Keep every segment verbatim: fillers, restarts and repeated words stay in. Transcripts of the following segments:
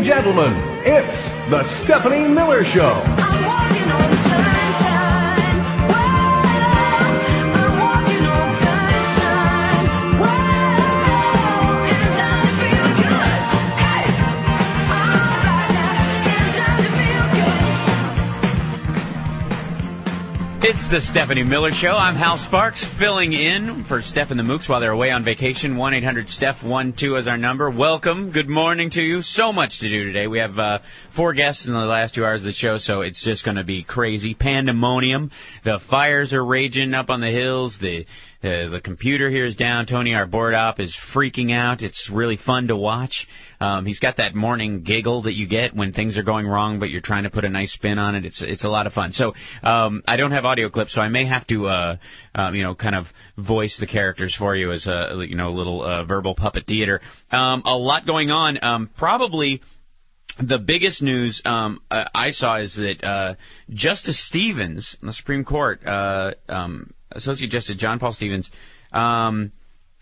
and gentlemen, it's the Stephanie Miller Show. I'm walking on sunshine. Whoa, I'm walking on sunshine. Whoa, it's time to feel good. Hey, all right now, it's time to feel good. It's the Stephanie Miller Show. I'm Hal Sparks, filling in for Steph and the Mooks while they're away on vacation. one eight hundred Steph one two is our number. Welcome. Good morning to you. So much to do today. We have uh, four guests in the last two hours of the show, so it's just going to be crazy. Pandemonium. The fires are raging up on the hills. The uh, the computer here is down. Tony, our board op, is freaking out. It's really fun to watch. Um, he's got that morning giggle that you get when things are going wrong, but you're trying to put a nice spin on it. It's it's a lot of fun. So um, I don't have audio clips, so I may have to, uh, um, you know, kind of voice the characters for you as a, you know, a little uh, verbal puppet theater. Um, a lot going on. Um, probably the biggest news um, I saw is that uh, Justice Stevens, in the Supreme Court, uh, um, Associate Justice John Paul Stevens, um,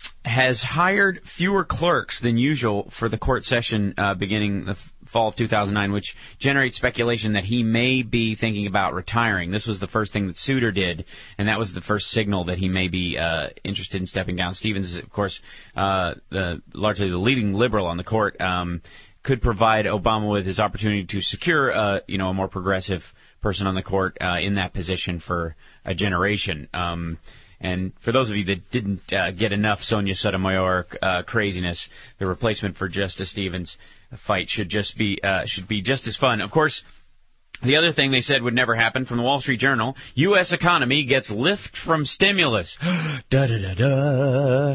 has hired fewer clerks than usual for the court session uh, beginning the fall of two thousand nine, which generates speculation that he may be thinking about retiring. This was the first thing that Souter did, and that was the first signal that he may be uh, interested in stepping down. Stevens is, of course, uh, the, largely the leading liberal on the court, um, could provide Obama with his opportunity to secure, uh, you know, a more progressive person on the court uh, in that position for a generation. Um, And for those of you that didn't uh, get enough Sonia Sotomayor uh, craziness, the replacement for Justice Stevens fight should just be uh, should be just as fun. Of course, the other thing they said would never happen from the Wall Street Journal: U S economy gets lift from stimulus. da da da da.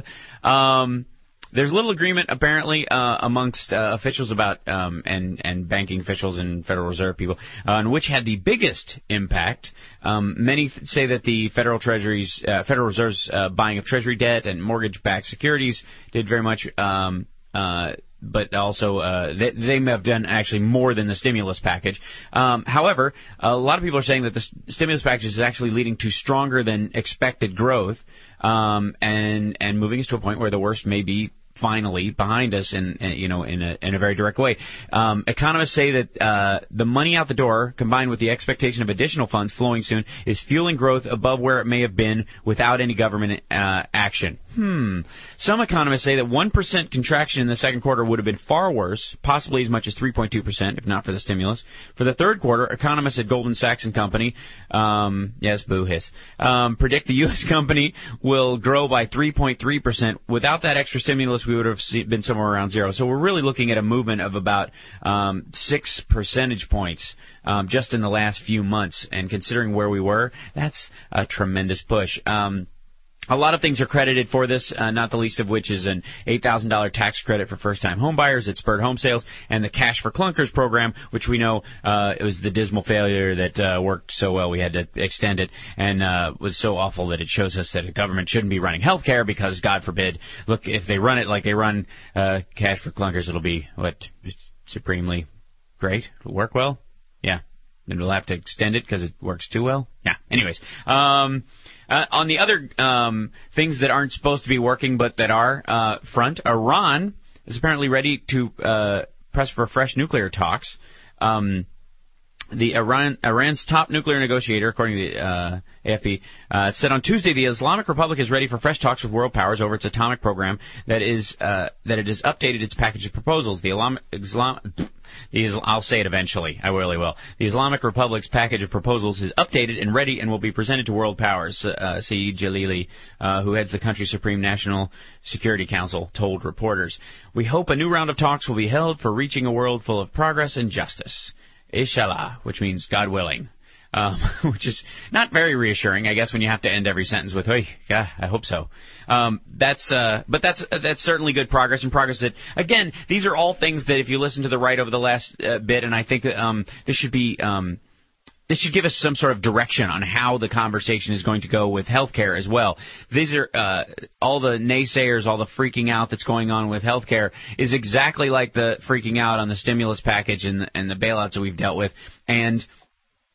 Um, There's little agreement, apparently, uh, amongst uh, officials about um, and and banking officials and Federal Reserve people on which had the biggest impact. Um, many th- say that the Federal Treasury's uh, Federal Reserve's uh, buying of Treasury debt and mortgage-backed securities did very much. Um, uh, but also uh, they, they may have done actually more than the stimulus package. Um, however, a lot of people are saying that the st- stimulus package is actually leading to stronger than expected growth um, and and moving us to a point where the worst may be finally behind us in, in you know in a in a very direct way. Um, economists say that uh, the money out the door, combined with the expectation of additional funds flowing soon, is fueling growth above where it may have been without any government uh, action. Hmm. Some economists say that one percent contraction in the second quarter would have been far worse, possibly as much as three point two percent, if not for the stimulus. For the third quarter, economists at Goldman Sachs and Company, um, yes, boo hiss, um, predict the U S company will grow by three point three percent. Without that extra stimulus, we would have been somewhere around zero. So we're really looking at a movement of about um, six percentage points um, just in the last few months. And considering where we were, that's a tremendous push. Um, A lot of things are credited for this, uh, not the least of which is an eight thousand dollars tax credit for first-time homebuyers that spurred home sales, and the Cash for Clunkers program, which we know uh, it was the dismal failure that uh, worked so well we had to extend it, and uh, was so awful that it shows us that a government shouldn't be running health care because, God forbid, look, if they run it like they run uh, Cash for Clunkers, it'll be, what, supremely great? It'll work well? Yeah. Then we'll have to extend it because it works too well? Yeah. Anyways. Um... Uh, on the other um, things that aren't supposed to be working but that are uh, front, Iran is apparently ready to uh, press for fresh nuclear talks. Um, the Iran Iran's top nuclear negotiator, according to the uh, A F P, uh, said on Tuesday the Islamic Republic is ready for fresh talks with world powers over its atomic program. That is uh, that it has updated its package of proposals. The Islam, Islam The, I'll say it eventually. I really will. The Islamic Republic's package of proposals is updated and ready and will be presented to world powers, uh, Saeed Jalili, uh, who heads the country's Supreme National Security Council, told reporters. We hope a new round of talks will be held for reaching a world full of progress and justice. Inshallah, which means God willing. Um, which is not very reassuring, I guess, when you have to end every sentence with, "Hey, yeah, I hope so." Um, that's, uh, but that's that's certainly good progress, and progress that, again, these are all things that if you listen to the right over the last uh, bit, and I think that um, this should be, um, this should give us some sort of direction on how the conversation is going to go with healthcare as well. These are uh, all the naysayers, all the freaking out that's going on with healthcare is exactly like the freaking out on the stimulus package and and the bailouts that we've dealt with, and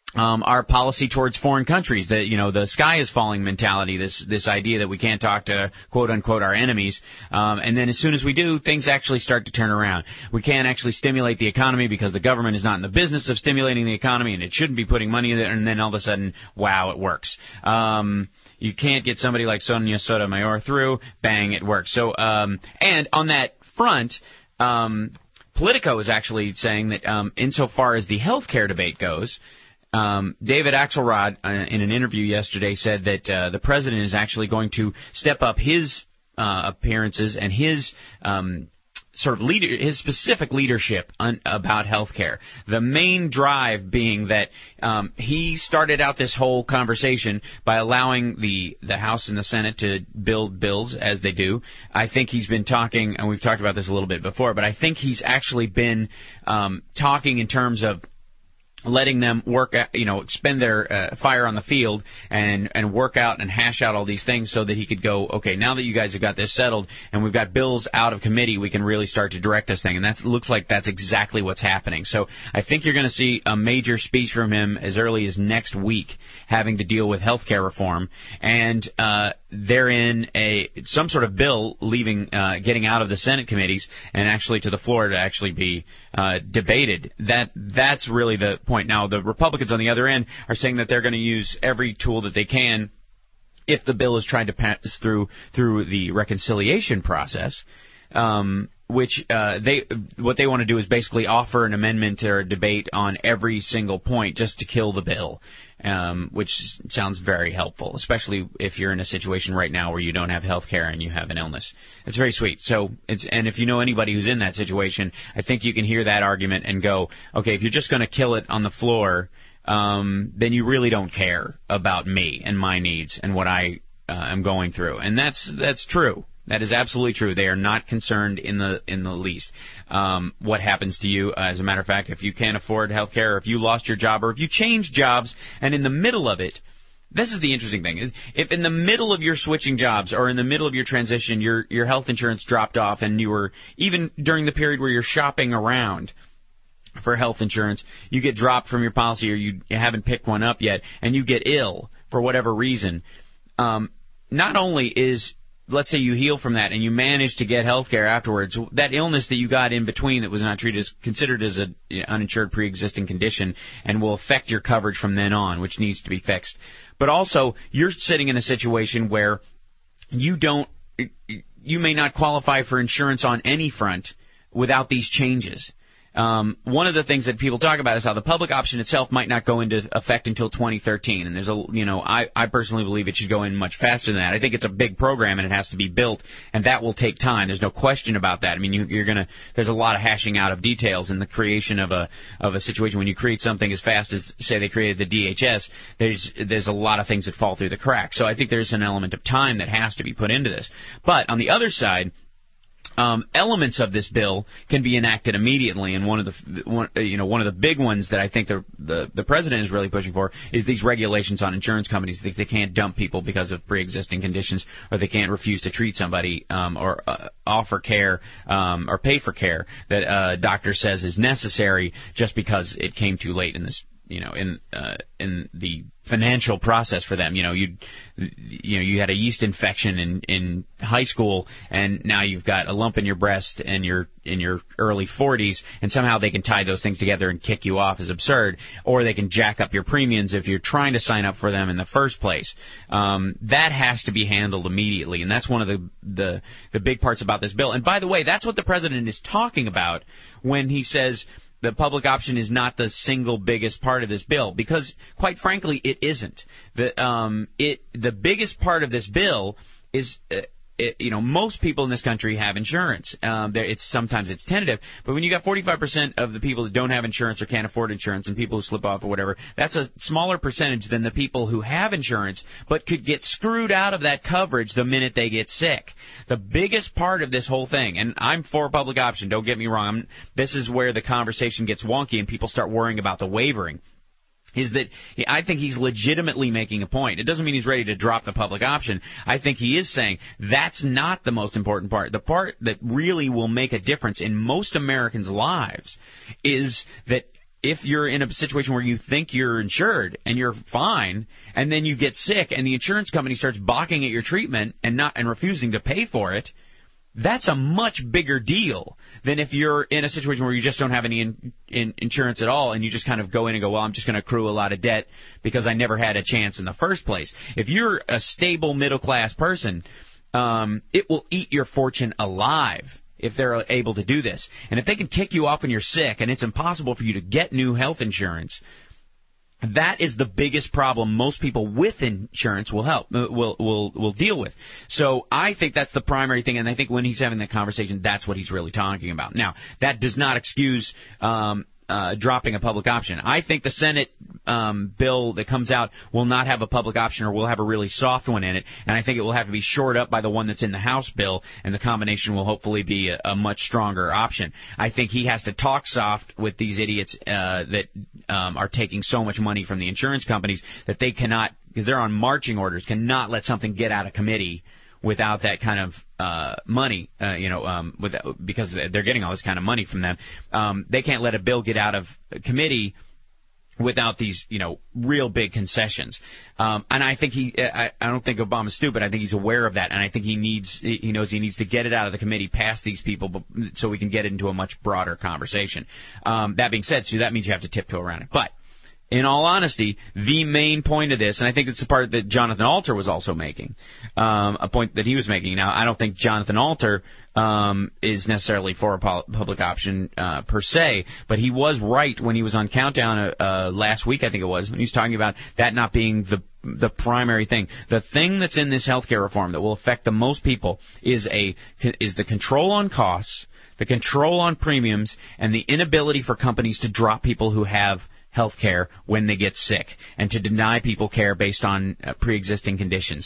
Um, our policy towards foreign countries, that, you know, the sky is falling mentality, this this idea that we can't talk to, quote unquote, our enemies, um, and then as soon as we do, things actually start to turn around. We can't actually stimulate the economy because the government is not in the business of stimulating the economy, and it shouldn't be putting money in it, and then all of a sudden, wow, it works. Um, you can't get somebody like Sonia Sotomayor through, bang, it works. So, um, and on that front, um, Politico is actually saying that um, insofar as the health care debate goes, Um, David Axelrod, uh, in an interview yesterday, said that uh, the president is actually going to step up his uh, appearances and his um, sort of leader, his specific leadership on, about health care. The main drive being that um, he started out this whole conversation by allowing the, the House and the Senate to build bills as they do. I think he's been talking, and we've talked about this a little bit before, but I think he's actually been um, talking in terms of letting them work, you know, expend their uh, fire on the field and and work out and hash out all these things so that he could go, okay, now that you guys have got this settled and we've got bills out of committee, we can really start to direct this thing. And that looks like that's exactly what's happening. So I think you're going to see a major speech from him as early as next week having to deal with health care reform. And uh, therein a some sort of bill leaving, uh, getting out of the Senate committees and actually to the floor to actually be uh, debated. That that's really the point. Now, the Republicans on the other end are saying that they're going to use every tool that they can if the bill is trying to pass through through the reconciliation process, um, which uh, they what they want to do is basically offer an amendment or a debate on every single point just to kill the bill, um, which sounds very helpful, especially if you're in a situation right now where you don't have health care and you have an illness. It's very sweet. So, it's and if you know anybody who's in that situation, I think you can hear that argument and go, okay, if you're just going to kill it on the floor, um, then you really don't care about me and my needs and what I uh, am going through. And that's that's true. That is absolutely true. They are not concerned in the in the least um, what happens to you. Uh, as a matter of fact, if you can't afford health care, or if you lost your job, or if you change jobs, and in the middle of it, this is the interesting thing. If in the middle of your switching jobs or in the middle of your transition, your your health insurance dropped off, and you were, even during the period where you're shopping around for health insurance, you get dropped from your policy or you haven't picked one up yet, and you get ill for whatever reason, um, not only is, let's say you heal from that and you manage to get health care afterwards, that illness that you got in between that was not treated is considered as an uninsured pre-existing condition and will affect your coverage from then on, which needs to be fixed. But also, you're sitting in a situation where you don't, you may not qualify for insurance on any front without these changes. Um, one of the things that people talk about is how the public option itself might not go into effect until twenty thirteen, and there's a, you know, I, I personally believe it should go in much faster than that. I think it's a big program and it has to be built, and that will take time. There's no question about that. I mean, you, you're gonna, there's a lot of hashing out of details in the creation of a of a situation. When you create something as fast as, say, they created the D H S, there's there's a lot of things that fall through the cracks. So I think there's an element of time that has to be put into this. But on the other side, Um, elements of this bill can be enacted immediately, and one of the one, you know one of the big ones that I think the, the the president is really pushing for is these regulations on insurance companies. They, they can't dump people because of pre-existing conditions, or they can't refuse to treat somebody um, or uh, offer care um, or pay for care that a doctor says is necessary just because it came too late in this. You know, in uh, in the financial process for them. You know, you you know you had a yeast infection in in high school, and now you've got a lump in your breast, and you're in your early forties, and somehow they can tie those things together and kick you off is absurd. Or they can jack up your premiums if you're trying to sign up for them in the first place. Um, that has to be handled immediately, and that's one of the the the big parts about this bill. And by the way, that's what the president is talking about when he says the public option is not the single biggest part of this bill, because, quite frankly, it isn't. The um, it the biggest part of this bill is, uh, it, you know, most people in this country have insurance. Um, there, it's sometimes it's tentative, but when you got forty-five percent of the people that don't have insurance or can't afford insurance, and people who slip off or whatever, that's a smaller percentage than the people who have insurance but could get screwed out of that coverage the minute they get sick. The biggest part of this whole thing, and I'm for public option, don't get me wrong, I'm, this is where the conversation gets wonky and people start worrying about the wavering, is that I think he's legitimately making a point. It doesn't mean he's ready to drop the public option. I think he is saying that's not the most important part. The part that really will make a difference in most Americans' lives is that if you're in a situation where you think you're insured and you're fine, and then you get sick and the insurance company starts balking at your treatment and not and refusing to pay for it, that's a much bigger deal than if you're in a situation where you just don't have any in, in insurance at all and you just kind of go in and go, well, I'm just going to accrue a lot of debt because I never had a chance in the first place. If you're a stable middle-class person, um, it will eat your fortune alive if they're able to do this. And if they can kick you off when you're sick and it's impossible for you to get new health insurance, that is the biggest problem most people with insurance will help will will will deal with. So I think that's the primary thing, and I think when he's having that conversation, that's what he's really talking about. Now, that does not excuse um, uh, dropping a public option. I think the Senate um, bill that comes out will not have a public option, or will have a really soft one in it, and I think it will have to be shored up by the one that's in the House bill, and the combination will hopefully be a, a much stronger option. I think he has to talk soft with these idiots uh, that um, are taking so much money from the insurance companies that they cannot, because they're on marching orders, cannot let something get out of committee without that kind of uh, money, uh, you know, um, with, because they're getting all this kind of money from them. Um, they can't let a bill get out of committee without these, you know, real big concessions. Um, and I think he, I, I don't think Obama's stupid. I think he's aware of that, and I think he needs, he knows he needs to get it out of the committee past these people, so we can get it into a much broader conversation. Um, that being said, so that means you have to tiptoe around it. But in all honesty, the main point of this, and I think it's the part that Jonathan Alter was also making, um, a point that he was making. Now, I don't think Jonathan Alter um, is necessarily for a pol- public option uh, per se, but he was right when he was on Countdown uh, uh, last week, I think it was, when he was talking about that not being the the primary thing. The thing that's in this healthcare reform that will affect the most people is a is the control on costs, the control on premiums, and the inability for companies to drop people who have health care when they get sick, and to deny people care based on uh, pre-existing conditions.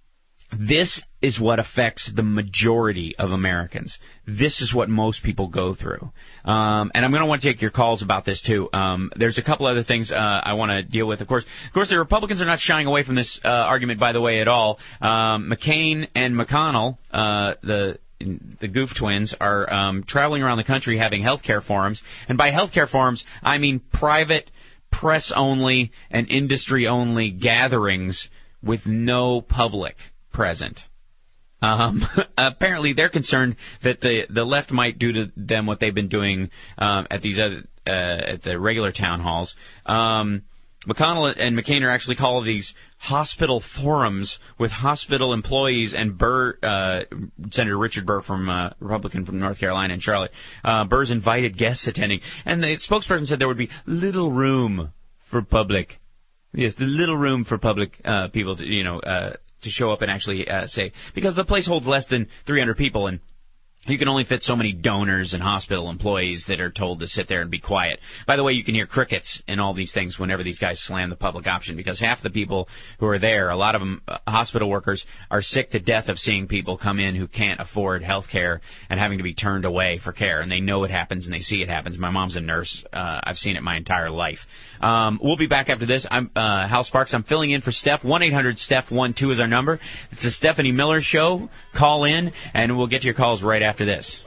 This is what affects the majority of Americans. This is what most people go through. Um, and I'm going to want to take your calls about this, too. Um, there's a couple other things uh, I want to deal with. Of course, of course, the Republicans are not shying away from this uh, argument, by the way, at all. Um, McCain and McConnell, uh, the the Goof twins, are um, traveling around the country having healthcare forums. And by healthcare forums, I mean private, press-only, and industry-only gatherings with no public present. Um, apparently, they're concerned that the the left might do to them what they've been doing um, at these other uh, at the regular town halls. Um, McConnell and McCain are actually call these hospital forums with hospital employees, and Burr, uh, Senator Richard Burr from uh, Republican from North Carolina and Charlotte, uh, Burr's invited guests attending, and the spokesperson said there would be little room for public. Yes, the little room for public uh, people to, you know, uh, to show up and actually uh, say, because the place holds less than three hundred people, and you can only fit so many donors and hospital employees that are told to sit there and be quiet. By the way, you can hear crickets and all these things whenever these guys slam the public option, because half the people who are there, a lot of them, uh, hospital workers, are sick to death of seeing people come in who can't afford health care and having to be turned away for care. And they know it happens and they see it happens. My mom's a nurse. Uh, I've seen it my entire life. Um, we'll be back after this. I'm uh, Hal Sparks. I'm filling in for Steph. one eight hundred Steph one two is our number. It's a Stephanie Miller Show. Call in, and we'll get to your calls right after this.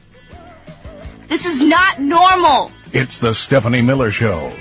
This is not normal. It's the Stephanie Miller Show.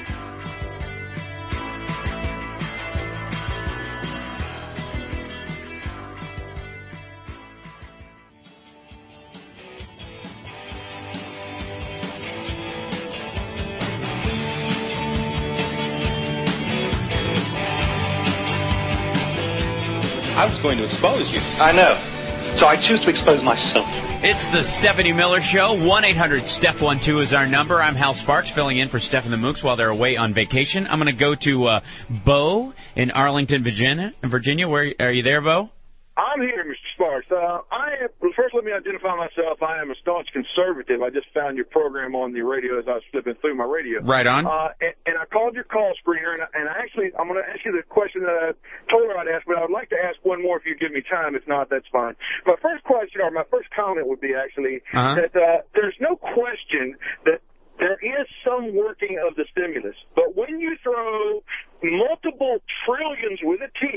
I was going to expose you. I know. So I choose to expose myself. It's the Stephanie Miller Show. one eight hundred Steph one two is our number. I'm Hal Sparks, filling in for Steph and the Mooks while they're away on vacation. I'm going to go to uh, Bo in Arlington, Virginia. Virginia, where are you there, Bo? I'm here, Mister Sparks. Uh, I well, first, let me identify myself. I am a staunch conservative. I just found your program on the radio as I was flipping through my radio. Right on. Uh, and, and I called your call screener, and, I, and I actually, I'm going to ask you the question that I told her I'd ask, but I would like to ask one more if you give me time. If not, that's fine. My first question, or my first comment would be actually uh-huh. that uh, there's no question that there is some working of the stimulus, but when you throw multiple trillions with a T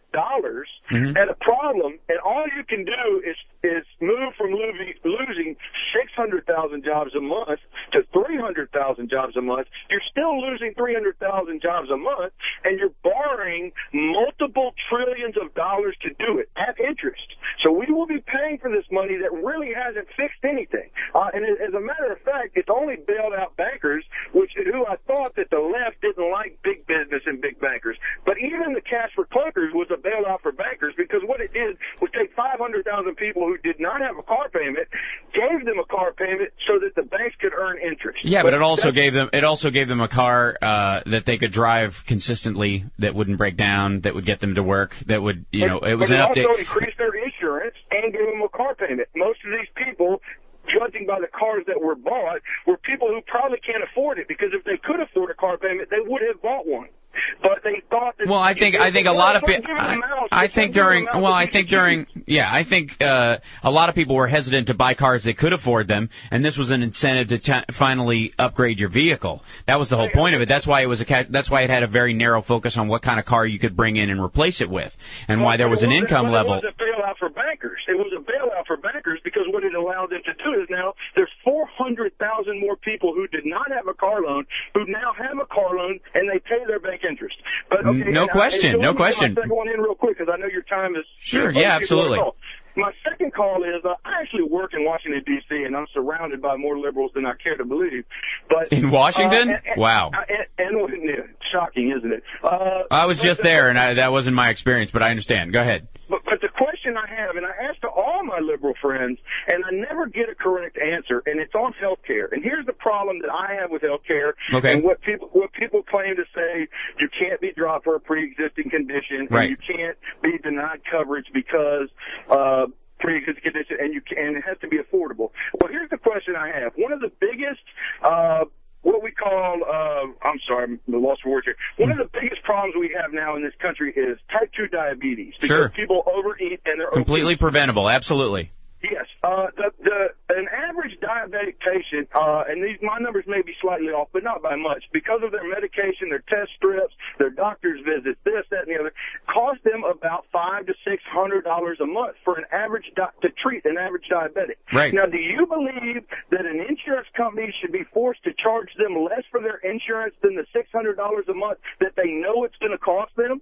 dollars Mhm. at a problem, and all you can do is is move from losing losing six hundred thousand jobs a month to three hundred thousand jobs a month. You're still losing three hundred thousand jobs a month, and you're borrowing multiple trillions of dollars to do it at interest. So we will be paying for this money that really hasn't fixed anything. Uh, and as a matter of fact, it's only bailed out bankers, which who I thought that the left didn't like big business and big bankers. But even the cash for clunkers was a bailout for bankers, because what it did was take five hundred thousand people who did not have a car payment, gave them a car payment so that the banks could earn interest. Yeah, but it also that's- gave them it also gave them a car uh, that they could drive consistently, that wouldn't break down, that would get them to work, that would you know it was but an it update. also increased their insurance and gave them a car payment. Most of these people, judging by the cars that were bought, were people who probably can't afford it, because if they could afford a car payment, they would have bought one. But they thought that. Well, I think I think a lot of people. I, I think during well, I think during yeah, I think uh, a lot of people were hesitant to buy cars that could afford them, and this was an incentive to t- finally upgrade your vehicle. That was the whole point of it. That's why it was a ca- that's why it had a very narrow focus on what kind of car you could bring in and replace it with, and why there was an income level. It was a bailout for bankers. It was a bailout for bankers because what it allowed them to do is now there's four hundred thousand more people who did not have a car loan who now have a car loan and they pay their bank interest. But okay, no and question, I, and so no let me question. get my second one in real quick because I know your time is. Sure, yeah, absolutely. My second call is uh, I actually work in Washington, D C, and I'm surrounded by more liberals than I care to believe. But in Washington? Uh, and, and, wow. And, and, and yeah, shocking, isn't it? Uh, I was just there, and I, that wasn't my experience, but I understand. Go ahead. But, but the question I have, and I ask to all my liberal friends, and I never get a correct answer, and it's on health care. And here's the problem that I have with health care, okay. and what people what people claim to say, you can't be dropped for a pre-existing condition, right. and you can't be denied coverage because uh, pre-existing condition, and you can, and it has to be affordable. Well, here's the question I have. One of the biggest uh, what we call, uh, I'm sorry, I'm lost for words here. One of the biggest problems we have now in this country is type two diabetes. Because sure. people overeat and they're completely obese. preventable, absolutely. Yes. Uh, the, the, an average diabetic patient, uh, and these, my numbers may be slightly off, but not by much, because of their medication, their test strips, their doctor's visits, this, that, and the other, cost them about five to six hundred dollars a month for an average di- to treat an average diabetic. Right. Now, do you believe that an insurance company should be forced to charge them less for their insurance than the six hundred dollars a month that they know it's going to cost them?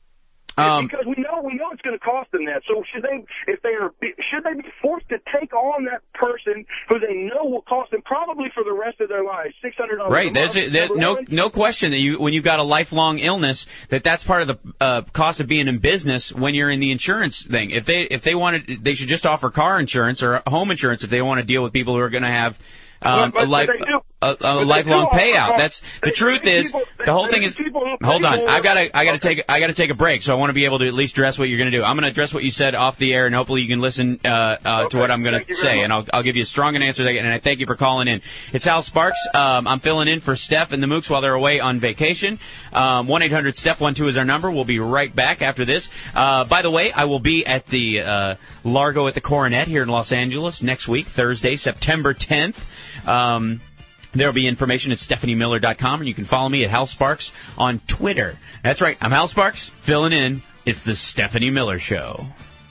Um, because we know we know it's going to cost them that. So should they, if they are, should they be forced to take on that person who they know will cost them probably for the rest of their lives six hundred dollars? Right. There's a, there's no no question that you when you've got a lifelong illness that that's part of the uh, cost of being in business when you're in the insurance thing. If they if they wanted, they should just offer car insurance or home insurance if they want to deal with people who are going to have. Um, but, but a, life, a, a lifelong payout. That's the truth. Is people, the whole thing is. Hold on, I've got to I got to okay. take I got to take a break, so I want to be able to at least address what you're going to do. I'm going to address what you said off the air, and hopefully you can listen uh, uh, okay. to what I'm going to say, and I'll I'll give you a strong answer. And I thank you for calling in. It's Hal Sparks. Um, I'm filling in for Steph and the Mooks while they're away on vacation. Um, one eight hundred Steph one two is our number. We'll be right back after this. Uh, by the way, I will be at the uh, Largo at the Coronet here in Los Angeles next week, Thursday, September tenth. Um, There will be information at Stephanie Miller dot com, and you can follow me at Hal Sparks on Twitter. That's right, I'm Hal Sparks, filling in. It's the Stephanie Miller Show.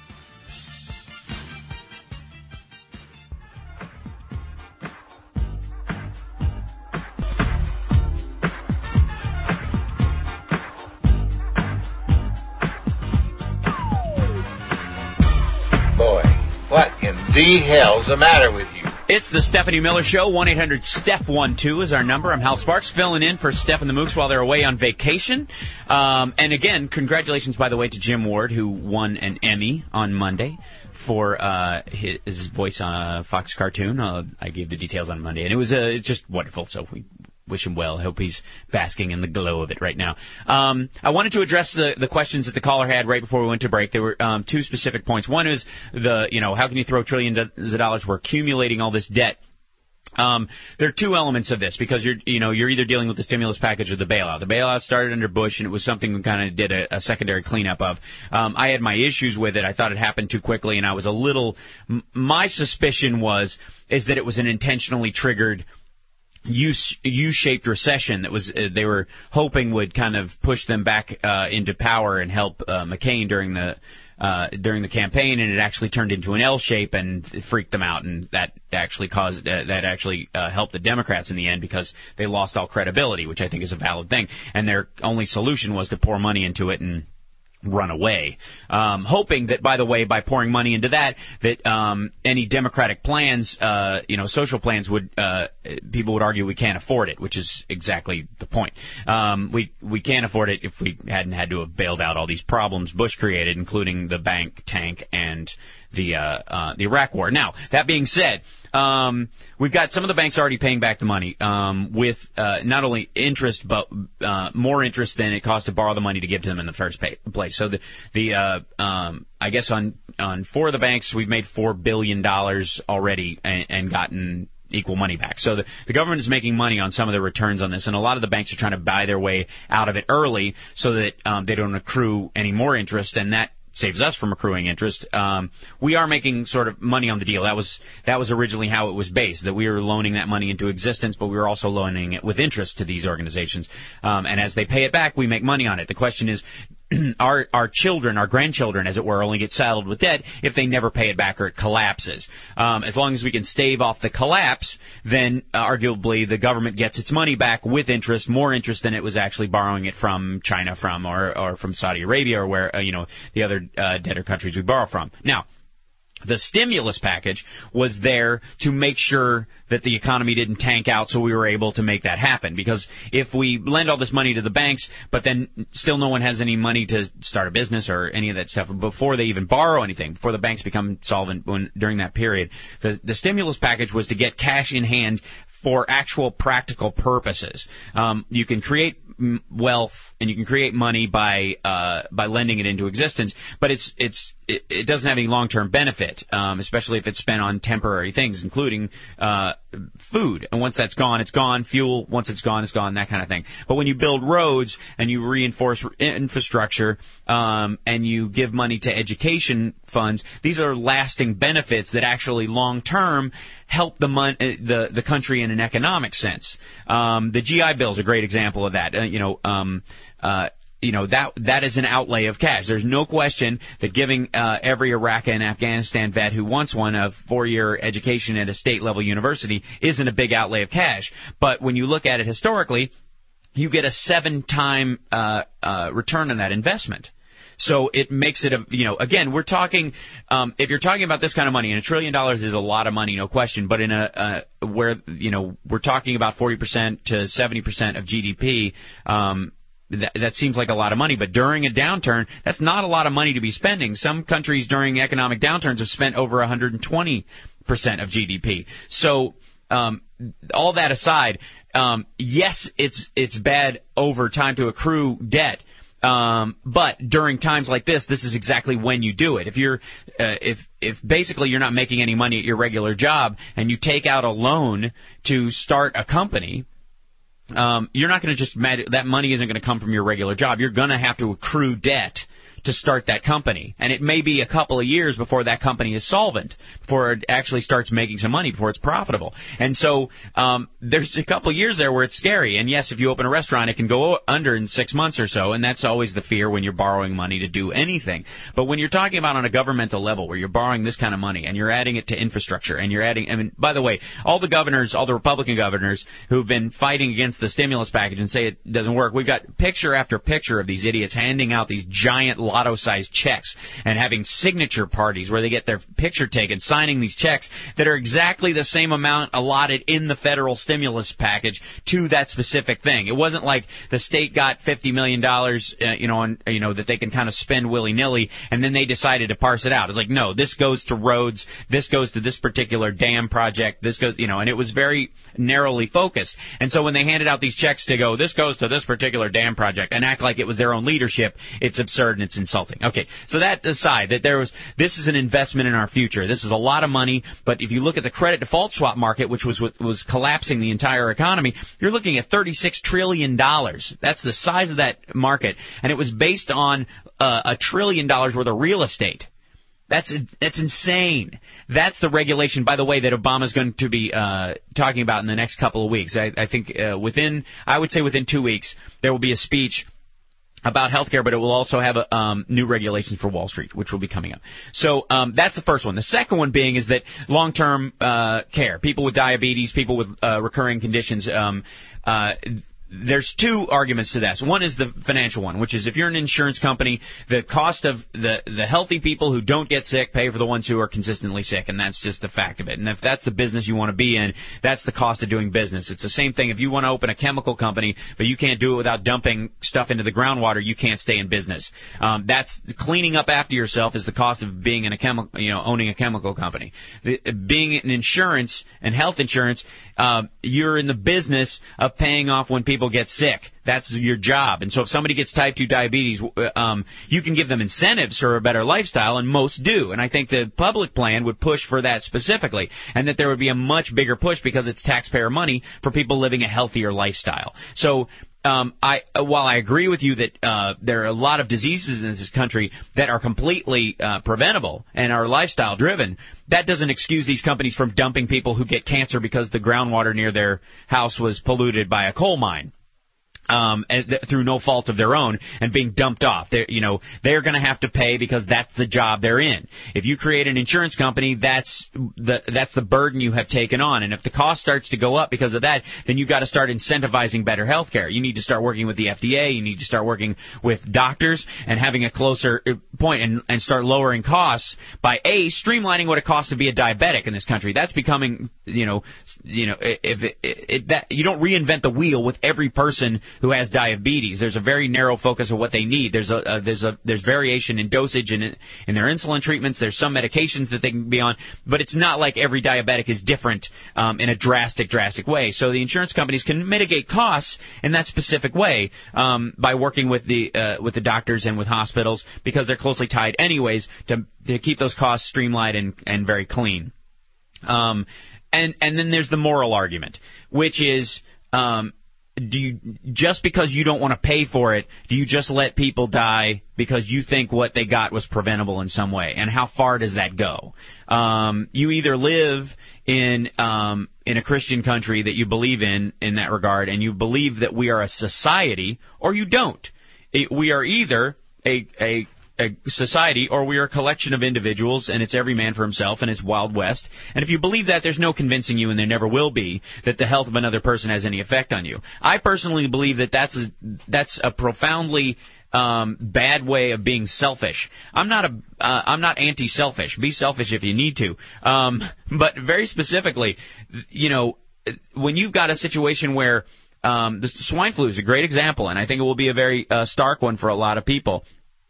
Boy, what in the hell's the matter with you? It's the Stephanie Miller Show. one eight hundred Steph one two is our number. I'm Hal Sparks, filling in for Steph and the Mooks while they're away on vacation. Um, and again, congratulations, by the way, to Jim Ward, who won an Emmy on Monday for uh, his, his voice on a Fox cartoon. Uh, I gave the details on Monday, and it was uh, it's just wonderful. So we wish him well. I hope he's basking in the glow of it right now. Um, I wanted to address the, the questions that the caller had right before we went to break. There were um, two specific points. One is the, you know, how can you throw trillions of dollars? We're accumulating all this debt. Um, there are two elements of this because you're, you know, you're either dealing with the stimulus package or the bailout. The bailout started under Bush, and it was something we kind of did a, a secondary cleanup of. Um, I had my issues with it. I thought it happened too quickly, and I was a little. M- my suspicion was is that it was an intentionally triggered U- U-shaped recession that was uh, they were hoping would kind of push them back uh, into power and help uh, McCain during the uh, during the campaign, and it actually turned into an L shape and it freaked them out, and that actually caused uh, that actually uh, helped the Democrats in the end because they lost all credibility, which I think is a valid thing, and their only solution was to pour money into it and run away, um, hoping that, by the way, by pouring money into that, that um, any Democratic plans, uh, you know, social plans would, uh, people would argue we can't afford it, which is exactly the point. Um, we we can't afford it if we hadn't had to have bailed out all these problems Bush created, including the bank tank and the uh, uh, the Iraq War. Now, that being said, um, we've got some of the banks already paying back the money um, with uh, not only interest, but uh, more interest than it cost to borrow the money to give to them in the first pay- place. So the the uh, um, I guess on on four of the banks we've made four billion dollars already and, and gotten equal money back. So the, the government is making money on some of the returns on this, and a lot of the banks are trying to buy their way out of it early so that um, they don't accrue any more interest, and that saves us from accruing interest. Um, we are making sort of money on the deal. That was that was originally how it was based, that we were loaning that money into existence, but we were also loaning it with interest to these organizations. Um, and as they pay it back, we make money on it. The question is, our our children, our grandchildren, as it were, only get saddled with debt if they never pay it back or it collapses. Um, as long as we can stave off the collapse, then uh, arguably the government gets its money back with interest, more interest than it was actually borrowing it from China, from or or from Saudi Arabia, or where uh, you know the other uh, debtor countries we borrow from. Now, the stimulus package was there to make sure that the economy didn't tank out, so we were able to make that happen. Because if we lend all this money to the banks, but then still no one has any money to start a business or any of that stuff before they even borrow anything, before the banks become solvent when, during that period, the, the stimulus package was to get cash in hand for actual practical purposes. Um, you can create m- wealth and you can create money by uh, by lending it into existence, but it's it's it, it doesn't have any long-term benefit, um, especially if it's spent on temporary things, including uh, food. And once that's gone, it's gone. Fuel, once it's gone, it's gone. That kind of thing. But when you build roads and you reinforce infrastructure um, and you give money to education funds, these are lasting benefits that actually long-term help the mon- the the country in an economic sense. Um, the G I Bill is a great example of that. Uh, you know, um, uh, you know that that is an outlay of cash. There's no question that giving uh, every Iraq and Afghanistan vet who wants one a four-year education at a state-level university isn't a big outlay of cash. But when you look at it historically, you get a seven-time uh, uh, return on that investment. So it makes it a, you know, again, we're talking, um, if you're talking about this kind of money, and a trillion dollars is a lot of money, no question, but in a, uh, where, you know, we're talking about forty percent to seventy percent of G D P, um, that, that seems like a lot of money, but during a downturn, that's not a lot of money to be spending. Some countries during economic downturns have spent over one hundred twenty percent of G D P. So, um, all that aside, um, yes, it's, it's bad over time to accrue debt. Um, but during times like this, this is exactly when you do it. If you're, uh, if if basically you're not making any money at your regular job and you take out a loan to start a company, um, you're not going to just that money isn't going to come from your regular job. You're going to have to accrue debt to start that company, and it may be a couple of years before that company is solvent, before it actually starts making some money, before it's profitable. And so um, there's a couple of years there where it's scary. And yes, if you open a restaurant, it can go under in six months or so, and that's always the fear when you're borrowing money to do anything. But when you're talking about on a governmental level where you're borrowing this kind of money and you're adding it to infrastructure, and you're adding, I mean, by the way, all the governors, all the Republican governors who've been fighting against the stimulus package and say it doesn't work, we've got picture after picture of these idiots handing out these giant lotto-sized checks and having signature parties where they get their picture taken, signing these checks that are exactly the same amount allotted in the federal stimulus package to that specific thing. It wasn't like the state got fifty million dollars, uh, you know, and, you know, that they can kind of spend willy-nilly, and then they decided to parse it out. It's like, no, this goes to roads, this goes to this particular dam project, this goes, you know, and it was very narrowly focused. And so when they handed out these checks to go, this goes to this particular dam project, and act like it was their own leadership, it's absurd and it's insulting. Okay, so that aside, that there was, this is an investment in our future. This is a lot of money, but if you look at the credit default swap market, which was was collapsing the entire economy, you're looking at thirty-six trillion dollars. That's the size of that market, and it was based on uh, a trillion dollars worth of real estate. That's that's insane. That's the regulation, by the way, that Obama's going to be uh, talking about in the next couple of weeks. I, I think uh, within, I would say within two weeks, there will be a speech about healthcare, but it will also have a, um, new regulations for Wall Street, which will be coming up. So um, that's the first one. The second one being is that long-term uh, care, people with diabetes, people with uh, recurring conditions, um, uh, there's two arguments to this. One is the financial one, which is if you're an insurance company, the cost of the the healthy people who don't get sick pay for the ones who are consistently sick, and that's just the fact of it. And if that's the business you want to be in, that's the cost of doing business. It's the same thing if you want to open a chemical company, but you can't do it without dumping stuff into the groundwater, you can't stay in business. Um, that's cleaning up after yourself is the cost of being in a chemical, you know, owning a chemical company. The, being in insurance and health insurance, um, you're in the business of paying off when people get sick. That's your job. And so if somebody gets type two diabetes, um, you can give them incentives for a better lifestyle, and most do. And I think the public plan would push for that specifically, and that there would be a much bigger push because it's taxpayer money for people living a healthier lifestyle. So um, I, while I agree with you that uh, there are a lot of diseases in this country that are completely uh, preventable and are lifestyle driven, that doesn't excuse these companies from dumping people who get cancer because the groundwater near their house was polluted by a coal mine. Um, and th- through no fault of their own, and being dumped off. They're, you know, they're going to have to pay because that's the job they're in. If you create an insurance company, that's the that's the burden you have taken on. And if the cost starts to go up because of that, then you've got to start incentivizing better health care. You need to start working with the F D A. You need to start working with doctors and having a closer point and, and start lowering costs by A, streamlining what it costs to be a diabetic in this country. That's becoming, you know, you know, if it, it, it, that you don't reinvent the wheel with every person who has diabetes. There's a very narrow focus of what they need. There's a, a there's a there's variation in dosage in in their insulin treatments. There's some medications that they can be on, but it's not like every diabetic is different um, in a drastic drastic way. So the insurance companies can mitigate costs in that specific way um, by working with the uh, with the doctors and with hospitals because they're closely tied anyways to to keep those costs streamlined and and very clean. Um, and and then there's the moral argument, which is um, do you, just because you don't want to pay for it, do you just let people die because you think what they got was preventable in some way? And how far does that go? Um, you either live in um, in a Christian country that you believe in in that regard, and you believe that we are a society, or you don't. It, we are either a a a society, or we are a collection of individuals, and it's every man for himself, and it's Wild West. And if you believe that, there's no convincing you, and there never will be, that the health of another person has any effect on you. I personally believe that that's a, that's a profoundly um, bad way of being selfish. I'm not a uh, I'm not anti-selfish. Be selfish if you need to. Um, but very specifically, you know, when you've got a situation where um, the swine flu is a great example, and I think it will be a very uh, stark one for a lot of people.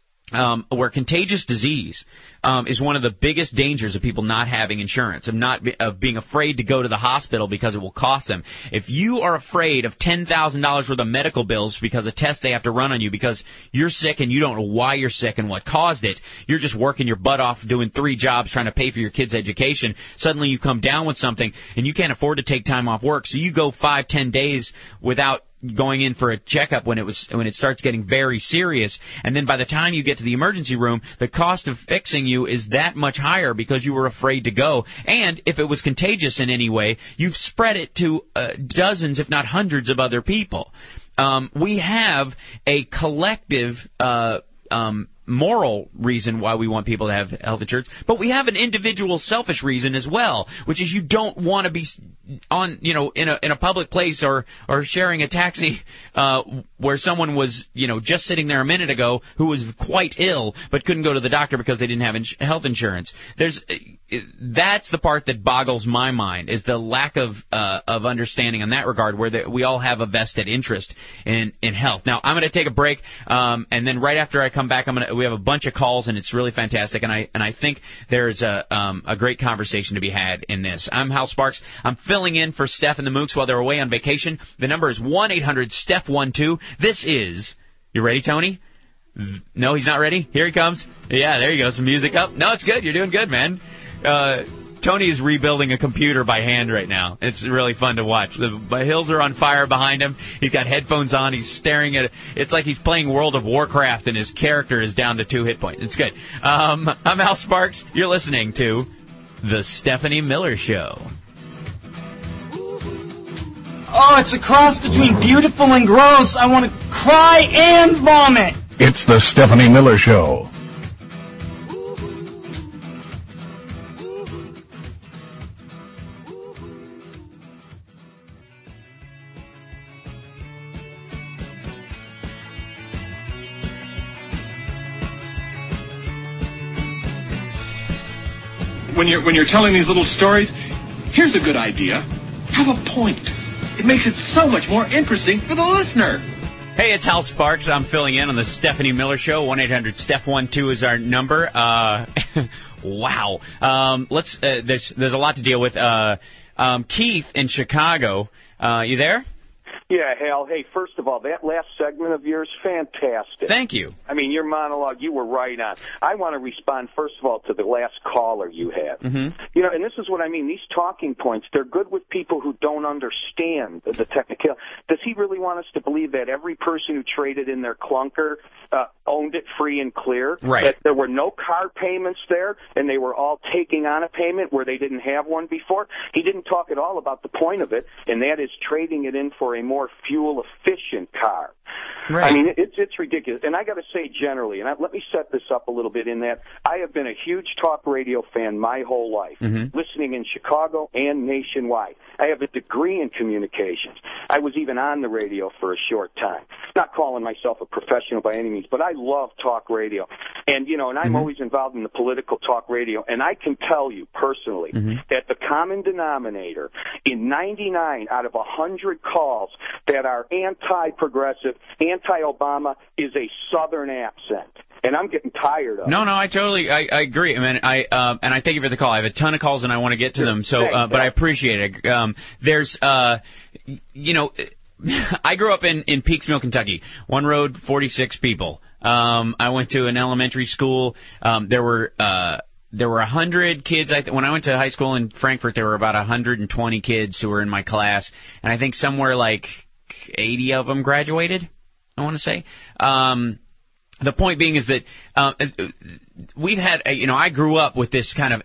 Um, where contagious disease um, is one of the biggest dangers of people not having insurance, of not be, of being afraid to go to the hospital because it will cost them. If you are afraid of ten thousand dollars worth of medical bills because of tests they have to run on you because you're sick and you don't know why you're sick and what caused it, you're just working your butt off doing three jobs trying to pay for your kid's education, suddenly you come down with something and you can't afford to take time off work, so you go five, ten days without going in for a checkup when it was when it starts getting very serious, and then by the time you get to the emergency room, the cost of fixing you is that much higher because you were afraid to go. And if it was contagious in any way, you've spread it to uh, dozens, if not hundreds, of other people. Um, we have a collective uh, um, moral reason why we want people to have health insurance, but we have an individual selfish reason as well, which is you don't want to be on, you know, in a in a public place or or sharing a taxi uh, where someone was, you know, just sitting there a minute ago who was quite ill but couldn't go to the doctor because they didn't have ins- health insurance. There's that's the part that boggles my mind, is the lack of uh, of understanding in that regard, where the, we all have a vested interest in in health. Now I'm going to take a break, um, and then right after I come back, I'm going to we have a bunch of calls, and it's really fantastic, and I and I think there's a um, a great conversation to be had in this. I'm Hal Sparks. I'm filling in for Steph and the Mooks while they're away on vacation. The number is one eight hundred S T E P H twelve. This is, you ready, Tony? No, he's not ready? Here he comes. Yeah, there you go. Some music up. No, it's good. You're doing good, man. Uh, Tony is rebuilding a computer by hand right now. It's really fun to watch. The, the hills are on fire behind him. He's got headphones on. He's staring at it. It's like he's playing World of Warcraft, and his character is down to two hit points. It's good. Um, I'm Al Sparks. You're listening to The Stephanie Miller Show. Oh, it's a cross between beautiful and gross. I want to cry and vomit. It's the Stephanie Miller Show. When you're when you're telling these little stories, here's a good idea. Have a point. It makes it so much more interesting for the listener. Hey, it's Hal Sparks. I'm filling in on the Stephanie Miller Show. one eight hundred Steph one two is our number. Uh, wow. Um, let's. Uh, there's there's a lot to deal with. Uh, um, Keith in Chicago. Uh, you there? Yeah, Hal. Hey, first of all, that last segment of yours, fantastic. Thank you. I mean, your monologue, you were right on. I want to respond, first of all, to the last caller you had. Mm-hmm. You know, and this is what I mean. These talking points, they're good with people who don't understand the technical. Does he really want us to believe that every person who traded in their clunker uh, owned it free and clear? Right. That there were no car payments there, and they were all taking on a payment where they didn't have one before? He didn't talk at all about the point of it, and that is trading it in for a more fuel-efficient car. Right. I mean, it's it's ridiculous. And I got to say generally, and I, let me set this up a little bit in that I have been a huge talk radio fan my whole life, mm-hmm. listening in Chicago and nationwide. I have a degree in communications. I was even on the radio for a short time. Not calling myself a professional by any means, but I love talk radio. And, you know, and I'm mm-hmm. always involved in the political talk radio, and I can tell you personally mm-hmm. that the common denominator in ninety-nine out of one hundred calls that are anti-progressive, anti-Obama is a Southern accent. And I'm getting tired of it. No, no, I totally, I, I agree. I mean, I, uh, and I thank you for the call. I have a ton of calls and I want to get to them. So, uh, but I appreciate it. Um, there's, uh, you know, I grew up in, in Peaksville, Kentucky. One road, forty-six people. Um, I went to an elementary school. Um, there were, uh, There were one hundred kids. I th- when I went to high school in Frankfurt, there were about one hundred twenty kids who were in my class, and I think somewhere like eighty of them graduated, I want to say. Um, the point being is that uh, we've had, you know, I grew up with this kind of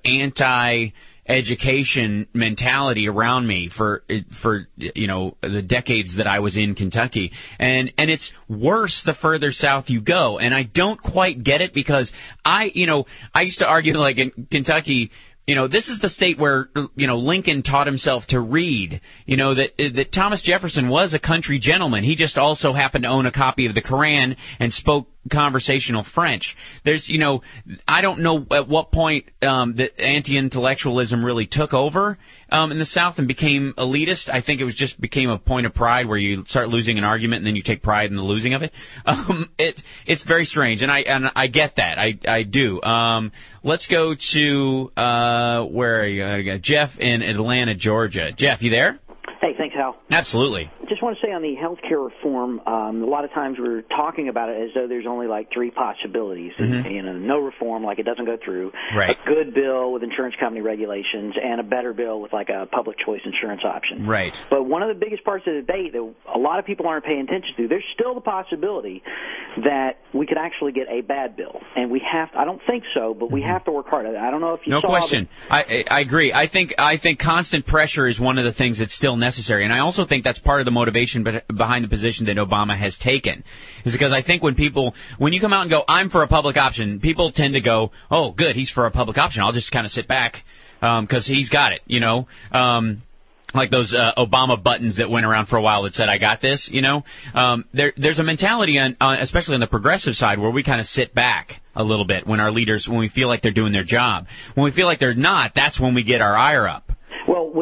anti-education mentality around me for, for you know, the decades that I was in Kentucky. And, and it's worse the further south you go. And I don't quite get it because I, you know, I used to argue like in Kentucky, you know, this is the state where, you know, Lincoln taught himself to read. You know, that that Thomas Jefferson was a country gentleman. He just also happened to own a copy of the Koran and spoke conversational French. There's, you know, I don't know at what point um, that anti-intellectualism really took over um, in the South and became elitist. I think it was just became a point of pride where you start losing an argument and then you take pride in the losing of it. Um, it it's very strange, and I and I get that. I I do. Um, let's go to uh, where are you? I got Jeff in Atlanta, Georgia. Jeff, you there? Hey, thanks, Hal. Absolutely. Just want to say on the health care reform, um, a lot of times we're talking about it as though there's only like three possibilities. Mm-hmm. You know, no reform, like it doesn't go through. Right. A good bill with insurance company regulations, and a better bill with like a public choice insurance option. Right. But one of the biggest parts of the debate that a lot of people aren't paying attention to, there's still the possibility that we could actually get a bad bill. And we have to, I don't think so, but we mm-hmm. have to work hard. I don't know if you no saw No question. The, I, I agree. I think I think constant pressure is one of the things that's still necessary. And I also think that's part of the motivation behind the position that Obama has taken, is because I think when people, when you come out and go, I'm for a public option, people tend to go, oh, good, he's for a public option. I'll just kind of sit back because um, he's got it, you know. Um, like those uh, Obama buttons that went around for a while that said, I got this, you know. Um, there, there's a mentality, on, on, especially on the progressive side, where we kind of sit back a little bit when our leaders, when we feel like they're doing their job. When we feel like they're not, that's when we get our ire up. Well, when I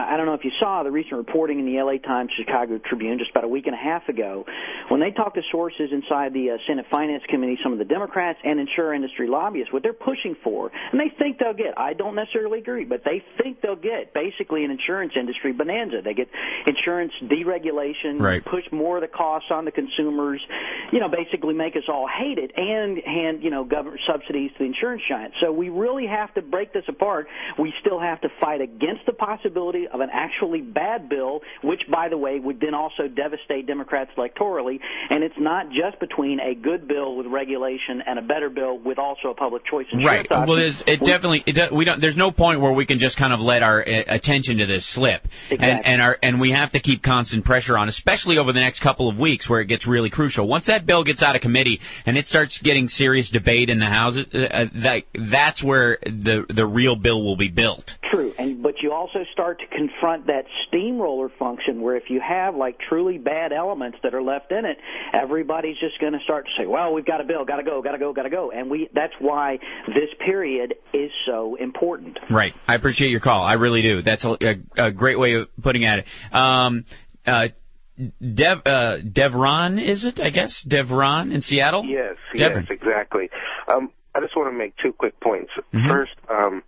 I don't know if you saw the recent reporting in the L A Times, Chicago Tribune, just about a week and a half ago, when they talked to sources inside the uh, Senate Finance Committee, some of the Democrats and insurance industry lobbyists, what they're pushing for, and they think they'll get, I don't necessarily agree, but they think they'll get basically an insurance industry bonanza. They get insurance deregulation, right. push more of the costs on the consumers, you know, basically make us all hate it, and hand, you know, government subsidies to the insurance giants. So we really have to break this apart. We still have to fight against the possibility of an actually bad bill, which, by the way, would then also devastate Democrats electorally. And it's not just between a good bill with regulation and a better bill with also a public choice insurance right. option. Well, there's, it we, definitely it do, we don't. There's no point where we can just kind of let our uh, attention to this slip, exactly. and and our and we have to keep constant pressure on, especially over the next couple of weeks, where it gets really crucial. Once that bill gets out of committee and it starts getting serious debate in the House, uh, that that's where the the real bill will be built. True, and but you also start to confront that steamroller function where if you have like truly bad elements that are left in it, everybody's just going to start to say, well, we've got a bill, got to go, got to go, got to go. And we that's why this period is so important. Right. I appreciate your call. I really do. That's a, a, a great way of putting at it. Um, uh, Dev, uh, Devron, is it, I guess? Devron in Seattle? Yes, Devron. yes, exactly. Um, I just want to make two quick points. Mm-hmm. First, um,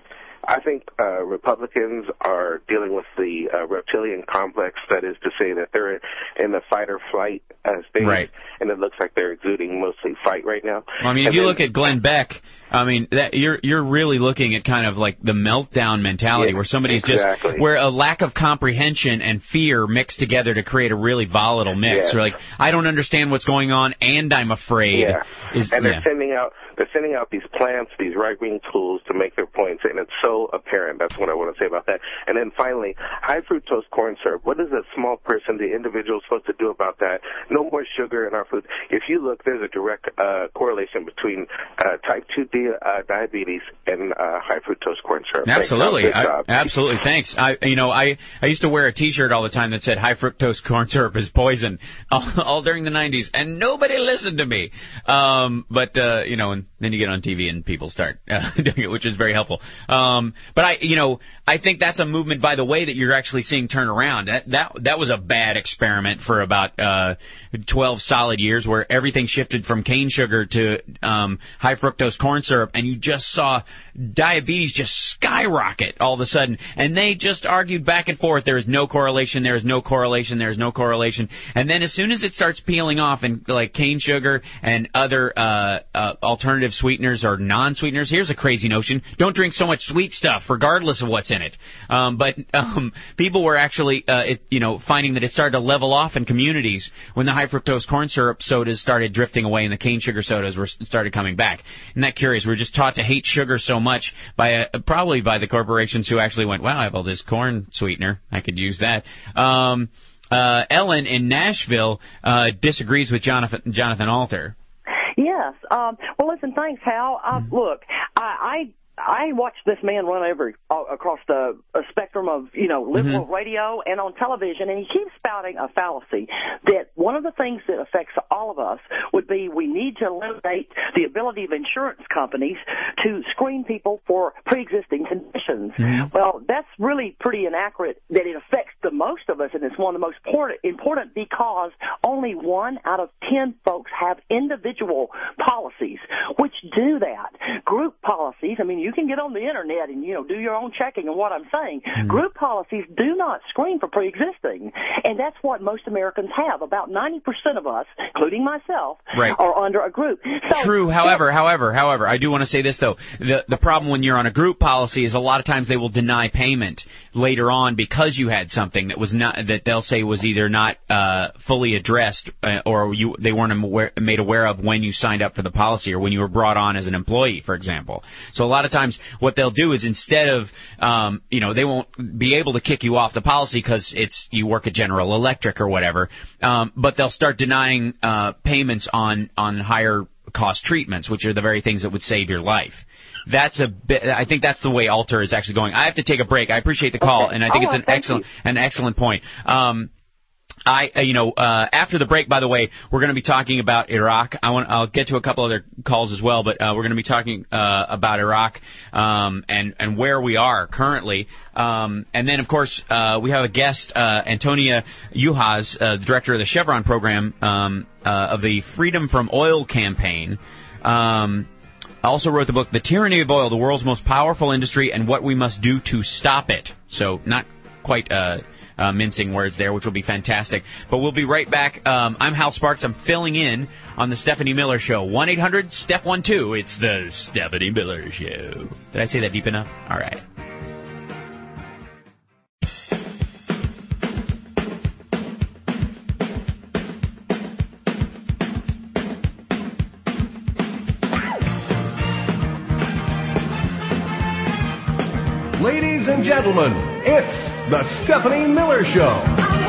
I think uh, Republicans are dealing with the uh, reptilian complex, that is to say that they're in the fight or flight uh, stage, right. and it looks like they're exuding mostly fight right now. Well, I mean, if and you then, look at Glenn Beck, I mean, that you're you're really looking at kind of like the meltdown mentality, yeah, where somebody's exactly. just where a lack of comprehension and fear mix together to create a really volatile mix. Yeah. You're like, I don't understand what's going on, and I'm afraid. Yeah, is, and they're yeah. sending out they're sending out these plants, these right-wing tools to make their points, and it's so apparent. That's what I want to say about that. And then finally, high fructose corn syrup. What is a small person, the individual, supposed to do about that? No more sugar in our food. If you look, there's a direct uh, correlation between uh, type two di- uh, diabetes and uh, high fructose corn syrup. Absolutely, Thanks, Tom. Good I, job. absolutely. Thanks. I, you know, I, I used to wear a T-shirt all the time that said "high fructose corn syrup is poison," all, all during the nineties, and nobody listened to me. Um, but uh, you know, and then you get on T V and people start uh, doing it, which is very helpful. Um, but I, you know, I think that's a movement, by the way, that you're actually seeing turn around. That that that was a bad experiment for about uh, twelve solid years, where everything shifted from cane sugar to um, high fructose corn syrup, and you just saw diabetes just skyrocket all of a sudden. And they just argued back and forth. There is no correlation. There is no correlation. There is no correlation. And then as soon as it starts peeling off, and like cane sugar and other uh, uh, alternative sweeteners or non-sweeteners, here's a crazy notion: don't drink so much sweet stuff, regardless of what's in it. Um, but um, people were actually, uh, it, you know, finding that it started to level off in communities when the high fructose corn syrup sodas started drifting away and the cane sugar sodas were started coming back. Isn't that curious? We were just taught to hate sugar so much by uh, probably by the corporations who actually went, wow, I have all this corn sweetener, I could use that. Um, uh, Ellen in Nashville uh, disagrees with Jonathan Jonathan Alter. Yes. Um, well, listen, thanks, Hal. Uh, mm-hmm. Look, I. I I watched this man run over uh, across the uh, spectrum of, you know, liberal mm-hmm. radio and on television, and he keeps spouting a fallacy that one of the things that affects all of us would be we need to eliminate the ability of insurance companies to screen people for pre-existing conditions. Mm-hmm. Well, that's really pretty inaccurate that it affects the most of us, and it's one of the most important, important because only one out of ten folks have individual policies which do that. Group policies, I mean, you can get on the internet and, you know, do your own checking on what I'm saying. Mm-hmm. Group policies do not screen for pre-existing, and that's what most Americans have. About ninety percent of us, including myself, right. are under a group. So, True. However, however, however, I do want to say this, though. The the problem when you're on a group policy is a lot of times they will deny payment later on because you had something that was not, that they'll say was either not uh, fully addressed uh, or you they weren't aware, made aware of when you signed up for the policy or when you were brought on as an employee, for example. So a lot of times what they'll do is instead of, um, you know, they won't be able to kick you off the policy because it's you work at General Electric or whatever, um, but they'll start denying uh, payments on, on higher cost treatments, which are the very things that would save your life. That's a bit, I think that's the way Alter is actually going. I have to take a break. I appreciate the call, okay. and I think oh, it's an well, excellent you. an excellent point. Um, I, uh, you know, uh, after the break, by the way, we're going to be talking about Iraq. I want, I'll get to a couple other calls as well, but uh, we're going to be talking uh, about Iraq um, and and where we are currently. Um, and then, of course, uh, we have a guest, uh, Antonia Yuhas, uh, the director of the Chevron program um, uh, of the Freedom from Oil campaign. Um, also wrote the book The Tyranny of Oil: The World's Most Powerful Industry and What We Must Do to Stop It. So not quite. Uh, Uh, mincing words there, which will be fantastic. But we'll be right back. Um, I'm Hal Sparks. I'm filling in on the Stephanie Miller Show. one eight hundred Steph one two. It's the Stephanie Miller Show. Did I say that deep enough? All right. Ladies and gentlemen, it's the Stephanie Miller Show.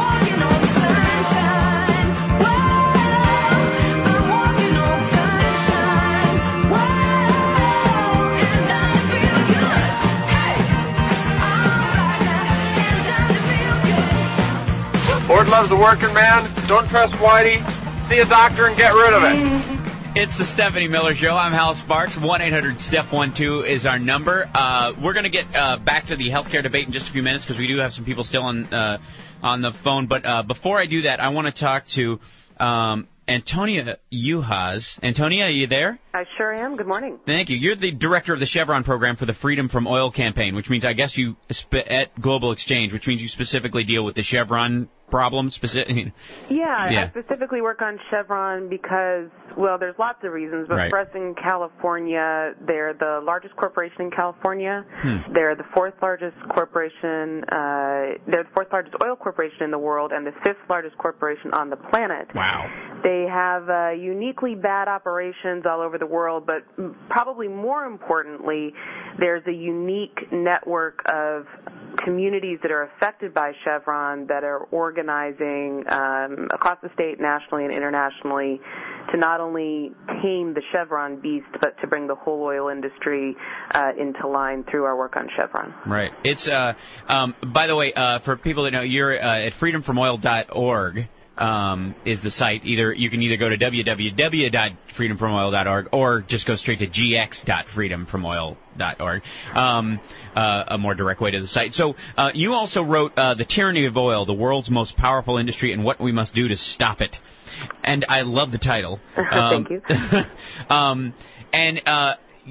Lord loves the working man. Don't trust Whitey. See a doctor and get rid of it. It's the Stephanie Miller Show. I'm Hal Sparks. one eight hundred Steph one two is our number. Uh, we're going to get uh, back to the healthcare debate in just a few minutes because we do have some people still on uh, on the phone. But uh, before I do that, I want to talk to um, Antonia Yuhas. Antonia, are you there? I sure am. Good morning. Thank you. You're the director of the Chevron program for the Freedom from Oil campaign, which means I guess you spe- at Global Exchange, which means you specifically deal with the Chevron problem. Specific. Yeah, Yeah. I specifically work on Chevron because, well, there's lots of reasons, but Right. for us in California, they're the largest corporation in California. Hmm. They're the fourth largest corporation. Uh, they're the fourth largest oil corporation in the world and the fifth largest corporation on the planet. Wow. They have uh, uniquely bad operations all over the world, but m- probably more importantly, there's a unique network of communities that are affected by Chevron that are organizing um, across the state, nationally and internationally, to not only tame the Chevron beast, but to bring the whole oil industry uh, into line through our work on Chevron. Right. It's uh um by the way, uh for people that know, you're uh, at freedom from oil dot org. Um, is the site. Either you can either go to w w w dot freedom from oil dot org or just go straight to g x dot freedom from oil dot org. Um, uh, a more direct way to the site. So uh, you also wrote uh, The Tyranny of Oil: The World's Most Powerful Industry and What We Must Do to Stop It. And I love the title. Um, Thank you. um, and uh,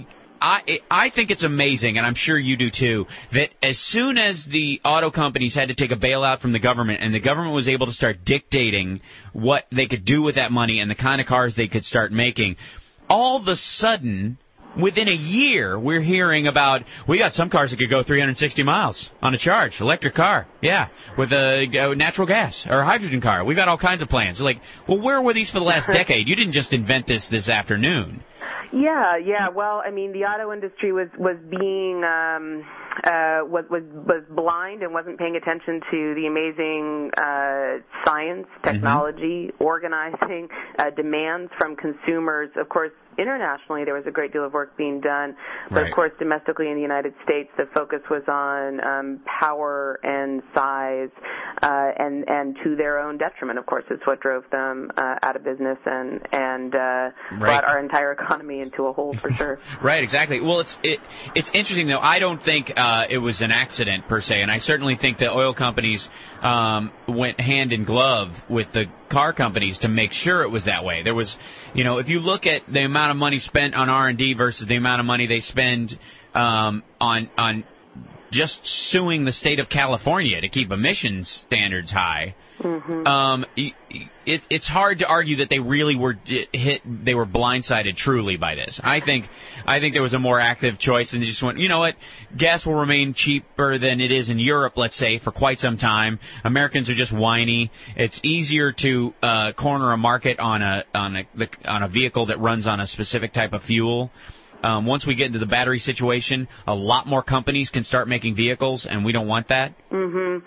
I I think it's amazing, and I'm sure you do too, that as soon as the auto companies had to take a bailout from the government and the government was able to start dictating what they could do with that money and the kind of cars they could start making, all of a sudden, within a year, we're hearing about, we got some cars that could go three hundred sixty miles on a charge, electric car, yeah, with a uh, natural gas or a hydrogen car. We've got all kinds of plans. Like, well, where were these for the last decade? You didn't just invent this this afternoon. Yeah, yeah. Well, I mean, the auto industry was was being um, uh, was was was blind and wasn't paying attention to the amazing uh, science, technology, mm-hmm. organizing uh, demands from consumers. Of course, internationally there was a great deal of work being done, but Right. of course, domestically in the United States, the focus was on um, power and size, uh, and and to their own detriment. Of course, it's what drove them uh, out of business and and uh, Right. brought our entire economy into a hole for sure. Right, exactly. Well, it's it, it's interesting though. I don't think uh, it was an accident per se, and I certainly think that oil companies um, went hand in glove with the car companies to make sure it was that way. There was, you know, if you look at the amount of money spent on R and D versus the amount of money they spend um, on on just suing the state of California to keep emissions standards high. Mm-hmm. Um, it, it's hard to argue that they really were hit. They were blindsided truly by this. I think, I think there was a more active choice, and they just went, you know what, gas will remain cheaper than it is in Europe, let's say, for quite some time. Americans are just whiny. It's easier to uh, corner a market on a on a the, on a vehicle that runs on a specific type of fuel. Um, once we get into the battery situation, a lot more companies can start making vehicles, and we don't want that. Mm-hmm.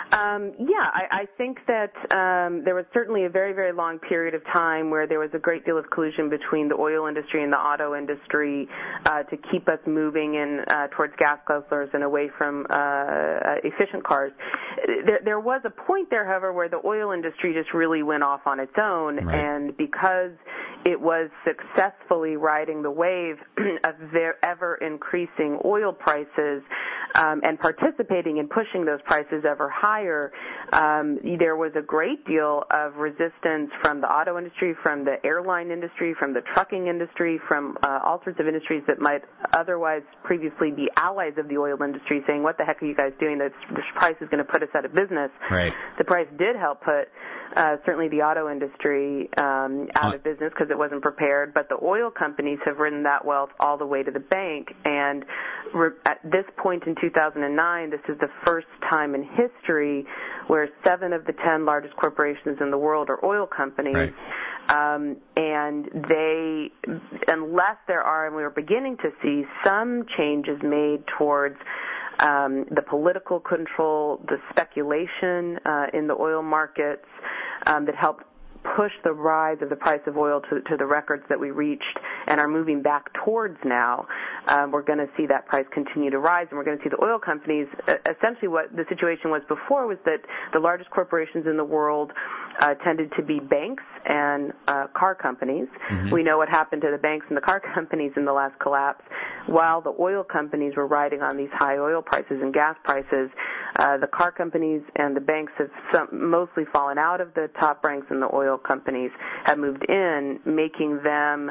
Um, yeah, I, I think that um, there was certainly a very, very long period of time where there was a great deal of collusion between the oil industry and the auto industry uh, to keep us moving in uh, towards gas guzzlers and away from uh, uh, efficient cars. There, there was a point there, however, where the oil industry just really went off on its own, right. and because it was successfully riding the wave of their ever-increasing oil prices um, and participating in pushing those prices ever higher, um, there was a great deal of resistance from the auto industry, from the airline industry, from the trucking industry, from uh, all sorts of industries that might otherwise previously be allies of the oil industry, saying, what the heck are you guys doing? This, this price is going to put us out of business. Right. The price did help put uh, certainly the auto industry um, out of business because it wasn't prepared, but the oil companies have ridden that wealth all the way to the bank, and re- at this point in two thousand nine, this is the first time in history where seven of the ten largest corporations in the world are oil companies. Right. Um, and they, unless there are, and we are beginning to see some changes made towards um, the political control, the speculation uh, in the oil markets um, that helped push the rise of the price of oil to, to the records that we reached and are moving back towards now, um, we're going to see that price continue to rise, and we're going to see the oil companies, uh, essentially what the situation was before was that the largest corporations in the world uh, tended to be banks and uh, car companies. Mm-hmm. We know what happened to the banks and the car companies in the last collapse. While the oil companies were riding on these high oil prices and gas prices, uh, the car companies and the banks have some, mostly fallen out of the top ranks, and the oil companies have moved in, making them,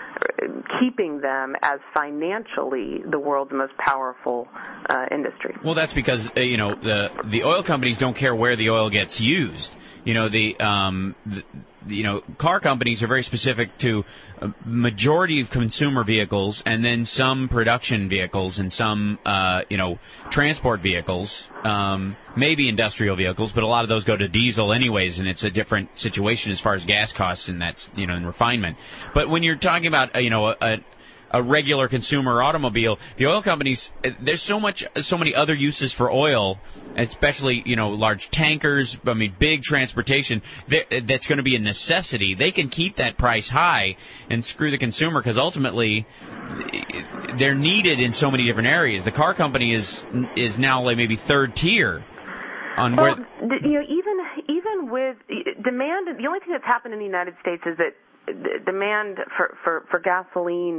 keeping them as financially the world's most powerful uh, industry. Well, that's because uh, you know the the oil companies don't care where the oil gets used. You know the um the, you know car companies are very specific to a majority of consumer vehicles, and then some production vehicles and some uh you know transport vehicles, um maybe industrial vehicles, but a lot of those go to diesel anyways, and it's a different situation as far as gas costs and that's you know and refinement. But when you're talking about uh, you know a, a regular consumer automobile, the oil companies, there's so much, so many other uses for oil, especially, you know, large tankers, I mean, big transportation, that's going to be a necessity. They can keep that price high and screw the consumer because ultimately they're needed in so many different areas. The car company is is now like maybe third tier on well, where... You know, even, even with demand, the only thing that's happened in the United States is that demand for, for, for gasoline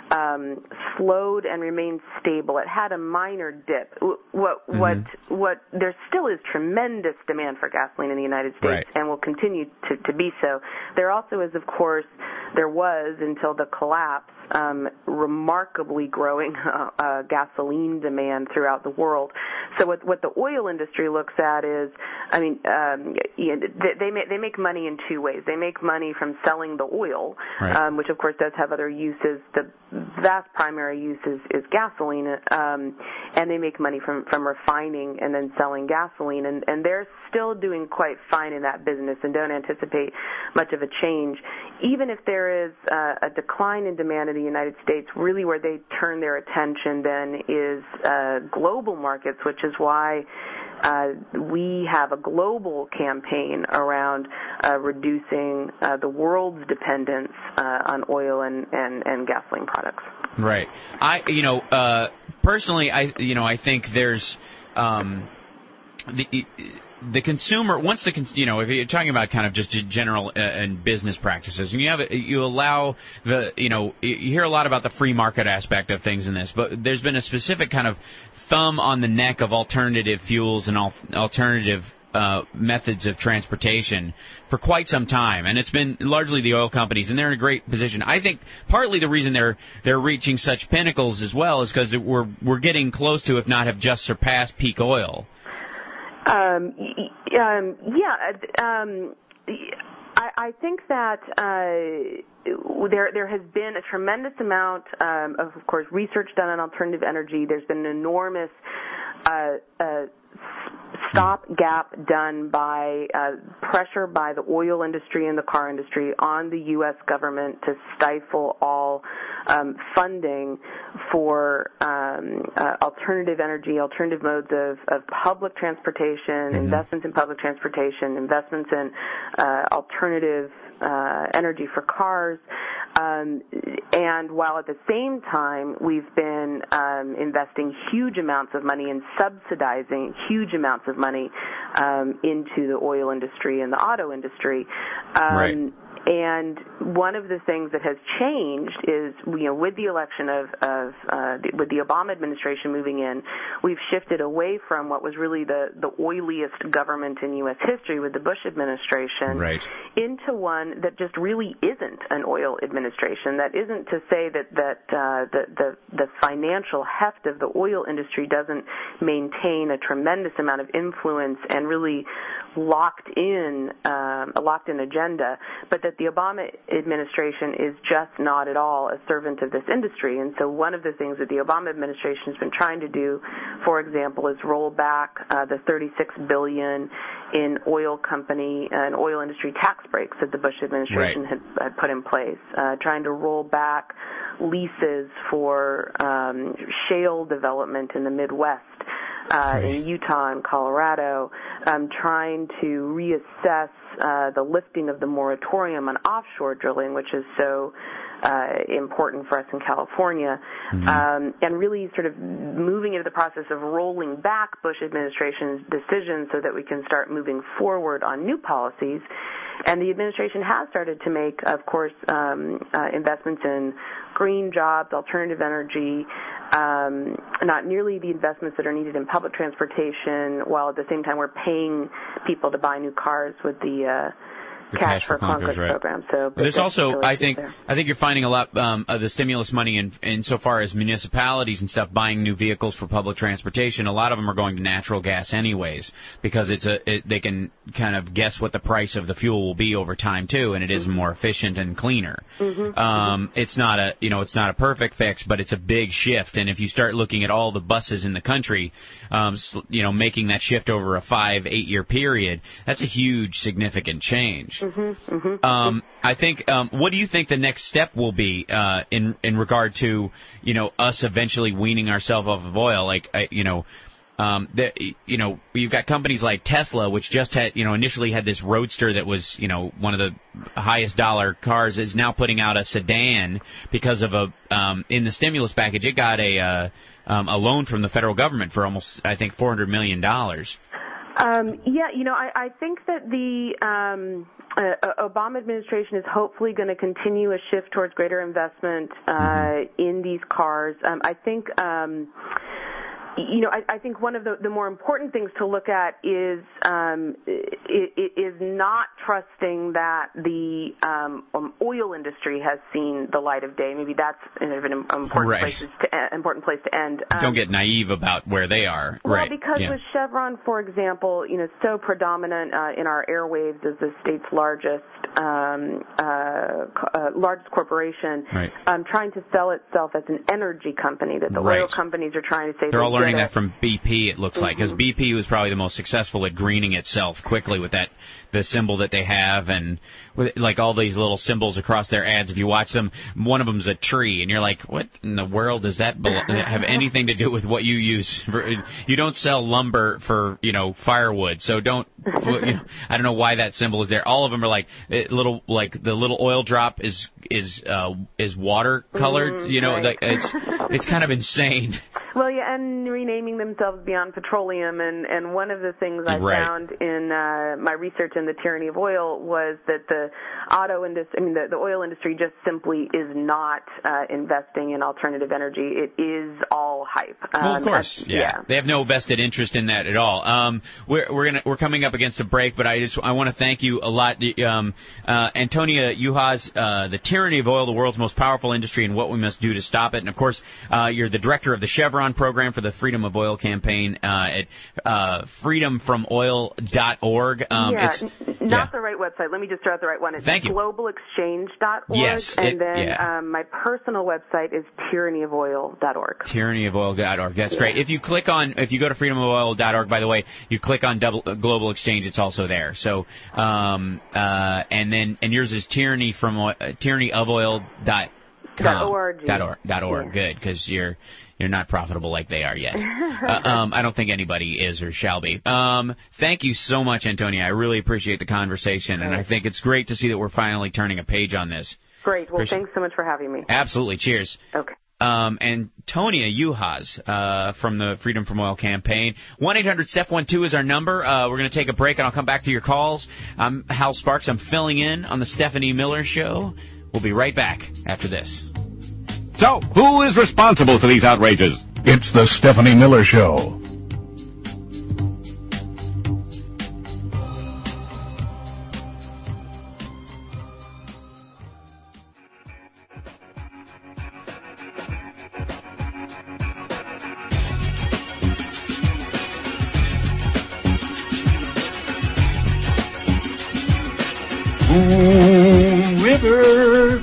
um, slowed and remained stable. It had a minor dip. What mm-hmm. what what there still is tremendous demand for gasoline in the United States, right. and will continue to, to be so. There also is, of course, there was until the collapse, um, remarkably growing uh, uh, gasoline demand throughout the world. So what what the oil industry looks at is, I mean, um, you know, they, they make they make money in two ways. They make money from selling the oil, right. um, which of course does have other uses. The vast primary use is, is gasoline, um, and they make money from, from refining and then selling gasoline, and, and they're still doing quite fine in that business and don't anticipate much of a change. Even if there is uh, a decline in demand in the United States, really where they turn their attention then is uh, global markets, which is why Uh, we have a global campaign around uh, reducing uh, the world's dependence uh, on oil and, and, and gasoline products. Right. I, you know, uh, personally, I, you know, I think there's um, the the consumer. Once the, you know, if you're talking about kind of just general uh, and business practices, and you have you allow the, you know, you hear a lot about the free market aspect of things in this, but there's been a specific kind of thumb on the neck of alternative fuels and al- alternative uh, methods of transportation for quite some time, and it's been largely the oil companies, and they're in a great position. I think partly the reason they're they're reaching such pinnacles as well is because we're we're getting close to, if not have just surpassed, peak oil. Um, um, yeah. Um, I, I think that uh, there there has been a tremendous amount um, of, of course, research done on alternative energy. There's been an enormous uh, uh, stopgap done by uh, pressure by the oil industry and the car industry on the U S government to stifle all um, funding for um, uh, alternative energy, alternative modes of, of public transportation, mm-hmm. investments in public transportation, investments in uh, alternative uh, energy for cars. Um, and while at the same time we've been um, investing huge amounts of money and subsidizing huge amounts of money um, into the oil industry and the auto industry. Um, right. And one of the things that has changed is, you know, with the election of, of uh, the, with the Obama administration moving in, we've shifted away from what was really the, the oiliest government in U S history with the Bush administration right. into one that just really isn't an oil administration. That isn't to say that, that uh, the, the, the financial heft of the oil industry doesn't maintain a tremendous amount of influence and really locked in, um, a locked in agenda, but that the Obama administration is just not at all a servant of this industry. And so one of the things that the Obama administration has been trying to do, for example, is roll back uh, the thirty-six billion dollars in oil company and oil industry tax breaks that the Bush administration right. had, had put in place, uh, trying to roll back leases for um, shale development in the Midwest. Uh, in Utah and Colorado, um, trying to reassess uh, the lifting of the moratorium on offshore drilling, which is so uh, important for us in California, mm-hmm. um, and really sort of moving into the process of rolling back Bush administration's decisions so that we can start moving forward on new policies. And the administration has started to make, of course, um, uh, investments in green jobs, alternative energy, um, not nearly the investments that are needed in public transportation, while at the same time we're paying people to buy new cars with the uh, The Cash, Cash for for Clunkers, right. program. So but there's also, I think, there. I think you're finding a lot um, of the stimulus money in insofar as municipalities and stuff buying new vehicles for public transportation. A lot of them are going to natural gas anyways because it's a it, they can kind of guess what the price of the fuel will be over time too, and it is more efficient and cleaner. Mm-hmm. Um, it's not a you know it's not a perfect fix, but it's a big shift. And if you start looking at all the buses in the country, um, you know, making that shift over a five eight year period, that's a huge significant change. Mm-hmm, mm-hmm. Um, I think. Um, what do you think the next step will be uh, in in regard to you know us eventually weaning ourselves off of oil? Like uh, you know, um, the, you know, you've got companies like Tesla, which just had you know initially had this Roadster that was you know one of the highest dollar cars, is now putting out a sedan because of a um, in the stimulus package. It got a uh, um, a loan from the federal government for almost I think four hundred million dollars. Um, yeah, you know, I, I think that the um, uh, Obama administration is hopefully going to continue a shift towards greater investment uh, mm-hmm. in these cars. Um, I think, um, you know, I, I think one of the, the more important things to look at is um, it, it is not trusting that the um, um, oil industry has seen the light of day. Maybe that's an important right. place to uh, important place to end. Um, Don't get naive about where they are. Well, right. because yeah. with Chevron, for example, you know, so predominant uh, in our airwaves as the state's largest um, uh, co- uh, largest corporation, right. um, trying to sell itself as an energy company that the right. oil companies are trying to say they're all learning it. that from B P. It looks mm-hmm. like because B P was probably the most successful at greening itself quickly with that the symbol that they have and with, like all these little symbols across their ads. If you watch them, one of them's a tree, and you're like, what in the world does that belo- have anything to do with what you use? For, you don't sell lumber for you know firewood, so don't. You know, I don't know why that symbol is there. All of them are like little, like the little oil drop is is uh, is water colored. Mm, you know, right. like it's it's kind of insane. Well, yeah, and renaming themselves Beyond Petroleum, and, and one of the things I right. found in uh, my research in the tyranny of oil was that the auto industry, I mean, the, the oil industry just simply is not uh, investing in alternative energy. It is all hype. Um, well, of course, yeah. yeah. They have no vested interest in that at all. Um, we're we're gonna we're coming up against a break, but I just I want to thank you a lot, um, uh, Antonia Juhas, uh, The Tyranny of Oil, the world's most powerful industry, and what we must do to stop it. And of course, uh, you're the director of the Chevron on program for the Freedom of Oil campaign uh, at uh, freedom from oil dot org. Um, yeah, it's, n- not yeah. the right website. Let me just throw out the right one. It's Thank you. global exchange dot org. Yes, and it- then yeah. um, my personal website is tyranny of oil dot org. tyranny of oil dot org. That's Yeah. great. If you click on, if you go to freedom of oil dot org, by the way, you click on double, uh, Global Exchange, it's also there. So, um, uh, and then, and yours is tyranny from, uh, tyranny of oil dot com. Dot org. Dot org. Dot org. Yeah. Good, because you're, you're not profitable like they are yet. uh, um, I don't think anybody is or shall be. Um, thank you so much, Antonia. I really appreciate the conversation, and I think it's great to see that we're finally turning a page on this. Great. Well, Appreciate- thanks so much for having me. Absolutely. Cheers. Okay. Um, Antonia Juhas uh, from the Freedom from Oil campaign. one eight hundred Steph one two is our number. Uh, we're going to take a break, and I'll come back to your calls. I'm Hal Sparks. I'm filling in on the Stephanie Miller Show. We'll be right back after this. So, who is responsible for these outrages? It's the Stephanie Miller Show. Moon River.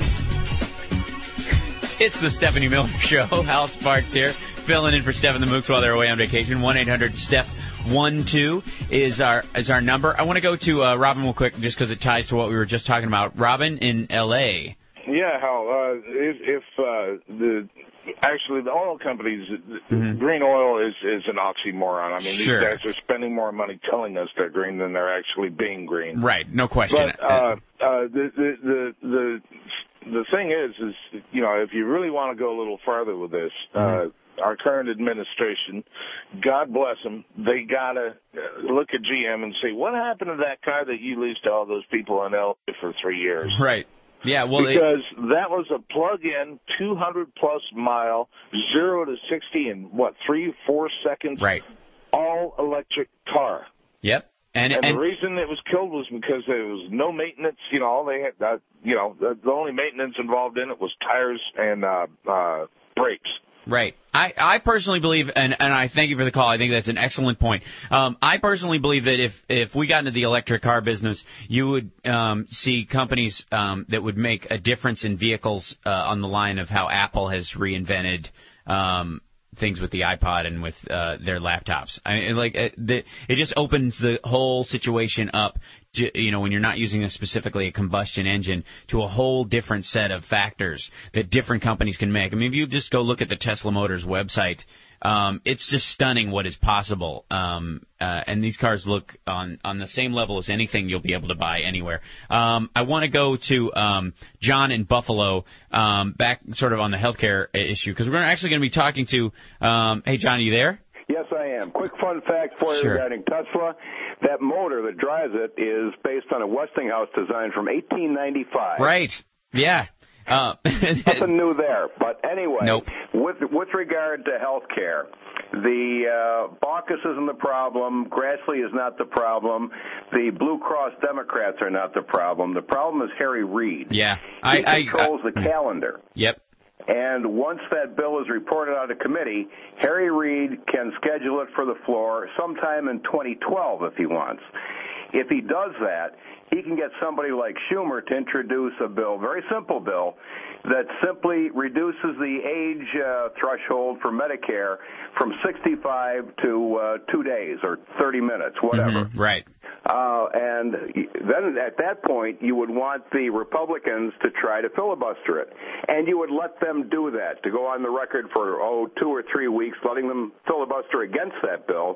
It's the Stephanie Miller Show. Hal Sparks here, filling in for Steph and the Mooks while they're away on vacation. one eight hundred Steph one two is our is our number. I want to go to uh, Robin real quick, just because it ties to what we were just talking about. Robin in L A. Yeah, Hal. Uh, if if uh, the actually the oil companies, Mm-hmm. green oil is is an oxymoron. I mean, Sure. these guys are spending more money telling us they're green than they're actually being green. Right, no question. But uh, uh, the, the the the the thing is, is you know, if you really want to go a little farther with this, uh, our current administration, God bless them, they gotta uh, look at G M and say, what happened to that car that you leased to all those people in L A for three years? Right. Yeah, well, it- because that was a plug-in, two hundred plus mile, zero to sixty in what, three, four seconds? Right. All electric car. Yep. And, And, and the reason it was killed was because there was no maintenance. You know, all they had, uh, you know, the, the only maintenance involved in it was tires and uh, uh, brakes. Right. I, I personally believe, and, and I thank you for the call, I think that's an excellent point. Um, I personally believe that if, if we got into the electric car business, you would um, see companies um, that would make a difference in vehicles uh, on the line of how Apple has reinvented um, things with the iPod and with uh, their laptops. I mean, like uh, the, it just opens the whole situation up to, you know, when you're not using a specifically a combustion engine, to a whole different set of factors that different companies can make. I mean, if you just go look at the Tesla Motors website, um, it's just stunning what is possible. Um, uh, and these cars look on, on the same level as anything you'll be able to buy anywhere. Um, I want to go to um, John in Buffalo, um, back sort of on the healthcare issue, because we're actually going to be talking to, um, hey, John, are you there? Yes, I am. Quick fun fact for you Sure. regarding Tesla. That motor that drives it is based on a Westinghouse design from eighteen ninety-five. Right. Yeah. Uh, Nothing new there. But anyway, Nope. with with regard to health care, the uh, Baucus isn't the problem. Grassley is not the problem. The Blue Cross Democrats are not the problem. The problem is Harry Reid. Yeah. He I, I, controls I, the calendar. Yep. And once that bill is reported out of committee, Harry Reid can schedule it for the floor sometime in twenty twelve if he wants. If he does that, he can get somebody like Schumer to introduce a bill, very simple bill, that simply reduces the age uh, threshold for Medicare from sixty-five to uh, two days or thirty minutes, whatever. Mhm, right. Uh, and then at that point, you would want the Republicans to try to filibuster it. And you would let them do that, to go on the record for, oh, two or three weeks, letting them filibuster against that bill.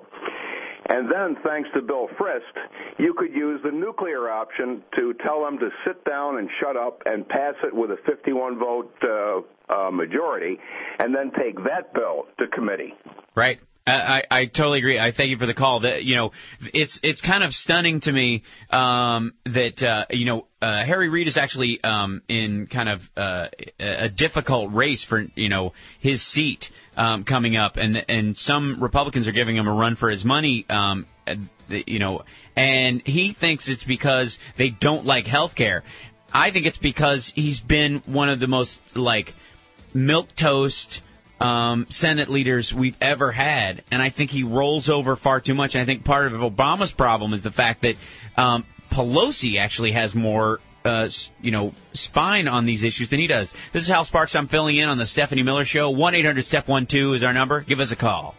And then, thanks to Bill Frist, you could use the nuclear option to tell them to sit down and shut up and pass it with a fifty-one vote uh, uh, majority, and then take that bill to committee. Right. I, I, I totally agree. I thank you for the call. That, you know, it's it's kind of stunning to me um, that uh, you know uh, Harry Reid is actually um, in kind of uh, a difficult race for you know his seat um, coming up, and and some Republicans are giving him a run for his money. Um, you know, and he thinks it's because they don't like health care. I think it's because he's been one of the most like milquetoast, um, Senate leaders we've ever had, and I think he rolls over far too much. And I think part of Obama's problem is the fact that um, Pelosi actually has more, uh, you know, spine on these issues than he does. This is Hal Sparks. I'm filling in on the Stephanie Miller Show. one eight hundred step one two is our number. Give us a call.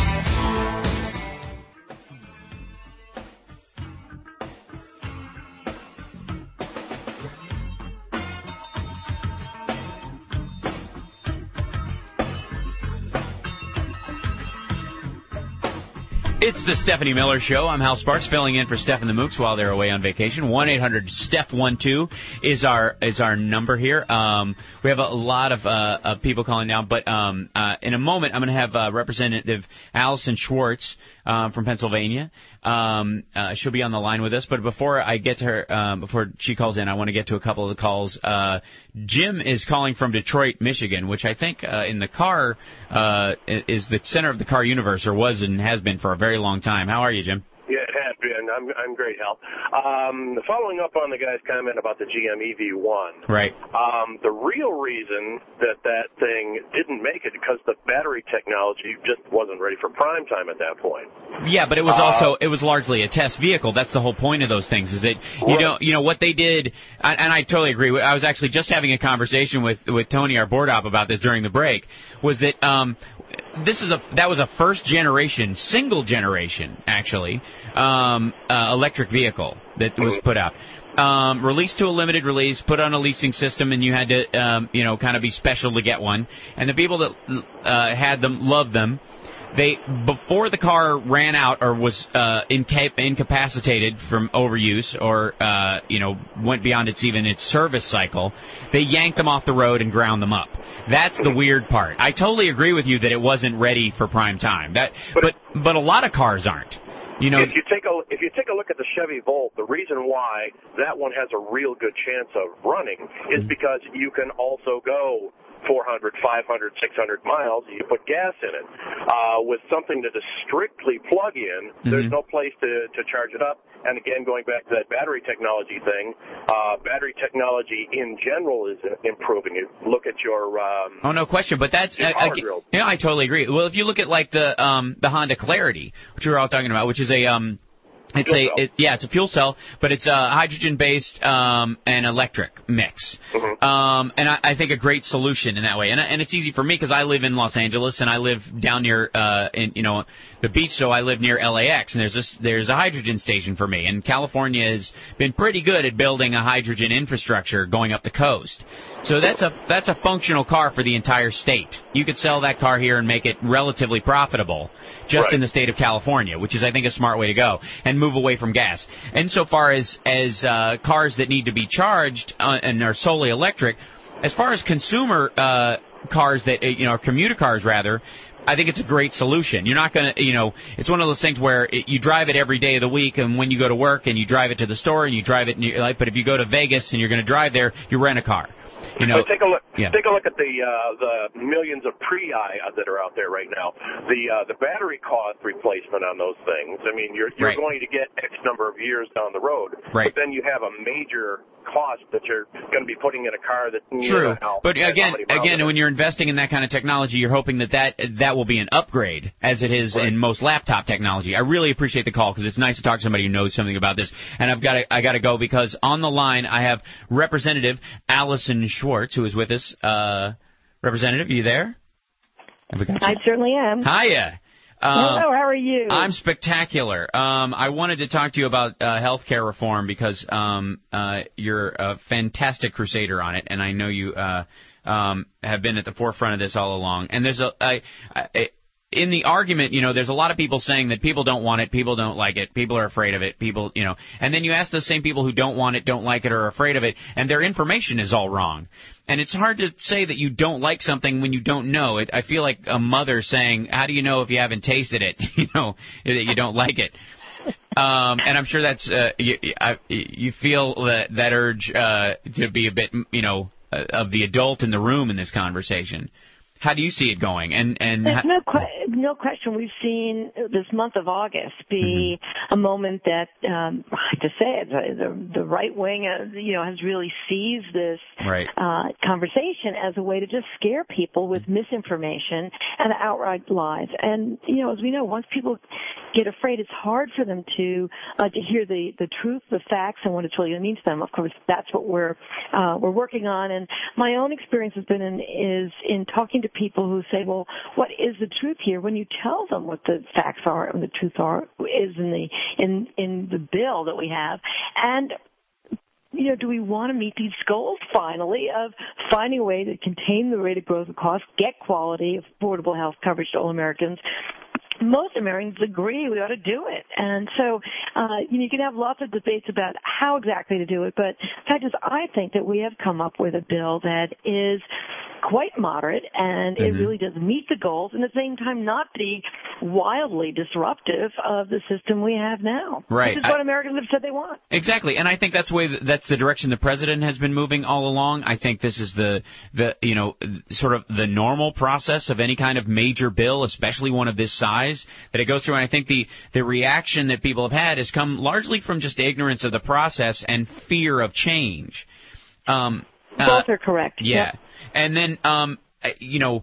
It's the Stephanie Miller Show. I'm Hal Sparks, filling in for Steph and the Mooks while they're away on vacation. one eight hundred step one two is our is our number here. Um, we have a lot of, uh, of people calling now, but um, uh, in a moment I'm going to have uh, Representative Allison Schwartz um, from Pennsylvania. Um, uh, she'll be on the line with us, but before I get to her, um, before she calls in, I want to get to a couple of the calls. Uh, Jim is calling from Detroit, Michigan, which I think uh, in the car uh, is the center of the car universe, or was and has been for a very long time. How are you, Jim? Yeah, it has been. I'm I'm great, Hal. Um, following up on the guy's comment about the G M E V one. Right. Um, the real reason that that thing didn't make it because the battery technology just wasn't ready for prime time at that point. Yeah, but it was Uh, also it was largely a test vehicle. That's the whole point of those things. Is that you Right. know you know what they did, and and I totally agree. I was actually just having a conversation with with Tony, our board op, about this during the break. Was that um, this is a that was a first generation, single generation actually, um, uh, electric vehicle that was put out. Um, released to a limited release, put on a leasing system, and you had to, um, you know, kind of be special to get one. And the people that uh, had them loved them. They, before the car ran out or was uh, inca- incapacitated from overuse, or uh, you know, went beyond its even its service cycle, they yanked them off the road and ground them up. That's the weird part. I totally agree with you that it wasn't ready for prime time. That, but but a lot of cars aren't. You know, if you take a if you take a look at the Chevy Volt, the reason why that one has a real good chance of running is because you can also go four hundred, five hundred, six hundred miles. You put gas in it. Uh, with something that is strictly plug-in, Mm-hmm. there's no place to to charge it up. And again, going back to that battery technology thing, uh, battery technology in general is improving. You look at your um, Oh, no question, but that's your uh, power again, drills. yeah, I totally agree. Well, if you look at like the um the Honda Clarity, which we were all talking about, which is a um it's Fuel a cell. it, yeah, it's a fuel cell, but it's a hydrogen based um and electric mix. Mm-hmm. Um and I, I think a great solution in that way. And and it's easy for me because I live in Los Angeles and I live down near uh in you know the beach, so I live near L A X, and there's this there's a hydrogen station for me. And California has been pretty good at building a hydrogen infrastructure going up the coast. So that's a that's a functional car for the entire state. You could sell that car here and make it relatively profitable just Right. in the state of California, which is, I think, a smart way to go, and move away from gas. Insofar as as uh, cars that need to be charged uh, and are solely electric, as far as consumer uh, cars that uh, you know, commuter cars rather, I think it's a great solution. You're not going to, you know, it's one of those things where it, you drive it every day of the week, and when you go to work, and you drive it to the store, and you drive it, in your, like, but if you go to Vegas and you're going to drive there, you rent a car. You know, But take a look. yeah. Take a look at the uh, the millions of Prii that are out there right now. The uh, the battery cost replacement on those things. I mean, you're you're Right. going to get X number of years down the road. Right. But then you have a major cost that you're going to be putting in a car that you True, know, how- but has how again, many miles again, in it. when you're investing in that kind of technology, you're hoping that that, that will be an upgrade, as it is in most laptop technology. I really appreciate the call because it's nice to talk to somebody who knows something about this. And I've got to, I got to go because on the line I have Representative Allison Schwartz, who is with us. Uh, Representative, are you there? Have we got you? I certainly am. Hiya. Um, Hello, how are you? I'm spectacular. Um, I wanted to talk to you about uh, health care reform because um, uh, you're a fantastic crusader on it, and I know you uh, um, have been at the forefront of this all along. And there's a, I, I, in the argument, you know, there's a lot of people saying that people don't want it, people don't like it, people are afraid of it, people, you know, and then you ask the same people who don't want it, don't like it, or are afraid of it, and their information is all wrong. And it's hard to say that you don't like something when you don't know it. I feel like a mother saying, how do you know if you haven't tasted it, you know, that you don't like it? Um, and I'm sure that's, uh, you, I, you feel that, that urge uh, to be a bit, you know, uh, of the adult in the room in this conversation. How do you see it going? And and There's no que- no question. We've seen this month of August be mm-hmm. a moment that, um, I have to say it, the, the right wing, uh, you know, has really seized this right. uh, conversation as a way to just scare people with misinformation and outright lies. And you know, as we know, once people get afraid, it's hard for them to uh, to hear the the truth, the facts, and what it's really going to mean to them. Of course, that's what we're uh, we're working on. And my own experience has been in, is in talking to people who say, well, what is the truth here? When you tell them what the facts are and the truth are is in the in in the bill that we have, and you know, do we want to meet these goals finally of finding a way to contain the rate of growth of cost, get quality, affordable health coverage to all Americans? Most Americans agree we ought to do it. And so, uh, you know, you can have lots of debates about how exactly to do it, but the fact is I think that we have come up with a bill that is quite moderate, and mm-hmm. it really does meet the goals, and at the same time not be wildly disruptive of the system we have now. Right. Which is what I, Americans have said they want. Exactly, and I think that's the way that's the direction the president has been moving all along. I think this is the the you know sort of the normal process of any kind of major bill, especially one of this size, that it goes through. And I think the the reaction that people have had has come largely from just ignorance of the process and fear of change. Um, Both uh, are correct. Yeah. Yep. And then, um, you know,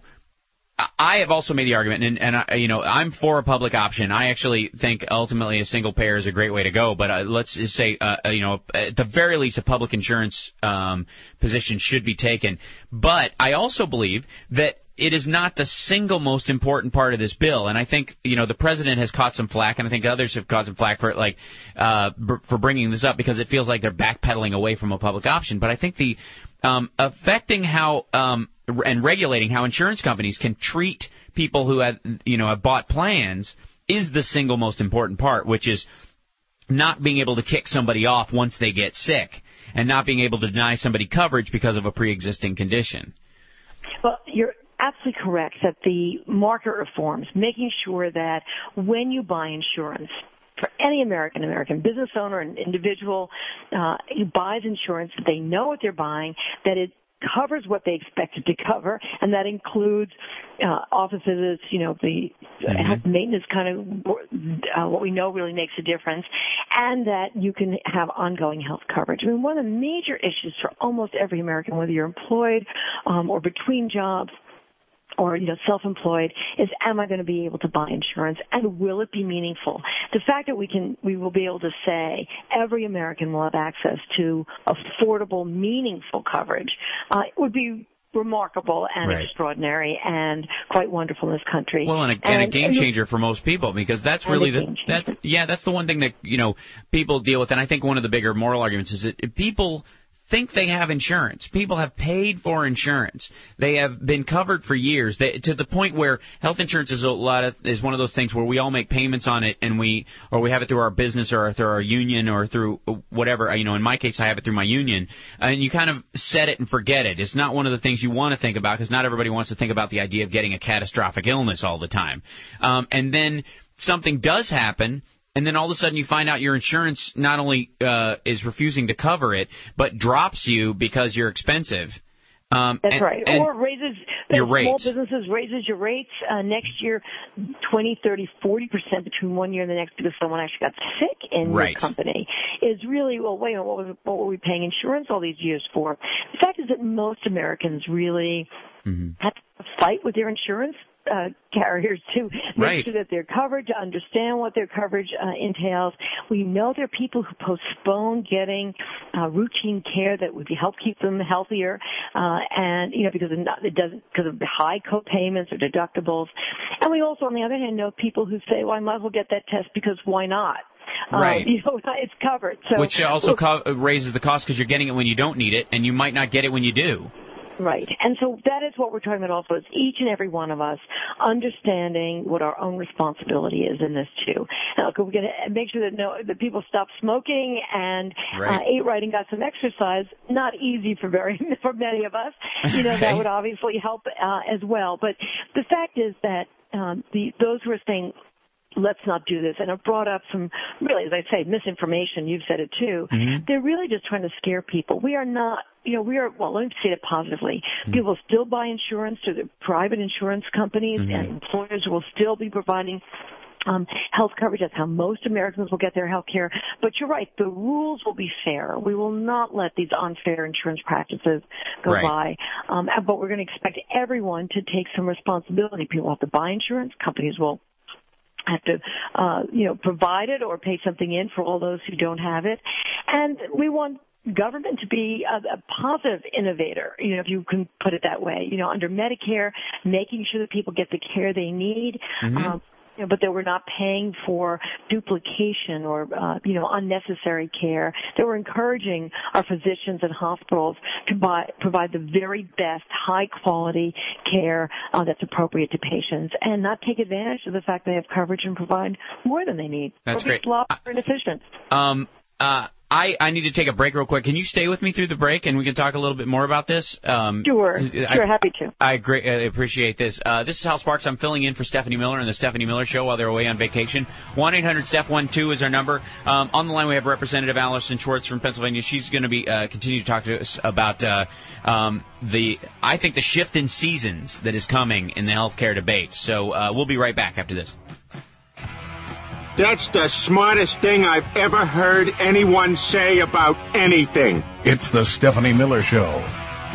I have also made the argument, and, and I, you know, I'm for a public option. I actually think ultimately a single payer is a great way to go. But uh, let's just say, uh, you know, at the very least, a public insurance um, position should be taken. But I also believe that it is not the single most important part of this bill, and I think you know the president has caught some flack, and I think others have caught some flack for it, like uh, b- for bringing this up because it feels like they're backpedaling away from a public option. But I think the um, affecting how um, and regulating how insurance companies can treat people who have you know have bought plans is the single most important part, which is not being able to kick somebody off once they get sick, and not being able to deny somebody coverage because of a pre-existing condition. Well, you're absolutely correct that the market reforms, making sure that when you buy insurance, for any American, American business owner and individual uh, who buys insurance, they know what they're buying, that it covers what they expect it to cover, and that includes uh, office visits, you know, the mm-hmm. health maintenance kind of uh, what we know really makes a difference, and that you can have ongoing health coverage. I mean, one of the major issues for almost every American, whether you're employed um, or between jobs, or, you know, self-employed, is am I going to be able to buy insurance, and will it be meaningful? The fact that we can, we will be able to say every American will have access to affordable, meaningful coverage uh, would be remarkable and right. extraordinary and quite wonderful in this country. Well, and a, and, and a game changer for most people, because that's really the that's yeah that's the one thing that you know people deal with, and I think one of the bigger moral arguments is that people think they have insurance. People have paid for insurance. They have been covered for years, they, to the point where health insurance is a lot of, is one of those things where we all make payments on it, and we or we have it through our business or through our union or through whatever. You know, in my case, I have it through my union, and you kind of set it and forget it. It's not one of the things you want to think about, because not everybody wants to think about the idea of getting a catastrophic illness all the time. Um, and then something does happen. And then all of a sudden you find out your insurance not only uh, is refusing to cover it, but drops you because you're expensive. Um, That's and, right. and or raises your small rates. businesses raises your rates uh, next year twenty, thirty, forty percent between one year and the next because someone actually got sick in right. your company. Is really, well, wait a minute, what, was, what were we paying insurance all these years for? The fact is that most Americans really mm-hmm. have to fight with their insurance Uh, carriers to make right. sure that they're covered, to understand what their coverage uh, entails. We know there are people who postpone getting uh, routine care that would help keep them healthier, uh, and you know because it doesn't because of high co-payments or deductibles. And we also, on the other hand, know people who say, "Well, I might as well get that test because why not?" Right. Um, you know, it's covered. So, which also co- raises the cost because you're getting it when you don't need it, and you might not get it when you do. Right. And so that is what we're talking about also, is each and every one of us understanding what our own responsibility is in this too. Now, we're going to make sure that no, that people stop smoking and right. uh, ate right and got some exercise. Not easy for very for many of us. You know, that would obviously help uh, as well. But the fact is that um, the those who are saying let's not do this. And it brought up some, really, as I say, misinformation. You've said it too. Mm-hmm. They're really just trying to scare people. We are not, you know, we are, well, let me say it positively. Mm-hmm. People still buy insurance through the private insurance companies, Mm-hmm. and employers will still be providing Um, health coverage. That's how most Americans will get their health care. But you're right, the rules will be fair. We will not let these unfair insurance practices go Right. by. Um, but we're going to expect everyone to take some responsibility. People have to buy insurance. Companies will have to, uh, you know, provide it or pay something in for all those who don't have it. And we want government to be a, a positive innovator, you know, if you can put it that way. You know, under Medicare, making sure that people get the care they need. Mm-hmm. Um, You know, but that we're not paying for duplication or, uh, you know, unnecessary care. That we're encouraging our physicians and hospitals to buy, provide the very best high-quality care uh, that's appropriate to patients, and not take advantage of the fact they have coverage and provide more than they need. That's or be great. sloppy or inefficient. Um, uh, I, I need to take a break real quick. Can you stay with me through the break, and we can talk a little bit more about this? Um, Sure. I, Sure, happy to. I great, I appreciate this. Uh, this is Hal Sparks. I'm filling in for Stephanie Miller on the Stephanie Miller Show while they're away on vacation. one eight hundred Steph one two is our number. Um, on the line, we have Representative Allison Schwartz from Pennsylvania. She's going to be uh, continue to talk to us about uh, um, the, I think, the shift in seasons that is coming in the healthcare debate. So uh, we'll be right back after this. That's the smartest thing I've ever heard anyone say about anything. It's the Stephanie Miller Show.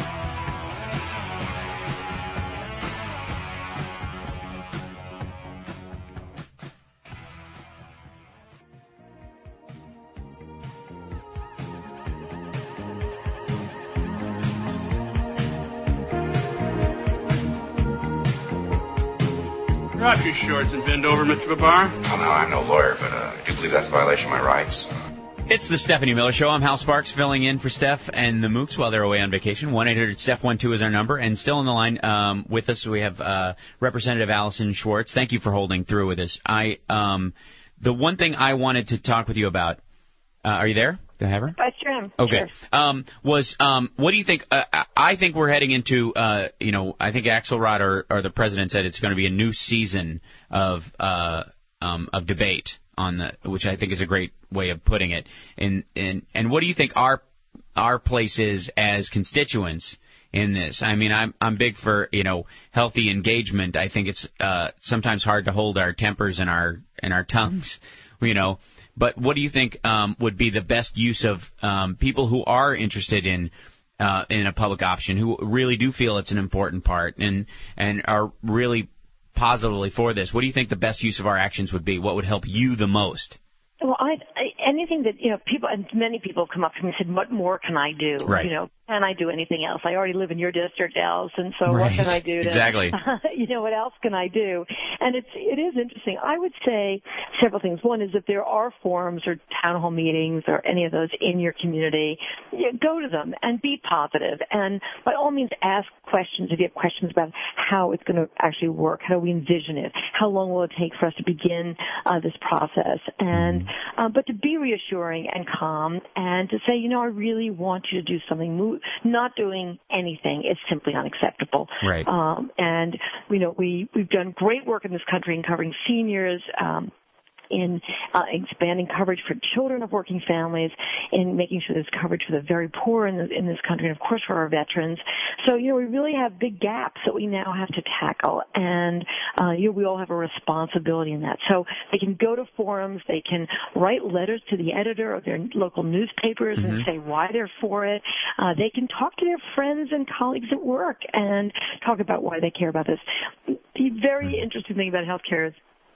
Drop your shorts and bend over, Mister Babar. Oh, no, I'm no lawyer, but uh, I do believe that's a violation of my rights. It's the Stephanie Miller Show. I'm Hal Sparks, filling in for Steph and the Mooks while they're away on vacation. one eight hundred Steph one two is our number. And still on the line um, with us, we have uh, Representative Allison Schwartz. Thank you for holding through with us. I um, the one thing I wanted to talk with you about, uh, are you there? Do I have her? I sure am. Okay. Sure. Um, was um, what do you think? Uh, I think we're heading into, uh, you know, I think Axelrod or, or the president said it's going to be a new season of uh, um, of debate on the, which I think is a great way of putting it. And and and what do you think our our place is as constituents in this? I mean, I'm I'm big for, you know, healthy engagement. I think it's uh, sometimes hard to hold our tempers and our and our tongues, you know. But what do you think um, would be the best use of um, people who are interested in uh, in a public option, who really do feel it's an important part and and are really positively for this? What do you think the best use of our actions would be? What would help you the most? Well, I, I anything that, you know, people, and many people have come up to me and said, what more can I do? Right. You know, can I do anything else? I already live in your district, Allison, so Right. what can I do to, Exactly. you know, what else can I do? And it's, it is interesting. I would say several things. One is if there are forums or town hall meetings or any of those in your community, you know, go to them and be positive. And by all means, ask questions if you have questions about how it's going to actually work. How do we envision it? How long will it take for us to begin uh, this process? And uh, but to be reassuring and calm and to say, you know, I really want you to do something. Move, not doing anything is simply unacceptable. Right. Um, and, you know, we, we've done great work in this country in covering seniors, um, in uh, expanding coverage for children of working families, in making sure there's coverage for the very poor in, the, in this country, and of course for our veterans. So, you know, we really have big gaps that we now have to tackle, and, uh, you know, we all have a responsibility in that. So they can go to forums, they can write letters to the editor of their local newspapers Mm-hmm. and say why they're for it. Uh, they can talk to their friends and colleagues at work and talk about why they care about this. The very interesting thing about healthcare is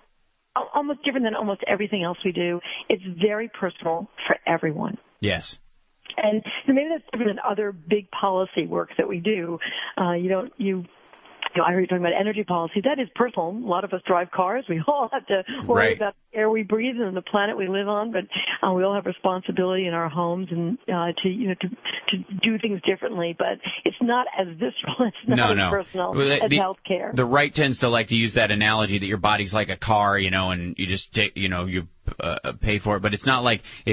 almost different than almost everything else we do. It's very personal for everyone. Yes. And maybe that's different than other big policy work that we do. Uh, you don't, you, you know, I heard you talking about energy policy. That is personal. A lot of us drive cars. We all have to worry Right. about the air we breathe and the planet we live on, but uh, we all have responsibility in our homes and uh, to, you know, to to do things differently. But it's not as visceral. It's not No, as no. personal Well, the- as the- healthcare. The right tends to like to use that analogy that your body's like a car, you know, and you just take, you know, you uh, pay for it. But it's not like if you're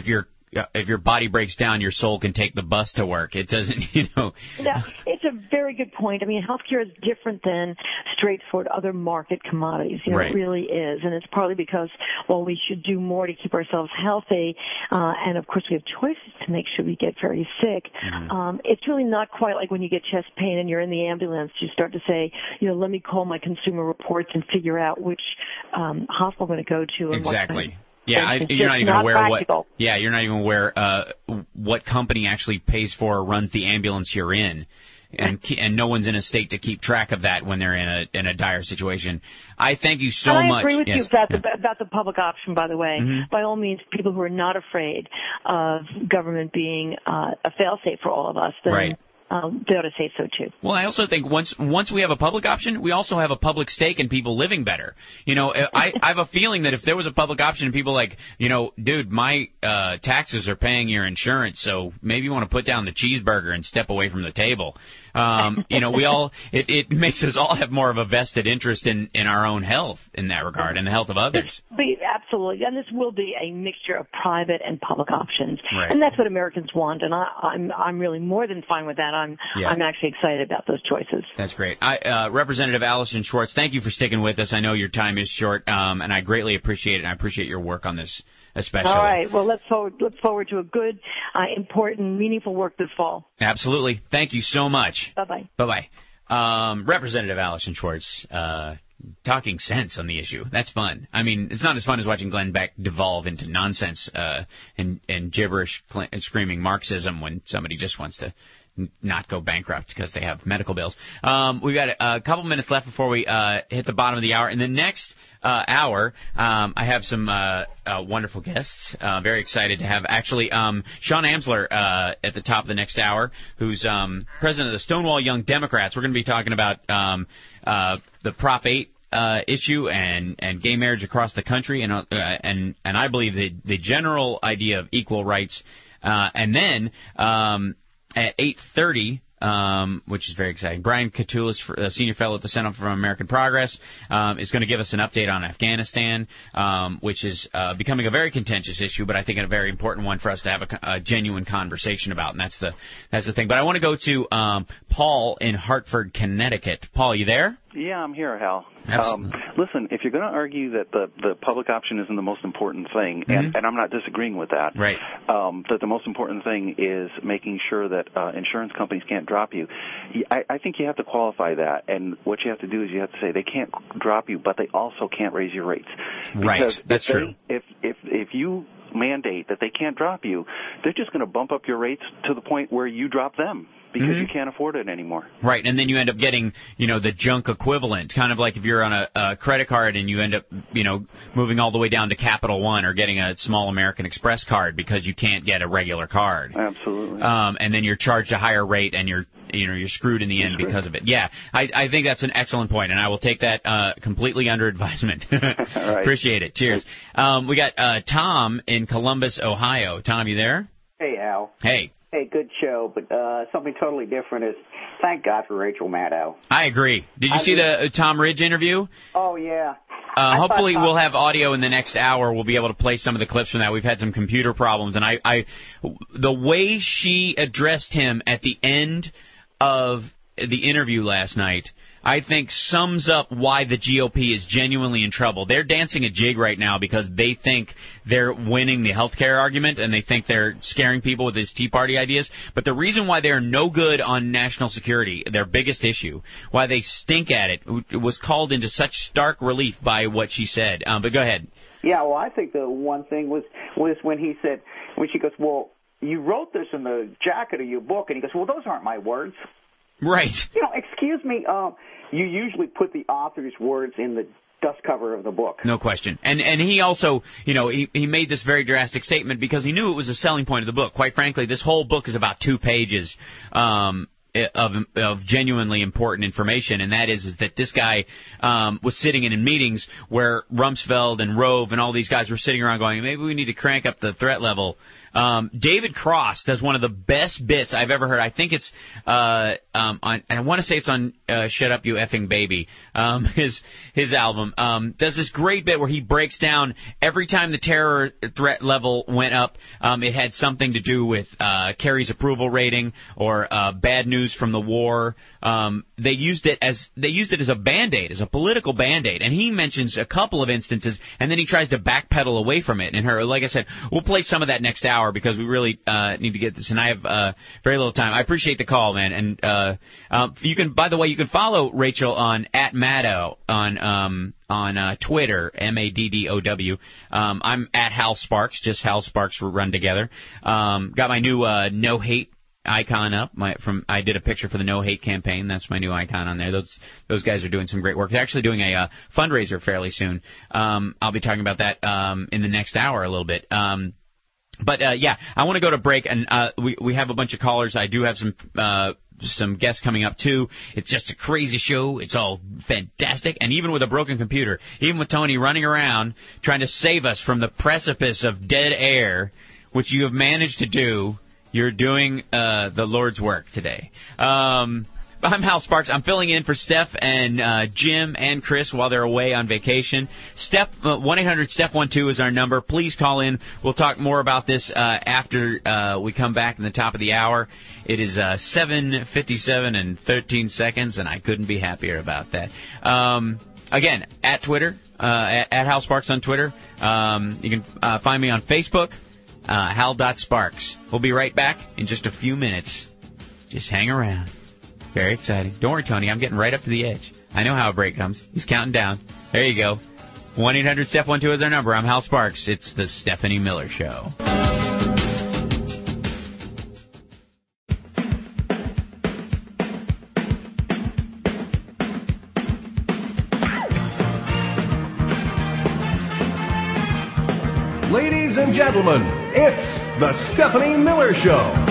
uh, if your body breaks down, your soul can take the bus to work. It doesn't, you know. Now, it's a very good point. I mean, healthcare is different than straightforward other market commodities. You know, Right. It really is. And it's partly because, well, we should do more to keep ourselves healthy. Uh, and, of course, we have choices to make sure we get very sick. Mm-hmm. Um, it's really not quite like when you get chest pain and you're in the ambulance. You start to say, you know, let me call my consumer reports and figure out which um, hospital I'm going to go to. And Exactly. What Yeah, I, It's you're just not even not aware practical. what. Yeah, you're not even aware uh, what company actually pays for or runs the ambulance you're in, and and no one's in a state to keep track of that when they're in a in a dire situation. I thank you so and I much. agree with Yes. you about Yeah. the about the public option. By the way, Mhm. by all means, people who are not afraid of government being uh, a fail-safe for all of us, then Right. um, they ought to say so too. Well, I also think once once we have a public option, we also have a public stake in people living better. You know, I, I have a feeling that if there was a public option and people like, you know, dude, my uh, taxes are paying your insurance, so maybe you want to put down the cheeseburger and step away from the table. Um, you know, we all it, it makes us all have more of a vested interest in, in our own health in that regard and the health of others. But absolutely, and this will be a mixture of private and public options, Right. and that's what Americans want. And I, I'm I'm really more than fine with that. I'm Yeah. I'm actually excited about those choices. That's great. I, uh, Representative Allison Schwartz, thank you for sticking with us. I know your time is short, um, and I greatly appreciate it, and I appreciate your work on this especially. All right. Well, let's forward, look forward to a good, uh, important, meaningful work this fall. Absolutely. Thank you so much. Bye bye. Bye-bye. Um, Representative Allison Schwartz, uh, talking sense on the issue. That's fun. I mean, it's not as fun as watching Glenn Beck devolve into nonsense uh, and, and gibberish cl- screaming Marxism when somebody just wants to n- not go bankrupt because they have medical bills. Um, we've got a, a couple minutes left before we uh, hit the bottom of the hour. In the next uh, hour, um, I have some uh, uh, wonderful guests. Uh, very excited to have actually um, Sean Amsler uh, at the top of the next hour, who's um, president of the Stonewall Young Democrats. We're going to be talking about um, uh, the Prop eight uh, issue and, and gay marriage across the country, and uh, and and I believe the the general idea of equal rights. Uh, and then um, at eight thirty. Um, which is very exciting. Brian Katulis, a senior fellow at the Center for American Progress, um, is going to give us an update on Afghanistan, um, which is uh, becoming a very contentious issue, but I think a very important one for us to have a, a genuine conversation about, and that's the that's the thing. But I want to go to um, Paul in Hartford, Connecticut. Paul, you there? Yeah, I'm here, Hal. Absolutely. Um, listen, if you're going to argue that the, the public option isn't the most important thing, and, Mhm. and I'm not disagreeing with that, Right. um, that the most important thing is making sure that uh, insurance companies can't drop you, I, I think you have to qualify that. And what you have to do is you have to say they can't drop you, but they also can't raise your rates. Right. Because That's if they- true. If, if, if you mandate that they can't drop you, they're just going to bump up your rates to the point where you drop them because Mhm. you can't afford it anymore. Right, and then you end up getting, you know, the junk equivalent, kind of like if you're on a, a credit card and you end up, you know, moving all the way down to Capital One or getting a small American Express card because you can't get a regular card. Absolutely. Um, and then you're charged a higher rate and you're, you know, you're screwed in the end because of it. Yeah, I, I think that's an excellent point, and I will take that uh, completely under advisement. Appreciate it. Cheers. Um, we got uh, Tom in Columbus, Ohio. Tom, you there? Hey, Al. Hey. Hey, good show, but uh, something totally different is thank God for Rachel Maddow. I agree. Did you I see mean- the uh, Tom Ridge interview? Oh, yeah. Uh, I hopefully thought- we'll have audio in the next hour. We'll be able to play some of the clips from that. We've had some computer problems, and I, I, the way she addressed him at the end of the interview last night, I think sums up why the G O P is genuinely in trouble. They're dancing a jig right now because they think they're winning the health care argument and they think they're scaring people with these Tea Party ideas. But the reason why they're no good on national security, their biggest issue, why they stink at it, was called into such stark relief by what she said. Um, but go ahead. Yeah, well, I think the one thing was was when he said, when she goes, well, you wrote this in the jacket of your book, and he goes, well, those aren't my words. Right. You know, excuse me, um, you usually put the author's words in the dust cover of the book. No question. And and he also, you know, he, he made this very drastic statement because he knew it was a selling point of the book. Quite frankly, this whole book is about two pages um, of of genuinely important information, and that is, is that this guy um, was sitting in, in meetings where Rumsfeld and Rove and all these guys were sitting around going, maybe we need to crank up the threat level Um, David Cross does one of the best bits I've ever heard. I think it's uh, um, on. I want to say it's on uh, "Shut Up, You Effing Baby." Um, his his album um, does this great bit where he breaks down every time the terror threat level went up. Um, it had something to do with uh, Kerry's approval rating or uh, bad news from the war. Um, they used it as they used it as a band-aid, as a political band-aid, and he mentions a couple of instances, and then he tries to backpedal away from it. And her, like I said, we'll play some of that next hour because we really uh, need to get this, and I have uh, very little time. I appreciate the call, man, and uh, um, you can. By the way, you can follow Rachel on at Maddow on um, on uh, Twitter, M A D D O W. Um, I'm at Hal Sparks, just Hal Sparks run together. Um, got my new uh, no hate icon up. My from I did a picture for the No Hate campaign. That's my new icon on there. Those those guys are doing some great work. They're actually doing a uh, fundraiser fairly soon. Um, I'll be talking about that um, in the next hour a little bit. Um, but uh, yeah, I want to go to break, and uh, we we have a bunch of callers. I do have some. Uh, some guests coming up too. It's just a crazy show. It's all fantastic. And even with a broken computer, even with Tony running around trying to save us from the precipice of dead air, which you have managed to do, you're doing uh, the Lord's work today. Um, I'm Hal Sparks. I'm filling in for Steph and uh, Jim and Chris while they're away on vacation. Steph, uh, one eight hundred Steph one two is our number. Please call in. We'll talk more about this uh, after uh, we come back in the top of the hour. It is uh, seven fifty-seven and thirteen seconds, and I couldn't be happier about that. Um, again, at Twitter, uh, at, at Hal Sparks on Twitter. Um, you can uh, find me on Facebook, uh, hal dot sparks. We'll be right back in just a few minutes. Just hang around. Very exciting. Don't worry, Tony. I'm getting right up to the edge. I know how a break comes. He's counting down. There you go. one eight hundred Steph one two is our number. I'm Hal Sparks. It's the Stephanie Miller Show. Ladies and gentlemen, it's the Stephanie Miller Show.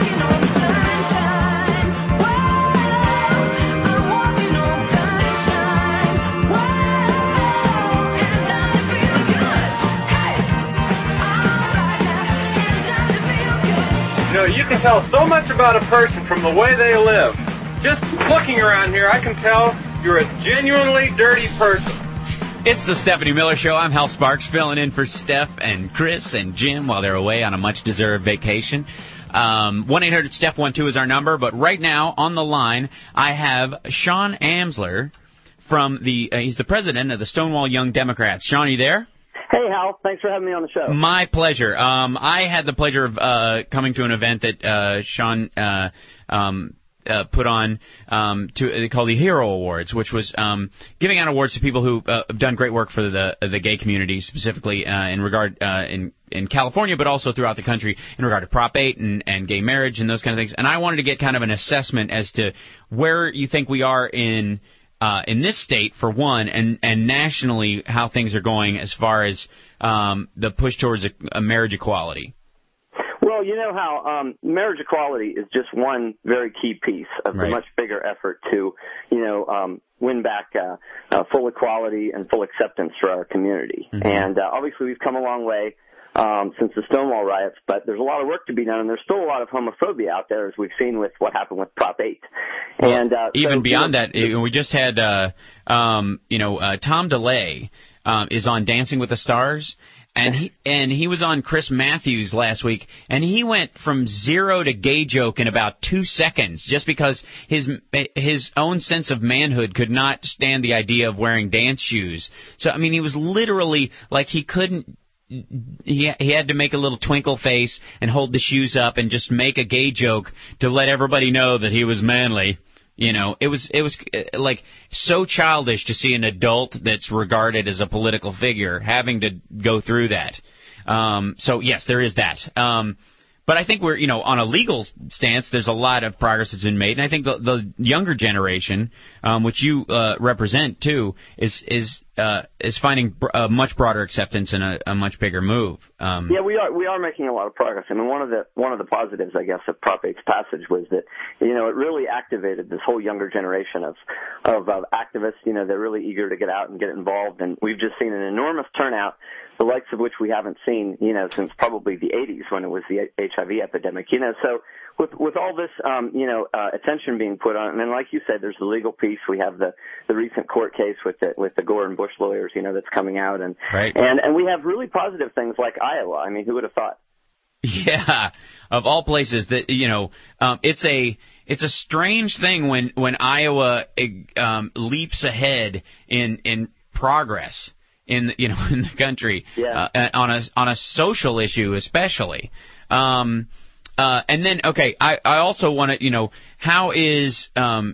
You know, you can tell so much about a person from the way they live. Just looking around here, I can tell you're a genuinely dirty person. It's the Stephanie Miller Show. I'm Hal Sparks, filling in for Steph and Chris and Jim while they're away on a much-deserved vacation. Um, one eight hundred Steph one two is our number, but right now on the line I have Sean Amsler from the, uh, he's the president of the Stonewall Young Democrats. Sean, are you there? Hey, Hal. Thanks for having me on the show. My pleasure. Um, I had the pleasure of uh, coming to an event that uh, Sean uh, um, uh, put on um, to uh, called the Hero Awards, which was um, giving out awards to people who uh, have done great work for the the gay community, specifically uh, in regard uh, in in California, but also throughout the country in regard to Prop eight and, and gay marriage and those kind of things. And I wanted to get kind of an assessment as to where you think we are in. Uh, in this state, for one, and, and nationally, how things are going as far as um, the push towards a, a marriage equality. Well, you know how um, marriage equality is just one very key piece of Right. the much bigger effort to, you know, um, win back uh, uh, full equality and full acceptance for our community. Mm-hmm. And uh, obviously, we've come a long way um, since the Stonewall riots, but there's a lot of work to be done, and there's still a lot of homophobia out there, as we've seen with what happened with Prop eight. Well, and uh, even so, beyond you know, that, it, we just had, uh, um, you know, uh, Tom DeLay um, is on Dancing with the Stars, and he and he was on Chris Matthews last week, and he went from zero to gay joke in about two seconds, just because his his own sense of manhood could not stand the idea of wearing dance shoes. So I mean, he was literally like he couldn't. He he had to make a little twinkle face and hold the shoes up and just make a gay joke to let everybody know that he was manly. You know, it was it was uh, like so childish to see an adult that's regarded as a political figure having to go through that. Um, so yes, there is that. Um, but I think we're, you know, on a legal stance, there's a lot of progress that's been made, and I think the, the younger generation, um, which you uh, represent too, is is uh, is finding br- a much broader acceptance and a, a much bigger move. Um, Yeah, we are we are making a lot of progress. I mean, one of the one of the positives, I guess, of Prop eight's passage was that, you know, it really activated this whole younger generation of of uh, activists. You know, they're really eager to get out and get involved, and we've just seen an enormous turnout, the likes of which we haven't seen, you know, since probably the eighties when it was the H I V epidemic. You know, so with with all this, um, you know, uh, attention being put on, and then like you said, there's the legal piece. We have the the recent court case with the with the Gore and Bush lawyers, you know, that's coming out, and Right. and and we have really positive things like Iowa. I mean, who would have thought? Yeah, of all places that you know, um, it's a it's a strange thing when when Iowa um, leaps ahead in in progress in you know in the country Yeah. uh, on a on a social issue especially. Um, uh, and then okay, I I also want to you know how is um.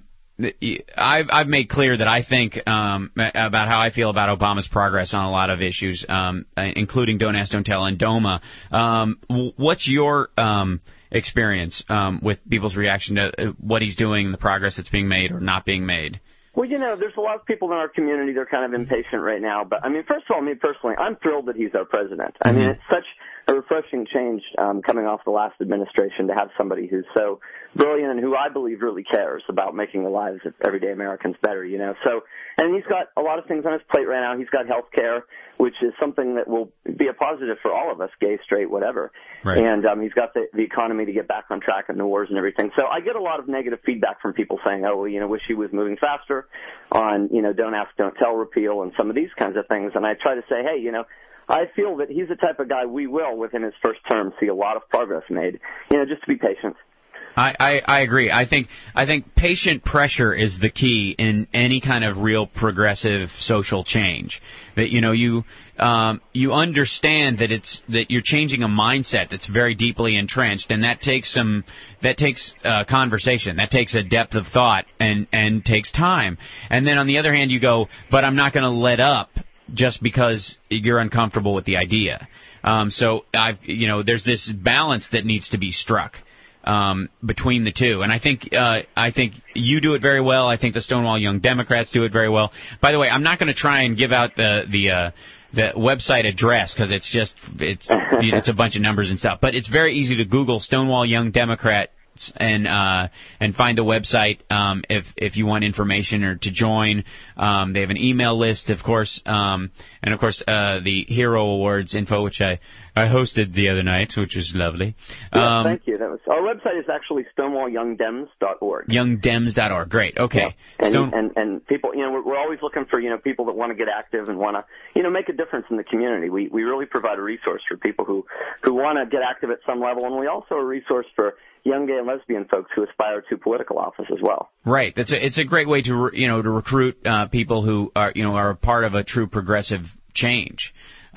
I've I've made clear that I think um, about how I feel about Obama's progress on a lot of issues, um, including Don't Ask, Don't Tell and DOMA. Um, what's your um, experience um, with people's reaction to what he's doing, the progress that's being made or not being made? Well, you know, there's a lot of people in our community, they're kind of impatient right now. But, I mean, first of all, me personally, I'm thrilled that he's our president. I mean, it's such a refreshing change um, coming off the last administration to have somebody who's so brilliant and who I believe really cares about making the lives of everyday Americans better, you know. So, and he's got a lot of things on his plate right now. He's got health care, which is something that will be a positive for all of us, gay, straight, whatever. Right. And um, he's got the, the economy to get back on track and the wars and everything. So I get a lot of negative feedback from people saying, oh, well, you know, wish he was moving faster on, you know, Don't Ask, Don't Tell repeal and some of these kinds of things. And I try to say, hey, you know, I feel that he's the type of guy we will, within his first term, see a lot of progress made. You know, just to be patient. I, I, I agree. I think I think patient pressure is the key in any kind of real progressive social change. That you know you um, you understand that it's that you're changing a mindset that's very deeply entrenched, and that takes some that takes uh, conversation, that takes a depth of thought, and and takes time. And then on the other hand, you go, but I'm not going to let up just because you're uncomfortable with the idea. Um, so I've you know there's this balance that needs to be struck. Um, between the two, and I think uh, I think you do it very well. I think the Stonewall Young Democrats do it very well. By the way, I'm not going to try and give out the the uh, the website address because it's just it's you know, it's a bunch of numbers and stuff. But it's very easy to Google Stonewall Young Democrats and uh, and find the website um, if if you want information or to join. Um, they have an email list, of course, um, and of course uh, the Hero Awards info, which I. I hosted the other night, which was lovely. Yeah, Um, thank you. That was our website is actually stonewall young dems dot org. young dems dot org. Great. Okay. And, Stone- and and people, you know, we're, we're always looking for you know people that want to get active and want to you know make a difference in the community. We we really provide a resource for people who who want to get active at some level, and we also a resource for young gay and lesbian folks who aspire to political office as well. Right. That's a, it's a great way to re, you know to recruit uh, people who are you know are a part of a true progressive change.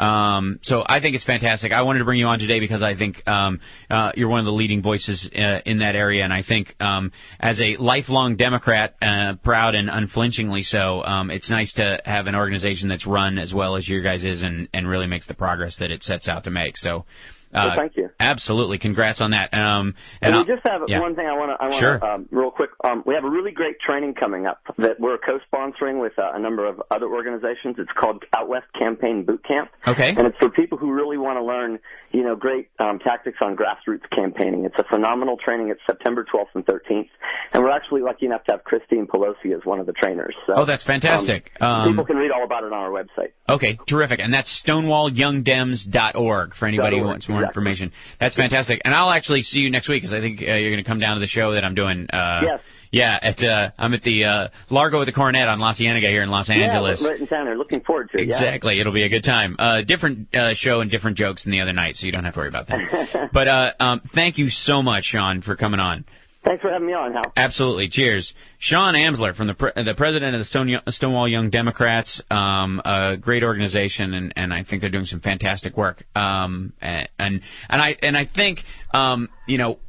Um, so I think it's fantastic. I wanted to bring you on today because I think um, uh, you're one of the leading voices uh, in that area, and I think um, as a lifelong Democrat, uh, proud and unflinchingly so, um, it's nice to have an organization that's run as well as your guys is and, and really makes the progress that it sets out to make. So. Uh, well, thank you. Absolutely. Congrats on that. Um, And, and we I'll- just have yeah. one thing I want to, I want Sure. to, um, real quick. Um, we have a really great training coming up that we're co-sponsoring with uh, a number of other organizations. It's called Out West Campaign Boot Camp. Okay. And it's for people who really want to learn, you know, great um, tactics on grassroots campaigning. It's a phenomenal training. It's September twelfth and thirteenth. And we're actually lucky enough to have Christine Pelosi as one of the trainers. So, Oh, that's fantastic. Um, Um, people can read all about it on our website. Okay, terrific. And that's stonewall young dems dot org for anybody Dot who org, wants more exactly. information. That's fantastic. And I'll actually see you next week because I think uh, you're going to come down to the show that I'm doing. Uh, Yes. Yeah, at uh, I'm at the uh, Largo with the Coronet on La Cienega here in Los Angeles. Yeah, right in town there. Looking forward to it. Exactly. It'll be a good time. Uh, different uh, show and different jokes than the other night, so you don't have to worry about that. Yeah. But uh, um, thank you so much, Sean, for coming on. Thanks for having me on, Hal. Absolutely. Cheers. Sean Amsler, from the pre- the president of the Stone- Stonewall Young Democrats, um, a great organization, and, and I think they're doing some fantastic work. Um, and and I and I think um, you know,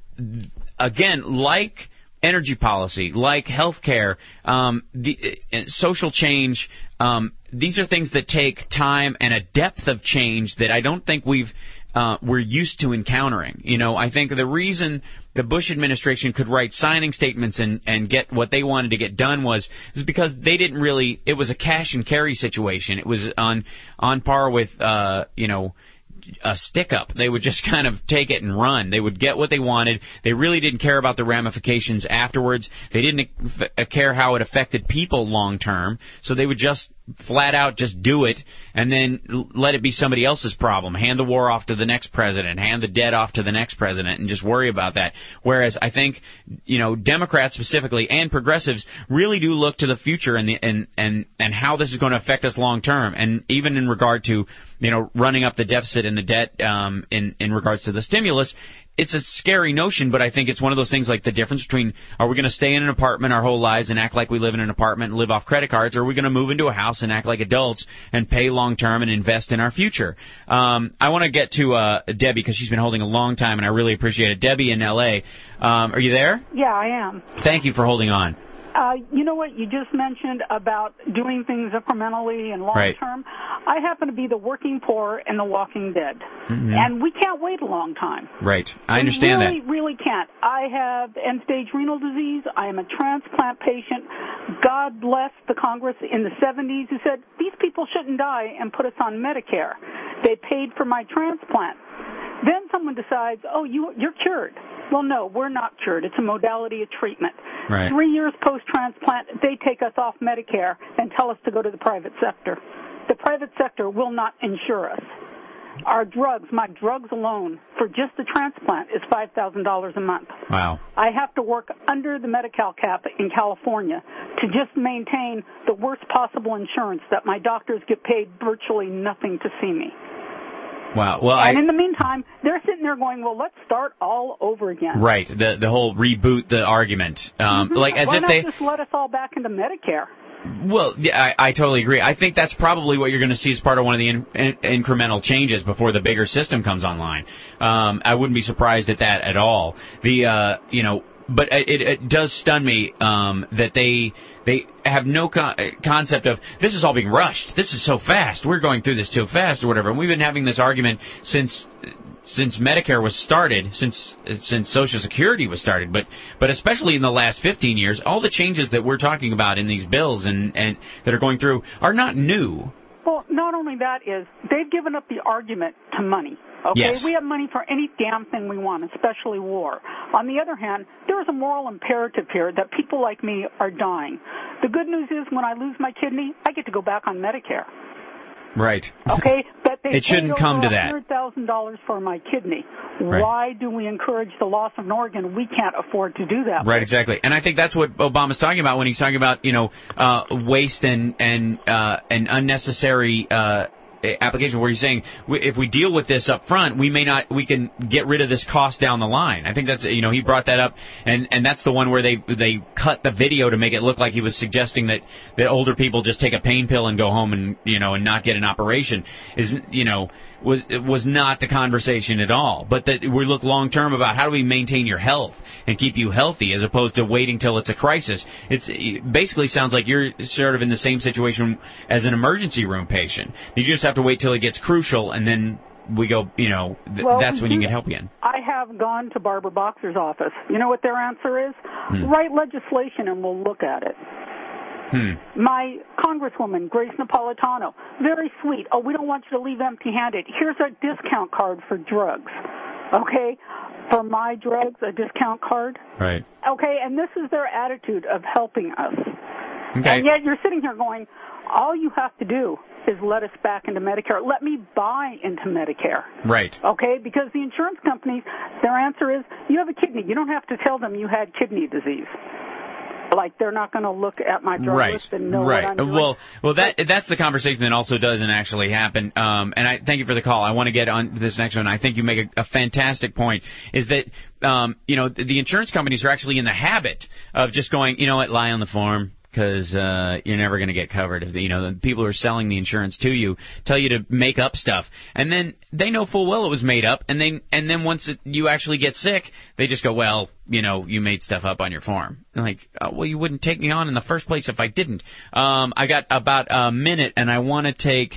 again, like energy policy, like healthcare, um, the uh, social change. Um, these are things that take time and a depth of change that I don't think we've uh, we're used to encountering. You know, I think the reason the Bush administration could write signing statements and, and get what they wanted to get done was is because they didn't really. It was a cash and carry situation. It was on on par with uh, you know. a stick-up. They would just kind of take it and run. They would get what they wanted. They really didn't care about the ramifications afterwards. They didn't f- care how it affected people long-term, so they would just flat out just do it and then l- let it be somebody else's problem. Hand the war off to the next president, hand the debt off to the next president, and just worry about that. Whereas I think, you know, Democrats specifically and progressives really do look to the future and the, and, and, and how this is going to affect us long-term. And even in regard to, you know, running up the deficit and the debt um, in, in regards to the stimulus, it's a scary notion, but I think it's one of those things like the difference between are we going to stay in an apartment our whole lives and act like we live in an apartment and live off credit cards, or are we going to move into a house and act like adults and pay long-term and invest in our future? Um, I want to get to uh, Debbie because she's been holding a long time, and I really appreciate it. Debbie in L A, um, are you there? Yeah, I am. Thank you for holding on. Uh, you know what you just mentioned about doing things incrementally and long Right. term? I happen to be the working poor and the walking dead. Mm-hmm. And we can't wait a long time. Right. I understand we really, that. really can't. I have end-stage renal disease. I am a transplant patient. God bless the Congress in the seventies who said, these people shouldn't die and put us on Medicare. They paid for my transplant. Then someone decides, oh, you, you're cured. Well, no, we're not cured. It's a modality of treatment. Right. Three years post-transplant, they take us off Medicare and tell us to go to the private sector. The private sector will not insure us. Our drugs, my drugs alone, for just the transplant is five thousand dollars a month. Wow. I have to work under the Medi-Cal cap in California to just maintain the worst possible insurance that my doctors get paid virtually nothing to see me. Wow. Well, and I, in the meantime, they're sitting there going, well, let's start all over again. right. The the whole reboot the argument, um, Mhm. like as Why if not they. just let us all back into Medicare? Well, yeah, I, I totally agree. I think that's probably what you're going to see as part of one of the in, in, incremental changes before the bigger system comes online. Um, I wouldn't be surprised at that at all. The uh, you know, but it, it does stun me um, that they they have no con- concept of this is all being rushed. This is so fast. We're going through this too fast or whatever. And we've been having this argument since. Since Medicare was started, since since Social Security was started, but but especially in the last fifteen years, all the changes that we're talking about in these bills and, and that are going through are not new. Well, not only that is, they've given up the argument to money. Okay, Yes. we have money for any damn thing we want, especially war. On the other hand, there is a moral imperative here that people like me are dying. The good news is when I lose my kidney, I get to go back on Medicare. Right. Okay, but they It shouldn't paid come over to that. one hundred thousand dollars for my kidney. Right. Why do we encourage the loss of an organ we can't afford to do that? Right, exactly, and I think that's what Obama's talking about when he's talking about you know uh, waste and and uh, and unnecessary uh, application, where he's saying we, if we deal with this up front, we may not we can get rid of this cost down the line. I think that's you know he brought that up, and and that's the one where they they cut the video to make it look like he was suggesting that that older people just take a pain pill and go home and you know and not get an operation is you know. was was not the conversation at all, but that we look long term about how do we maintain your health and keep you healthy as opposed to waiting till it's a crisis. It's it basically sounds like you're sort of in the same situation as an emergency room patient. You just have to wait till it gets crucial, and then we go, you know, th- Well, that's when you mhm. get help again. I have gone to Barbara Boxer's office. You know what their answer is? Hmm. Write legislation and we'll look at it. Hmm. My Congresswoman, Grace Napolitano, very sweet. Oh, we don't want you to leave empty-handed. Here's a discount card for drugs. Okay? For my drugs, a discount card. Right. Okay, and this is their attitude of helping us. Okay. And yet you're sitting here going, all you have to do is let us back into Medicare. Let me buy into Medicare. Right. Okay, because the insurance companies, their answer is, you have a kidney. You don't have to tell them you had kidney disease. Like, they're not going to look at my drug Right, list and know right. what I'm doing. Well, well, that that's the conversation that also doesn't actually happen. Um, and I thank you for the call. I want to get on to this next one. I think you make a, a fantastic point. Is that um, you know the, the insurance companies are actually in the habit of just going, you know what, lie on the form. Because uh, you're never going to get covered. If the, you know the people who are selling the insurance to you tell you to make up stuff, and then they know full well it was made up, and then and then once it, you actually get sick, they just go, well, you know, you made stuff up on your form. And like, oh, well, you wouldn't take me on in the first place if I didn't. Um, I got about a minute, and I want to take.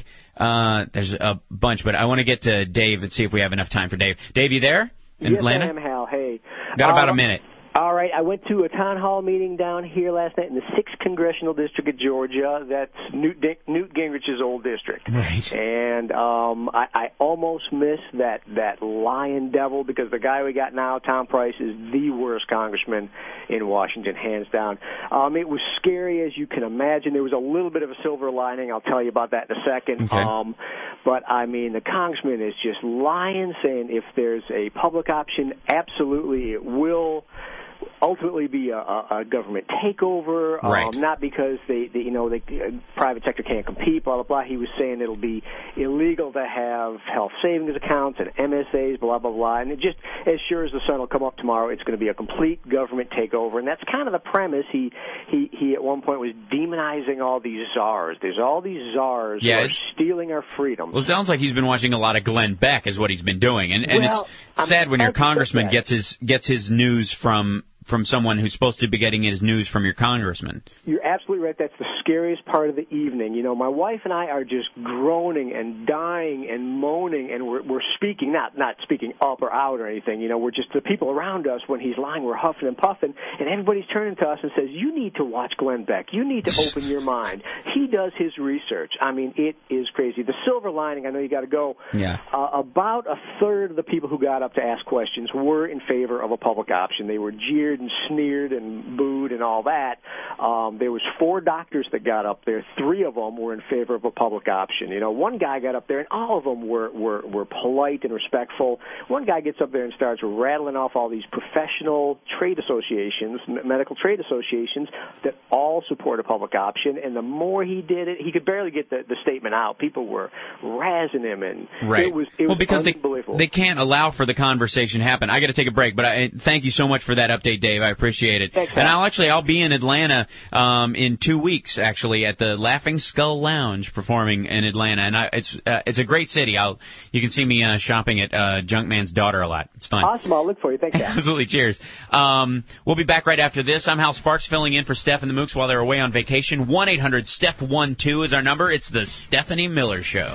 Uh, there's a bunch, but I want to get to Dave and see if we have enough time for Dave. Dave, you there in yes, Atlanta? I am, Hal. Hey. Got about um, a minute. All right, I went to a town hall meeting down here last night in the sixth Congressional District of Georgia. That's Newt, Newt Gingrich's old district. Right. And um, I, I almost missed that, that lion devil because the guy we got now, Tom Price, is the worst congressman in Washington, hands down. Um, it was scary, as you can imagine. There was a little bit of a silver lining. I'll tell you about that in a second. Okay. Um, but, I mean, the congressman is just lying, saying if there's a public option, absolutely it will ultimately be a, a government takeover, right. um, not because they, they you know, the uh, private sector can't compete, blah, blah, blah. He was saying it'll be illegal to have health savings accounts and M S As, blah, blah, blah. And it just, as sure as the sun will come up tomorrow, it's going to be a complete government takeover. And that's kind of the premise. He, he, he at one point was demonizing all these czars. There's all these czars Yeah, who are it's- stealing our freedom. Well, it sounds like he's been watching a lot of Glenn Beck, is what he's been doing, and and Well, it's sad I'm when your glad you said congressman that. gets his gets his news from from someone who's supposed to be getting his news from your congressman. You're absolutely right. That's the scariest part of the evening. You know, my wife and I are just groaning and dying and moaning, and we're, we're speaking, not not speaking up or out or anything. You know, we're just the people around us. When he's lying, we're huffing and puffing, and everybody's turning to us and says, "You need to watch Glenn Beck. You need to open your mind." He does his research. I mean, it is crazy. The silver lining. I know you got to go. Yeah. Uh, about a third of the people who got up to ask questions were in favor of a public option. They were jeered and sneered and booed and all that. Um, there was four doctors that got up there. Three of them were in favor of a public option. You know, one guy got up there, and all of them were, were, were polite and respectful. One guy gets up there and starts rattling off all these professional trade associations, m- medical trade associations, that all support a public option. And the more he did it, he could barely get the, the statement out. People were razzing him, and Right. it was, it well, was because they, unbelievable. they can't allow for the conversation to happen. I got to take a break, but I, thank you so much for that update, Dave. I appreciate it. Thanks, and I'll actually I'll be in Atlanta um, in two weeks actually at the Laughing Skull Lounge performing in Atlanta, and I, it's uh, it's a great city. I'll you can see me uh, shopping at uh, Junkman's Daughter a lot. It's fun. Awesome. I'll look for you. Thanks, Al. Absolutely. Cheers. Um, we'll be back right after this. I'm Hal Sparks filling in for Steph and the Mooks while they're away on vacation. one eight hundred Steph one two is our number. It's the Stephanie Miller Show.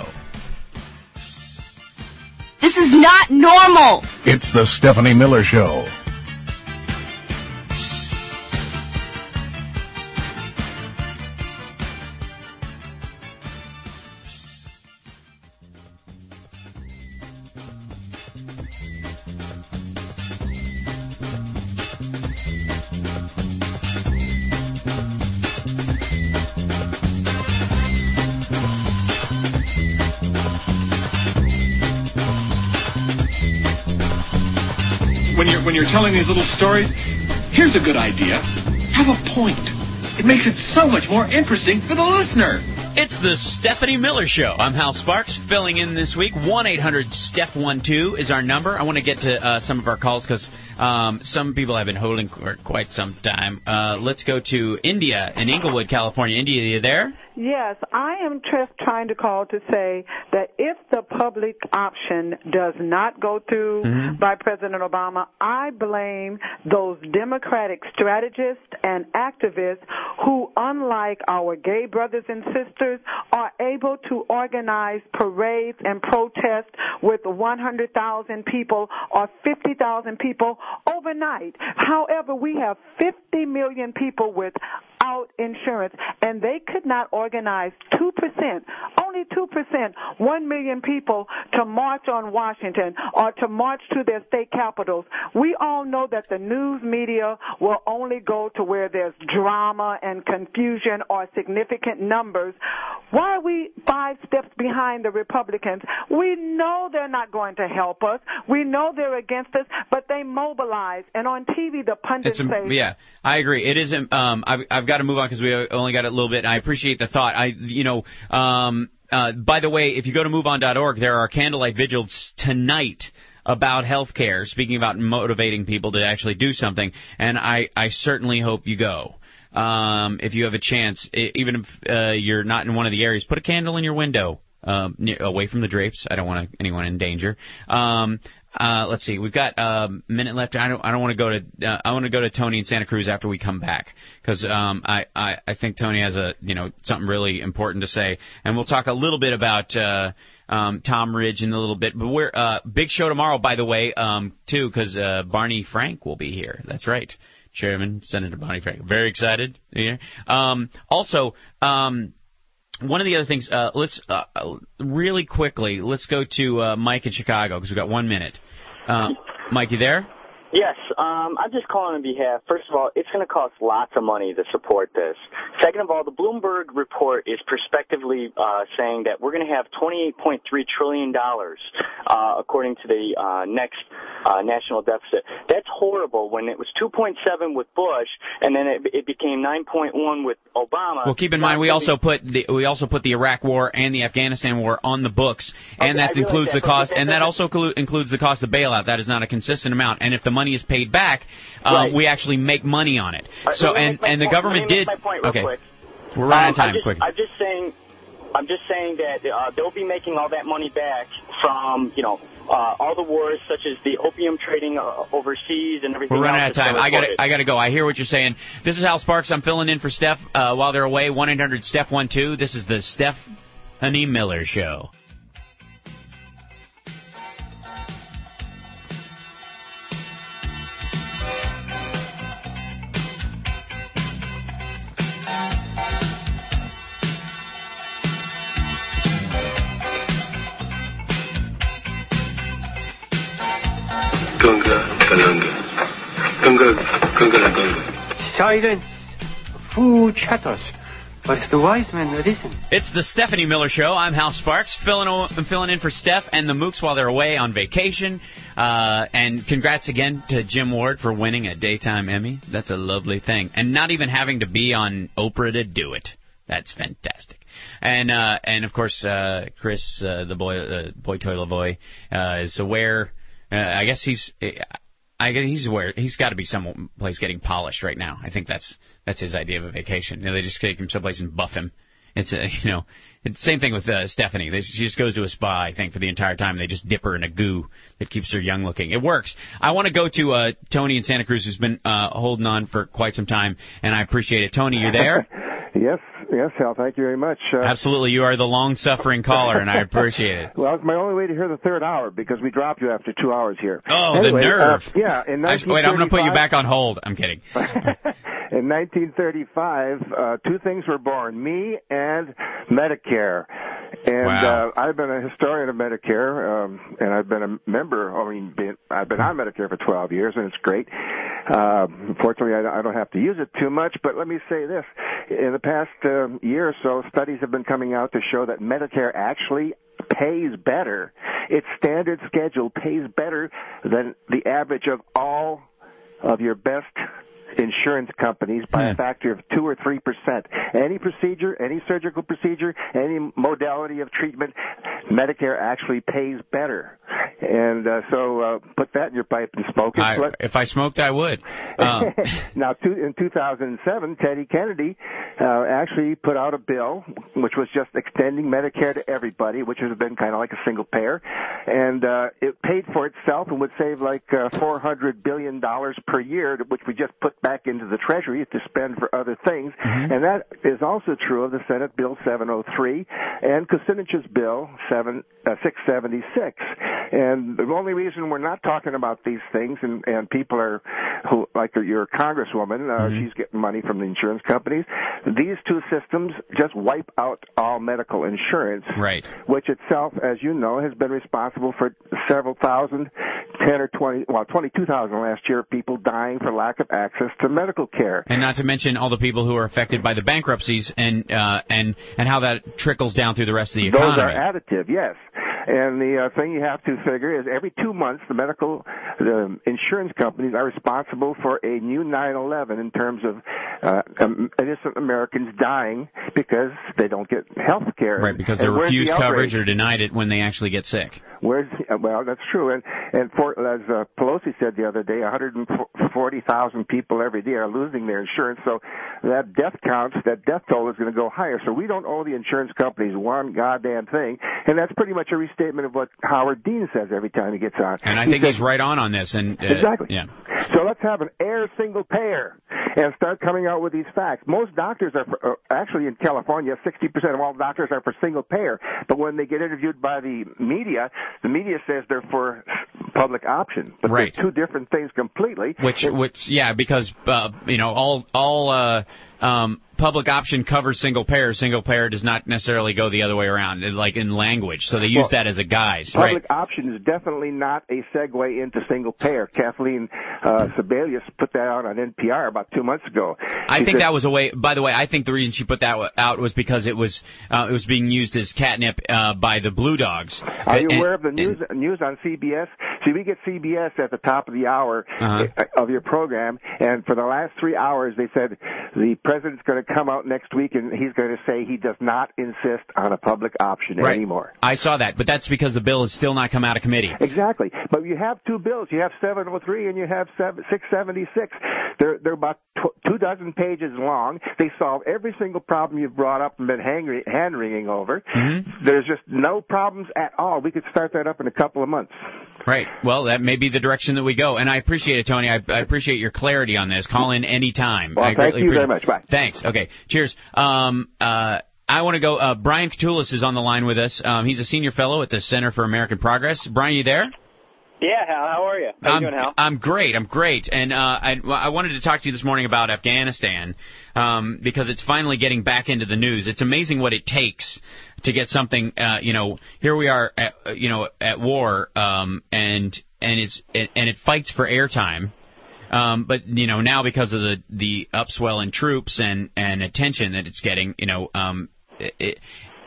This is not normal. It's the Stephanie Miller Show. When you're when you're telling these little stories, here's a good idea. Have a point. It makes it so much more interesting for the listener. It's the Stephanie Miller Show. I'm Hal Sparks, filling in this week. one eight hundred Steph one two is our number. I want to get to uh, some of our calls because um, some people have been holding for quite some time. Uh, let's go to India in Inglewood, California. India, are you there? Yes, I am just trying to call to say that if the public option does not go through Mm-hmm. by President Obama, I blame those Democratic strategists and activists who, unlike our gay brothers and sisters, are able to organize parades and protests with one hundred thousand people or fifty thousand people overnight. However, we have fifty million people without insurance, and they could not organize two percent, only two percent, one million people to march on Washington or to march to their state capitals. We all know that the news media will only go to where there's drama and confusion or significant numbers. Why are we five steps behind the Republicans? We know they're not going to help us. We know they're against us, but they mobilize. And on T V, the pundits It's a, say, yeah, I agree. It isn't. Um, I've, I've got to move on because we only got a little bit. And I appreciate the thought. I, you know, um, uh, by the way, if you go to move on dot org, there are candlelight vigils tonight about health care, speaking about motivating people to actually do something. And I, I certainly hope you go. Um, if you have a chance, I, even if uh, you're not in one of the areas, put a candle in your window. Um, near, away from the drapes. I don't want anyone in danger. Um, Uh, let's see. We've got a minute left. I don't. I don't want to go to. Uh, I want to go to Tony in Santa Cruz after we come back because um, I, I I think Tony has a you know something really important to say, and we'll talk a little bit about uh, um, Tom Ridge in a little bit. But we're uh, big show tomorrow, by the way, um, too, because uh, Barney Frank will be here. That's right, Chairman Senator Barney Frank. Very excited. Yeah. Um, also. Um, One of the other things, uh, let's uh, really quickly, let's go to uh, Mike in Chicago because we've got one minute. Uh, Mike, you there? Yes, um, I'm just calling on behalf. First of all, it's going to cost lots of money to support this. Second of all, the Bloomberg report is prospectively uh, saying that we're going to have twenty-eight point three trillion dollars, uh, according to the uh, next uh, national deficit. That's horrible when it was two point seven with Bush, and then it, it became nine point one with Obama. Well, keep in mind we also put the we also put the Iraq War and the Afghanistan War on the books, and Okay, that I realize includes that, the but cost, that and that doesn't- also clu- includes the cost of bailout. That is not a consistent amount, and if the money is paid back, uh, Right. we actually make money on it. All right, So, let me and make my and the point- government let me did. make my point real Okay, quick. we're running out of Um, time. I'm just, Quick. I'm just saying, I'm just saying that uh, they'll be making all that money back from, you know, uh, all the wars such as the opium trading uh, overseas and everything We're running out else of time. that's I got reported. to I got to go. I hear what you're saying. This is Hal Sparks. I'm filling in for Steph uh, while they're away. one eight hundred Steph one two. This is the Stephanie Miller Show. Gunga, galunga. Gunga, gunga, la gunga. Silence. Fool chatters, but the wise men listen. It's the Stephanie Miller Show. I'm Hal Sparks, filling I'm filling in for Steph and the Mooks while they're away on vacation. Uh, and congrats again to Jim Ward for winning a daytime Emmy. That's a lovely thing, and not even having to be on Oprah to do it. That's fantastic. And uh, and of course, uh, Chris, uh, the boy, uh, boy toy Lavoie, uh, is aware. Uh, I guess he's. I guess he's aware. He's got to be someplace getting polished right now. I think that's that's his idea of a vacation. You know, they just take him someplace and buff him. It's a, you know, it's the same thing with uh, Stephanie. They, she just goes to a spa, I think, for the entire time. They just dip her in a goo that keeps her young looking. It works. I want to go to uh, Tony in Santa Cruz, who's been uh, holding on for quite some time, and I appreciate it. Tony, you're there? Yes, yes, Hal. Thank you very much. Uh, Absolutely. You are the long-suffering caller, and I appreciate it. Well, it's my only way to hear the third hour because we drop you after two hours here. Oh, Anyway, the nerve. Uh, yeah, in I, wait, I'm going to put you nineteen thirty-five back on hold. I'm kidding. In nineteen thirty-five, uh, two things were born, me and Medicare. And Wow. uh, I've been a historian of Medicare, um, and I've been a member, I mean, been, I've been on Medicare for twelve years, and it's great. Uh, unfortunately, I, I don't have to use it too much, but let me say this. In the past um, year or so, studies have been coming out to show that Medicare actually pays better. Its standard schedule pays better than the average of all of your best insurance companies by a factor of two or three percent. Any procedure, any surgical procedure, any modality of treatment, Medicare actually pays better. And uh, so uh, put that in your pipe and smoke it. I, Let- if I smoked, I would. Um, now, two, in two thousand seven, Teddy Kennedy uh, actually put out a bill which was just extending Medicare to everybody, which would have been kind of like a single payer, and uh, it paid for itself and would save like uh, four hundred billion dollars per year, which we just put back into the Treasury to spend for other things. Mm-hmm. And that is also true of the Senate Bill seven oh three and Kucinich's Bill seven, uh, six seventy-six. And the only reason we're not talking about these things, and, and people are, who like your congresswoman, uh, Mm-hmm. she's getting money from the insurance companies. These two systems just wipe out all medical insurance, right? Which itself, as you know, has been responsible for several thousand, ten or twenty, well, twenty-two thousand last year, people dying for lack of access to medical care. And not to mention all the people who are affected by the bankruptcies and uh, and and how that trickles down through the rest of the Those economy. are additive, yes. And the uh, thing you have to figure is every two months, the medical, the insurance companies are responsible for a new nine eleven in terms of uh, um, innocent Americans dying because they don't get health care. Right, because they And where's refuse the outrage? coverage or denied it when they actually get sick. Where's well, that's true, and and for, as uh, Pelosi said the other day, one hundred forty thousand people every day are losing their insurance. So that death count, that death toll is going to go higher. So we don't owe the insurance companies one goddamn thing, and that's pretty much a, re- restatement of what Howard Dean says every time he gets on. And I he think says, he's right on on this. And uh, exactly. Yeah. So let's have an air single payer and start coming out with these facts. Most doctors are, for, uh, actually in California, sixty percent of all doctors are for single payer. But when they get interviewed by the media, the media says they're for public option. But Right. they're two different things completely. Which, which, yeah, because uh, you know, all all uh, um, public option covers single payer. Single payer does not necessarily go the other way around, like in language. So they use Well, that as a guise, Public right? option is definitely not a segue into single payer. Kathleen uh, Sebelius put that out on N P R about two months ago. I She think said- that was a way. By the way, I think the reason she put that out was because it was uh, it was being used as catnip uh, by the Blue Dogs. Are you And- aware of the news news on C B S? See, we get C B S at the top of the hour Uh-huh. of your program, and for the last three hours they said the president's going to come out next week and he's going to say he does not insist on a public option Right. anymore. I saw that, but that's because the bill has still not come out of committee. Exactly. But you have two bills. You have seven oh three and you have six seventy-six. They're, they're about tw- two dozen pages long. They solve every single problem you've brought up and been hand- hand-wringing over. Mm-hmm. There's just no problems at all. We could start that up in a couple of months. Right. Well, that may be the direction that we go, and I appreciate it, Tony. I, I appreciate your clarity on this. Call in any time. Well, I thank greatly you very appreciate- much. Bye. Thanks. Okay. Cheers. Um, uh, I want to go. Uh, Brian Katulis is on the line with us. Um, he's a senior fellow at the Center for American Progress. Brian, you there? Yeah, Hal, how are you? How I'm, you doing, Hal? I'm great. I'm great. And uh, I, I wanted to talk to you this morning about Afghanistan um, because it's finally getting back into the news. It's amazing what it takes to get something. Uh, you know, here we are, at, uh, you know, at war, um, and and it's and, and it fights for airtime. Um, but you know, now because of the the upswell in troops and and attention that it's getting, you know, um, it, it,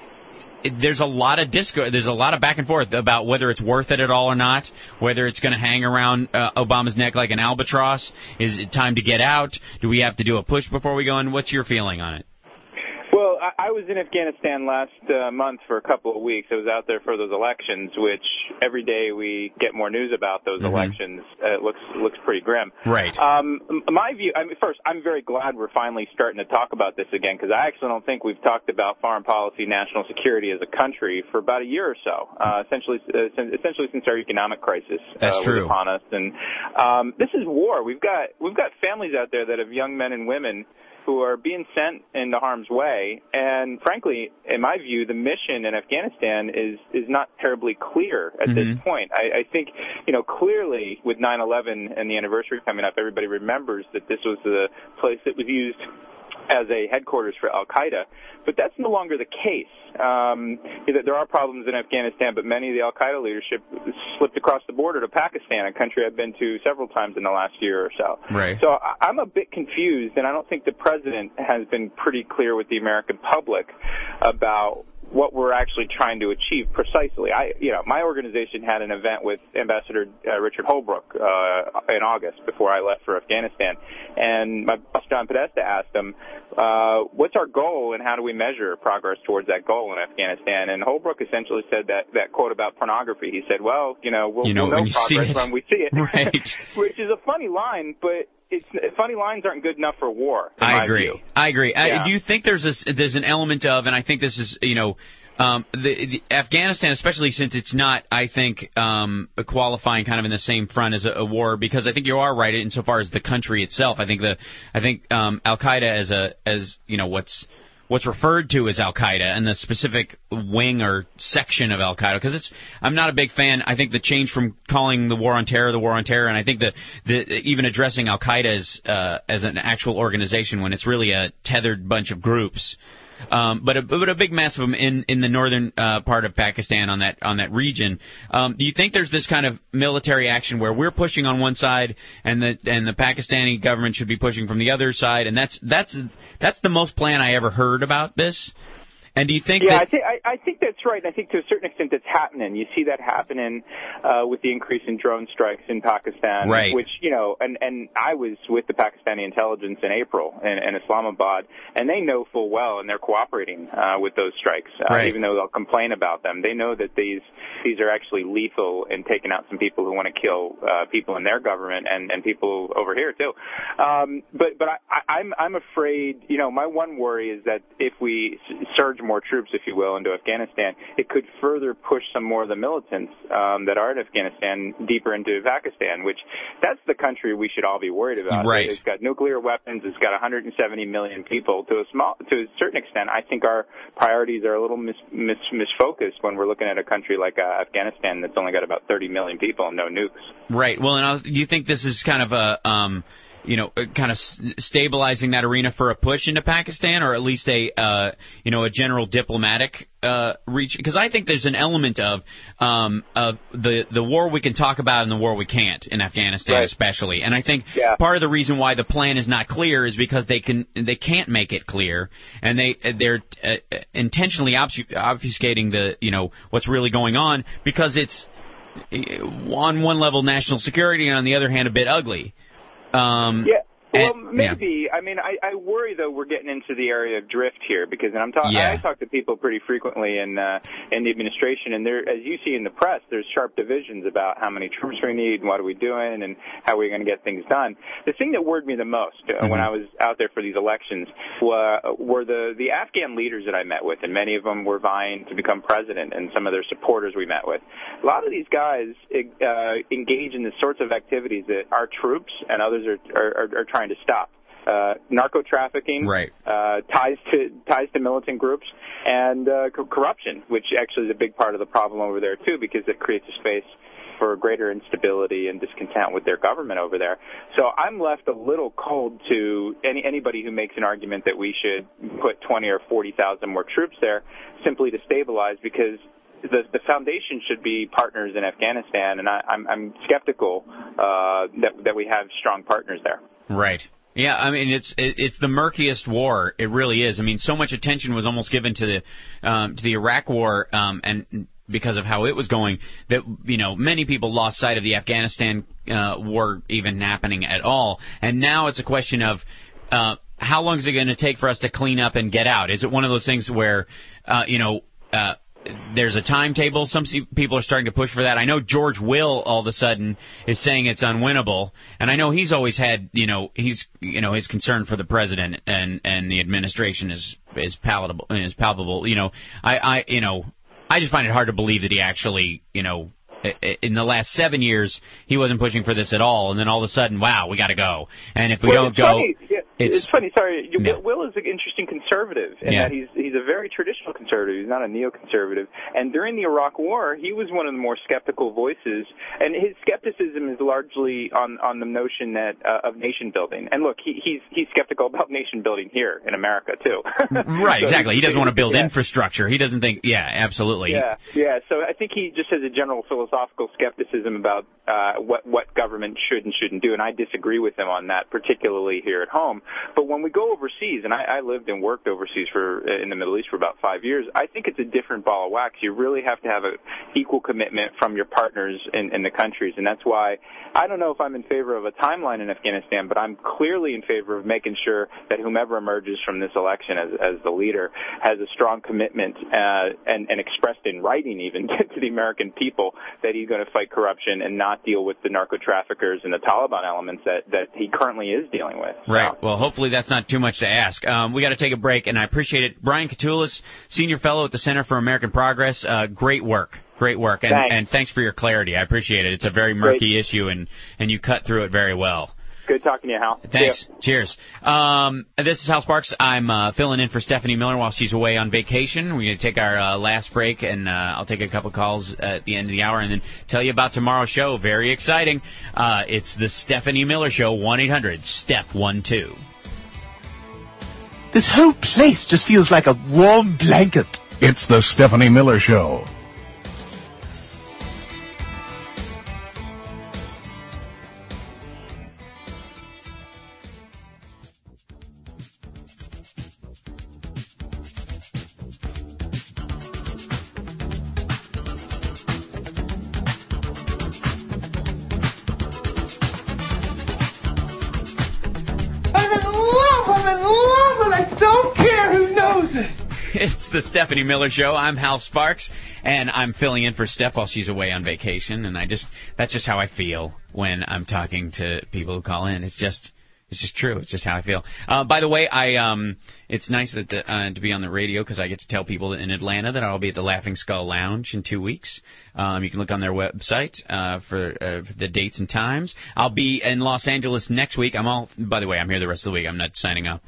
it, there's a lot of disco. There's a lot of back and forth about whether it's worth it at all or not. Whether it's going to hang around uh, Obama's neck like an albatross. Is it time to get out? Do we have to do a push before we go in? What's your feeling on it? Well, I, I was in Afghanistan last uh, month for a couple of weeks. I was out there for those elections, which every day we get more news about those Mm-hmm. elections. Uh, it looks looks pretty grim. Right. Um, my view, I mean, first, I'm very glad we're finally starting to talk about this again because I actually don't think we've talked about foreign policy, national security as a country for about a year or so. Uh, essentially, uh, since, essentially since our economic crisis That's uh, true. was upon us. And um, this is war. We've got we've got families out there that have young men and women who are being sent into harm's way. And frankly, in my view, the mission in Afghanistan is is not terribly clear at this Mhm. point. I, I think, you know, clearly with nine eleven and the anniversary coming up, everybody remembers that this was the place that was used as a headquarters for Al-Qaeda, but that's no longer the case. Um, there are problems in Afghanistan, but many of the Al-Qaeda leadership slipped across the border to Pakistan, a country I've been to several times in the last year or so. Right. So I- I'm a bit confused, and I don't think the president has been pretty clear with the American public about what we're actually trying to achieve precisely. I, you know, my organization had an event with Ambassador uh, Richard Holbrooke uh, in August before I left for Afghanistan, and my boss John Podesta asked him, uh, "What's our goal, and how do we measure progress towards that goal in Afghanistan?" And Holbrooke essentially said that that quote about pornography. He said, "Well, you know, we'll, You know, we'll know when you see progress it." when we see it," Right. which is a funny line, but it's funny lines aren't good enough for war. in I my agree. view. I agree. I, Yeah. do you think there's a, there's an element of, and I think this is, you know, um, the, the Afghanistan, especially since it's not, I think, um, qualifying kind of in the same front as a, a war, because I think you are right insofar as the country itself. I think the, I think um, Al Qaeda as a, as you know, what's what's referred to as Al Qaeda and the specific wing or section of Al Qaeda, because it's, I'm not a big fan. I think the change from calling the war on terror the war on terror, and I think that the, even addressing Al Qaeda as uh, as an actual organization when it's really a tethered bunch of groups. Um, but a, but a big mass of them in in the northern uh, part of Pakistan on that on that region. Um, do you think there's this kind of military action where we're pushing on one side and the and the Pakistani government should be pushing from the other side? And that's that's that's the most plan I ever heard about this. And do you think yeah, that... I think I, I think that's right. I think to a certain extent that's happening. You see that happening uh, with the increase in drone strikes in Pakistan, Right. which you know, and and I was with the Pakistani intelligence in April in, in Islamabad, and they know full well, and they're cooperating uh, with those strikes, uh, Right. even though they'll complain about them. They know that these these are actually lethal in taking out some people who want to kill uh, people in their government and and people over here too. Um, but but I, I, I'm I'm afraid. You know, my one worry is that if we s- surge more troops, if you will, into Afghanistan, it could further push some more of the militants um, that are in Afghanistan deeper into Pakistan, which that's the country we should all be worried about. Right. It's got nuclear weapons. It's got one hundred seventy million people. To a small, to a certain extent, I think our priorities are a little mis, mis, misfocused when we're looking at a country like uh, Afghanistan that's only got about thirty million people and no nukes. Right. Well, and I was, do you think this is kind of a, um, you know, kind of s- stabilizing that arena for a push into Pakistan, or at least a, uh, you know, a general diplomatic uh, reach? Because I think there's an element of um, of the the war we can talk about and the war we can't in Afghanistan, Right. especially. And I think Yeah. part of the reason why the plan is not clear is because they can they can't make it clear, and they they're uh, intentionally obfus- obfuscating the you know what's really going on, because it's on one level national security and on the other hand a bit ugly. Um, Yeah. Well, and- maybe. I mean, I, I worry though we're getting into the area of drift here, because and I'm talking. Yeah. I talk to people pretty frequently in uh, in the administration, and there, as you see in the press, there's sharp divisions about how many troops we need and what are we doing and how we're going to get things done. The thing that worried me the most uh, Mm-hmm. when I was out there for these elections were, were the the Afghan leaders that I met with, and many of them were vying to become president, and some of their supporters we met with. A lot of these guys uh, engage in the sorts of activities that our troops and others are are, are, are trying to stop. Uh, narco trafficking, right. uh, ties to ties to militant groups, and uh, co- corruption, which actually is a big part of the problem over there too, because it creates a space for greater instability and discontent with their government over there. So I'm left a little cold to any anybody who makes an argument that we should put twenty or forty thousand more troops there simply to stabilize, because the the foundation should be partners in Afghanistan, and I, I'm I'm skeptical uh, that that we have strong partners there. Right. Yeah, I mean, it's it, it's the murkiest war. It really is. I mean, so much attention was almost given to the um, to the Iraq War, um, and because of how it was going, that you know many people lost sight of the Afghanistan uh, war even happening at all. And now it's a question of uh, how long is it going to take for us to clean up and get out? Is it one of those things where uh, you know? Uh, There's a timetable. Some se- people are starting to push for that. I know George Will all of a sudden is saying it's unwinnable, and I know he's always had, you know, he's, you know, his concern for the president and and the administration is is palatable is palpable. You know, I I you know, I just find it hard to believe that he actually, you know, i- in the last seven years he wasn't pushing for this at all, and then all of a sudden, wow, we got to go. And if we Well, don't it's go, funny. Yeah, it's, it's funny. Sorry, you- Yeah. Will is an interesting conservative in Yeah. that he's he's a very traditional conservative. He's not a neoconservative. And during the Iraq War, he was one of the more skeptical voices. And his skepticism is largely on on the notion that uh, of nation building. And look, he, he's he's skeptical about nation building here in America too. right, So exactly. He doesn't want to build yeah. infrastructure. He doesn't think, yeah, absolutely. Yeah, yeah. So I think he just has a general philosophical skepticism about uh, what what government should and shouldn't do, and I disagree with him on that, particularly here at home. But when we go overseas, and I, I lived and worked overseas for in the Middle East for about five years, I think it's a different ball of wax. You really have to have an equal commitment from your partners in, in the countries, and that's why I don't know if I'm in favor of a timeline in Afghanistan, but I'm clearly in favor of making sure that whomever emerges from this election as, as the leader has a strong commitment uh, and, and expressed in writing even to the American people that he's going to fight corruption and not deal with the narco traffickers and the Taliban elements that, that he currently is dealing with. Right. Well, hopefully that's not too much to ask. Um, we got to take a break, and I appreciate it. Brian Katulis, Senior Fellow at the Center for American Progress, uh, great work. Great work. And Thanks. and thanks for your clarity. I appreciate it. It's a very murky Great. issue, and, and you cut through it very well. Good talking to you, Hal. Thanks. See ya. Cheers. Um, this is Hal Sparks. I'm uh, filling in for Stephanie Miller while she's away on vacation. We're going to take our uh, last break, and uh, I'll take a couple calls at the end of the hour and then tell you about tomorrow's show. Very exciting. Uh, it's the Stephanie Miller Show, one eight hundred step one two. This whole place just feels like a warm blanket. It's the Stephanie Miller Show. I'm in love, I'm in love, and I don't care who knows it. It's the Stephanie Miller Show. I'm Hal Sparks, and I'm filling in for Steph while she's away on vacation. And I just that's just how I feel when I'm talking to people who call in. It's just it's just true. It's just how I feel. Uh, by the way, I um It's nice that the, uh, to be on the radio because I get to tell people in Atlanta that I'll be at the Laughing Skull Lounge in two weeks. Um, you can look on their website uh, for, uh, for the dates and times. I'll be in Los Angeles next week. I'm all. By the way, I'm here the rest of the week. I'm not signing up.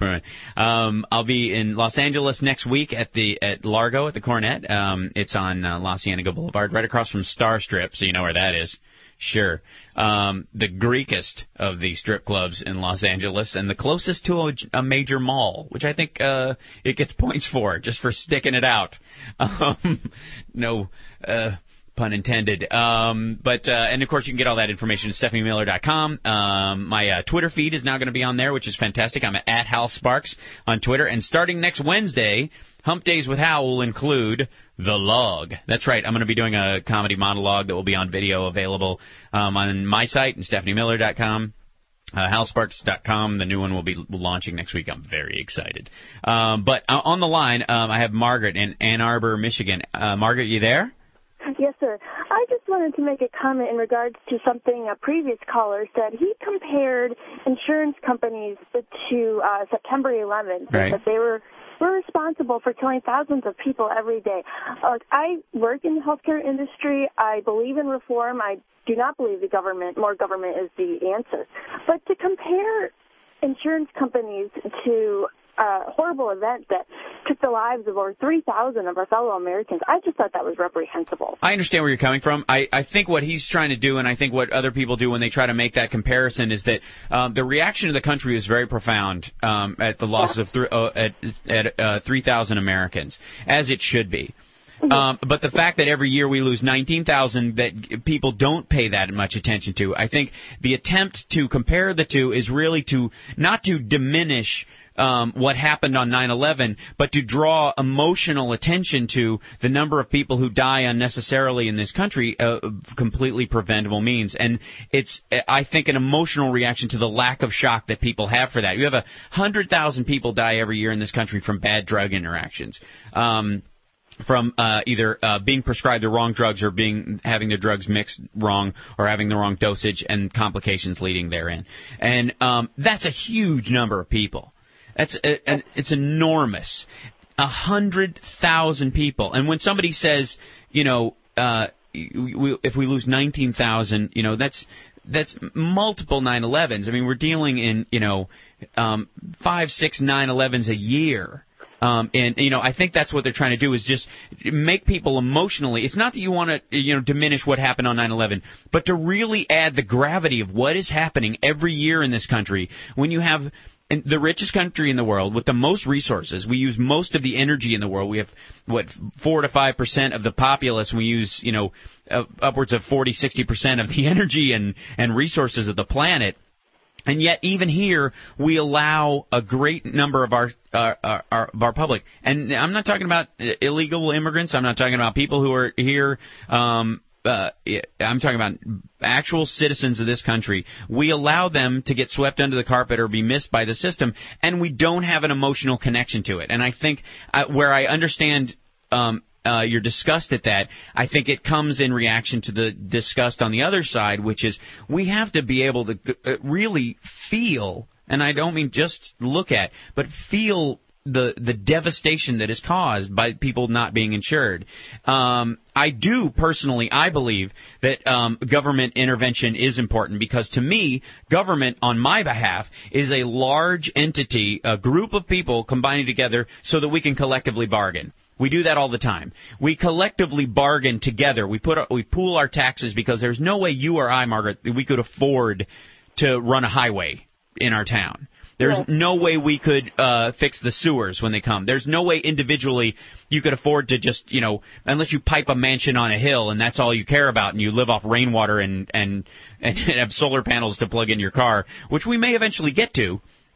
Um, I'll be in Los Angeles next week at the at Largo at the Cornet. Um, it's on uh, La Cienega Boulevard, right across from Star Strip, so you know where that is. Sure. Um, the Greekest of the strip clubs in Los Angeles and the closest to a, a major mall, which I think uh, it gets points for, just for sticking it out. Um, no uh, pun intended. Um, but uh, and, of course, you can get all that information at Stephanie Miller dot com. Um, my uh, Twitter feed is now going to be on there, which is fantastic. I'm at Hal Sparks on Twitter. And starting next Wednesday, Hump Days with Hal will include The Log. That's right. I'm going to be doing a comedy monologue that will be on video available um, on my site and Stephanie Miller dot com. Uh, Hal Sparks dot com. The new one will be launching next week. I'm very excited. Um, but uh, on the line, um, I have Margaret in Ann Arbor, Michigan. Uh, Margaret, you there? Yes, sir. I just wanted to make a comment in regards to something a previous caller said. He compared insurance companies to uh, September eleventh. Right. That they were We're responsible for killing thousands of people every day. Uh, I work in the healthcare industry. I believe in reform. I do not believe the government, more government is the answer. But to compare insurance companies to a horrible event that took the lives of over three thousand of our fellow Americans, I just thought that was reprehensible. I understand where you're coming from. I, I think what he's trying to do, and I think what other people do when they try to make that comparison, is that um, the reaction of the country is very profound um, at the loss yeah. of th- uh, at, at uh, three thousand Americans, as it should be. Um, but the fact that every year we lose nineteen thousand that people don't pay that much attention to, I think the attempt to compare the two is really to not to diminish Um, what happened on nine eleven, but to draw emotional attention to the number of people who die unnecessarily in this country, uh, completely preventable means. And it's, I think, an emotional reaction to the lack of shock that people have for that. You have a hundred thousand people die every year in this country from bad drug interactions. Um, from uh, either uh, being prescribed the wrong drugs or being having their drugs mixed wrong or having the wrong dosage and complications leading therein. And um, that's a huge number of people. That's a, a, it's enormous. A hundred thousand people. And when somebody says, you know, uh, we, if we lose nineteen thousand, you know, that's that's multiple nine elevens. I mean, we're dealing in, you know, um, five, six nine elevens a year. Um, and, you know, I think that's what they're trying to do is just make people emotionally. It's not that you want to, you know, diminish what happened on nine eleven, but to really add the gravity of what is happening every year in this country when you have in the richest country in the world with the most resources. We use most of the energy in the world. We have, what, four to five percent of the populace. We use, you know, uh, upwards of forty, sixty percent of the energy and, and resources of the planet. And yet, even here, we allow a great number of our, uh, our, our of our public. And I'm not talking about illegal immigrants. I'm not talking about people who are here. Um, uh, I'm talking about actual citizens of this country. We allow them to get swept under the carpet or be missed by the system, and we don't have an emotional connection to it. And I think uh, where I understand um, Uh, your disgust at that, I think it comes in reaction to the disgust on the other side, which is we have to be able to really feel, and I don't mean just look at, but feel the the devastation that is caused by people not being insured. Um, I do personally, I believe that um, government intervention is important because to me, government on my behalf is a large entity, a group of people combining together so that we can collectively bargain. We do that all the time. We collectively bargain together. We put our, we pool our taxes because there's no way you or I, Margaret, we could afford to run a highway in our town. There's yeah. no way we could uh, fix the sewers when they come. There's no way individually you could afford to just, you know, unless you pipe a mansion on a hill and that's all you care about and you live off rainwater and, and, and have solar panels to plug in your car, which we may eventually get to.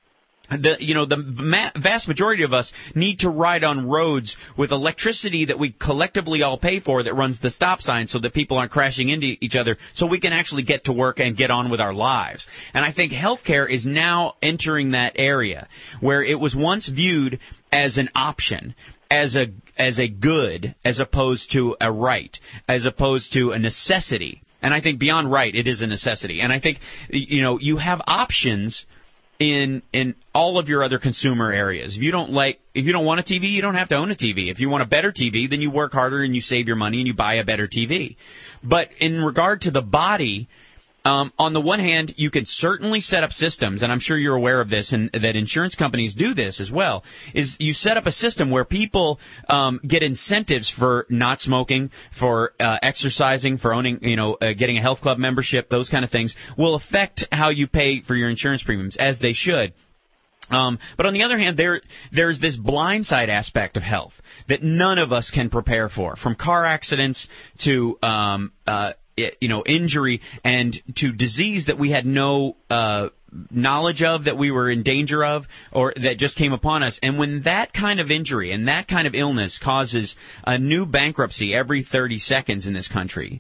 The you know the ma- vast majority of us need to ride on roads with electricity that we collectively all pay for that runs the stop sign so that people aren't crashing into each other so we can actually get to work and get on with our lives. And I think healthcare is now entering that area where it was once viewed as an option, as a as a good, as opposed to a right, as opposed to a necessity. And I think beyond right, it is a necessity. And I think, you know, you have options in in all of your other consumer areas. If you don't like, if you don't want a T V, you don't have to own a T V. If you want a better T V, then you work harder and you save your money and you buy a better T V. But in regard to the body, Um, on the one hand, you can certainly set up systems, and I'm sure you're aware of this, and that insurance companies do this as well, is you set up a system where people um, get incentives for not smoking, for uh, exercising, for owning, you know, uh, getting a health club membership, those kind of things will affect how you pay for your insurance premiums, as they should. Um, but on the other hand, there there's this blindside aspect of health that none of us can prepare for, from car accidents to um, uh, you know, injury and to disease that we had no uh, knowledge of, that we were in danger of, or that just came upon us. And when that kind of injury and that kind of illness causes a new bankruptcy every thirty seconds in this country,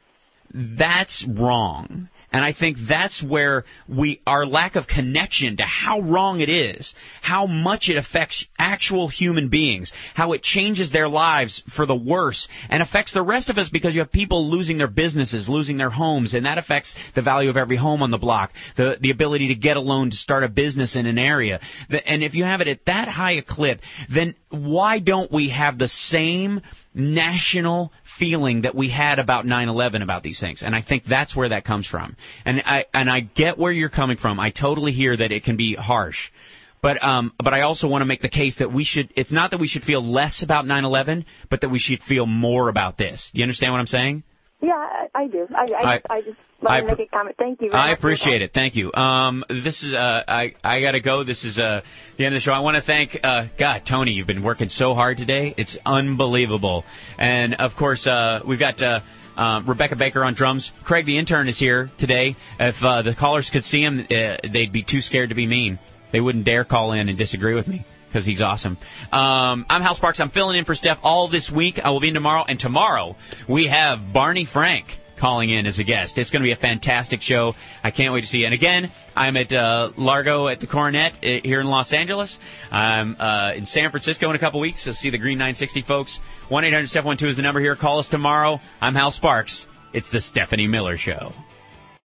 that's wrong. And I think that's where we our lack of connection to how wrong it is, how much it affects actual human beings, how it changes their lives for the worse, and affects the rest of us, because you have people losing their businesses, losing their homes, and that affects the value of every home on the block, the the ability to get a loan to start a business in an area. And if you have it at that high a clip, then why don't we have the same national feeling that we had about nine eleven about these things? And I think that's where that comes from. And I and I get where you're coming from. I totally hear that it can be harsh. But um but I also want to make the case that we should it's not that we should feel less about nine eleven, but that we should feel more about this. You understand what I'm saying? Yeah, I, I do. I I, I, I just want to make a comment. Thank you very I much. appreciate it. Thank you. Um, this is uh, I I gotta go. This is uh the end of the show. I want to thank uh God, Tony. You've been working so hard today. It's unbelievable. And of course, uh, we've got uh, uh, Rebecca Baker on drums. Craig, the intern, is here today. If uh, the callers could see him, uh, they'd be too scared to be mean. They wouldn't dare call in and disagree with me, because he's awesome. Um, I'm Hal Sparks. I'm filling in for Steph all this week. I will be in tomorrow. And tomorrow, we have Barney Frank calling in as a guest. It's going to be a fantastic show. I can't wait to see you. And again, I'm at uh, Largo at the Coronet uh, here in Los Angeles. I'm uh, in San Francisco in a couple weeks to see the Green nine sixty folks. one eight hundred Steph one two is the number here. Call us tomorrow. I'm Hal Sparks. It's the Stephanie Miller Show.